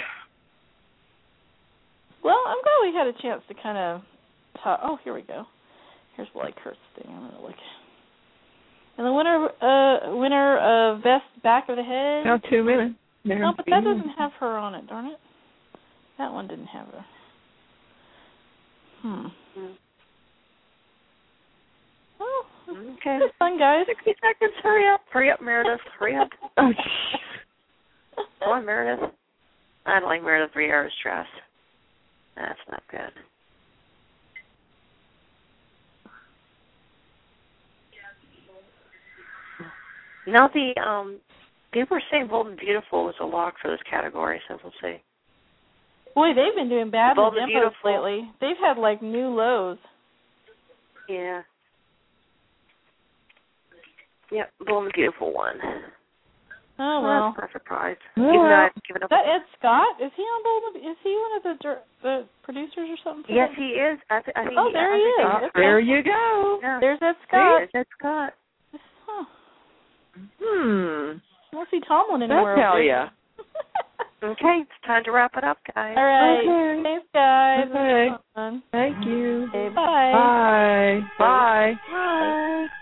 Well, I'm glad we had a chance to kind of talk. Oh, here we go. Here's Wally Kurth's thing. I'm going to look. And the winner uh, winner of Best Back of the Head. Now two minutes. There no, but that doesn't have her on it, darn it. That one didn't have her. Hmm. Mm. Oh, okay. It's fun, guys. sixty seconds. Hurry up. Hurry up, Meredith. Hurry up. Oh, Come on, Meredith. I don't like Meredith Riera's dress. That's not good. Now the um, people were saying Bold and Beautiful was a lock for this category, so we'll see. Boy, they've been doing bad with Bold and Dempos Beautiful lately. They've had like new lows. Yeah. Yep, Bold and Beautiful one. Oh well. That's not a surprise. Well, Even though I've given Is up. that Ed Scott? Is he on Bold? Is he one of the dir- the producers or something? for Yes, that? he is. I, th- I think Oh, he, there I he think is. they- Okay. There you go. Yeah. There's Ed Scott. There's Ed Scott. Huh. Hmm. I don't see Tomlin That'll anywhere. tell over ya. there. Okay, it's time to wrap it up, guys. All right. Okay. Thanks, guys. Okay. Fun. Thank you. Okay, bye. Bye. Bye. Bye.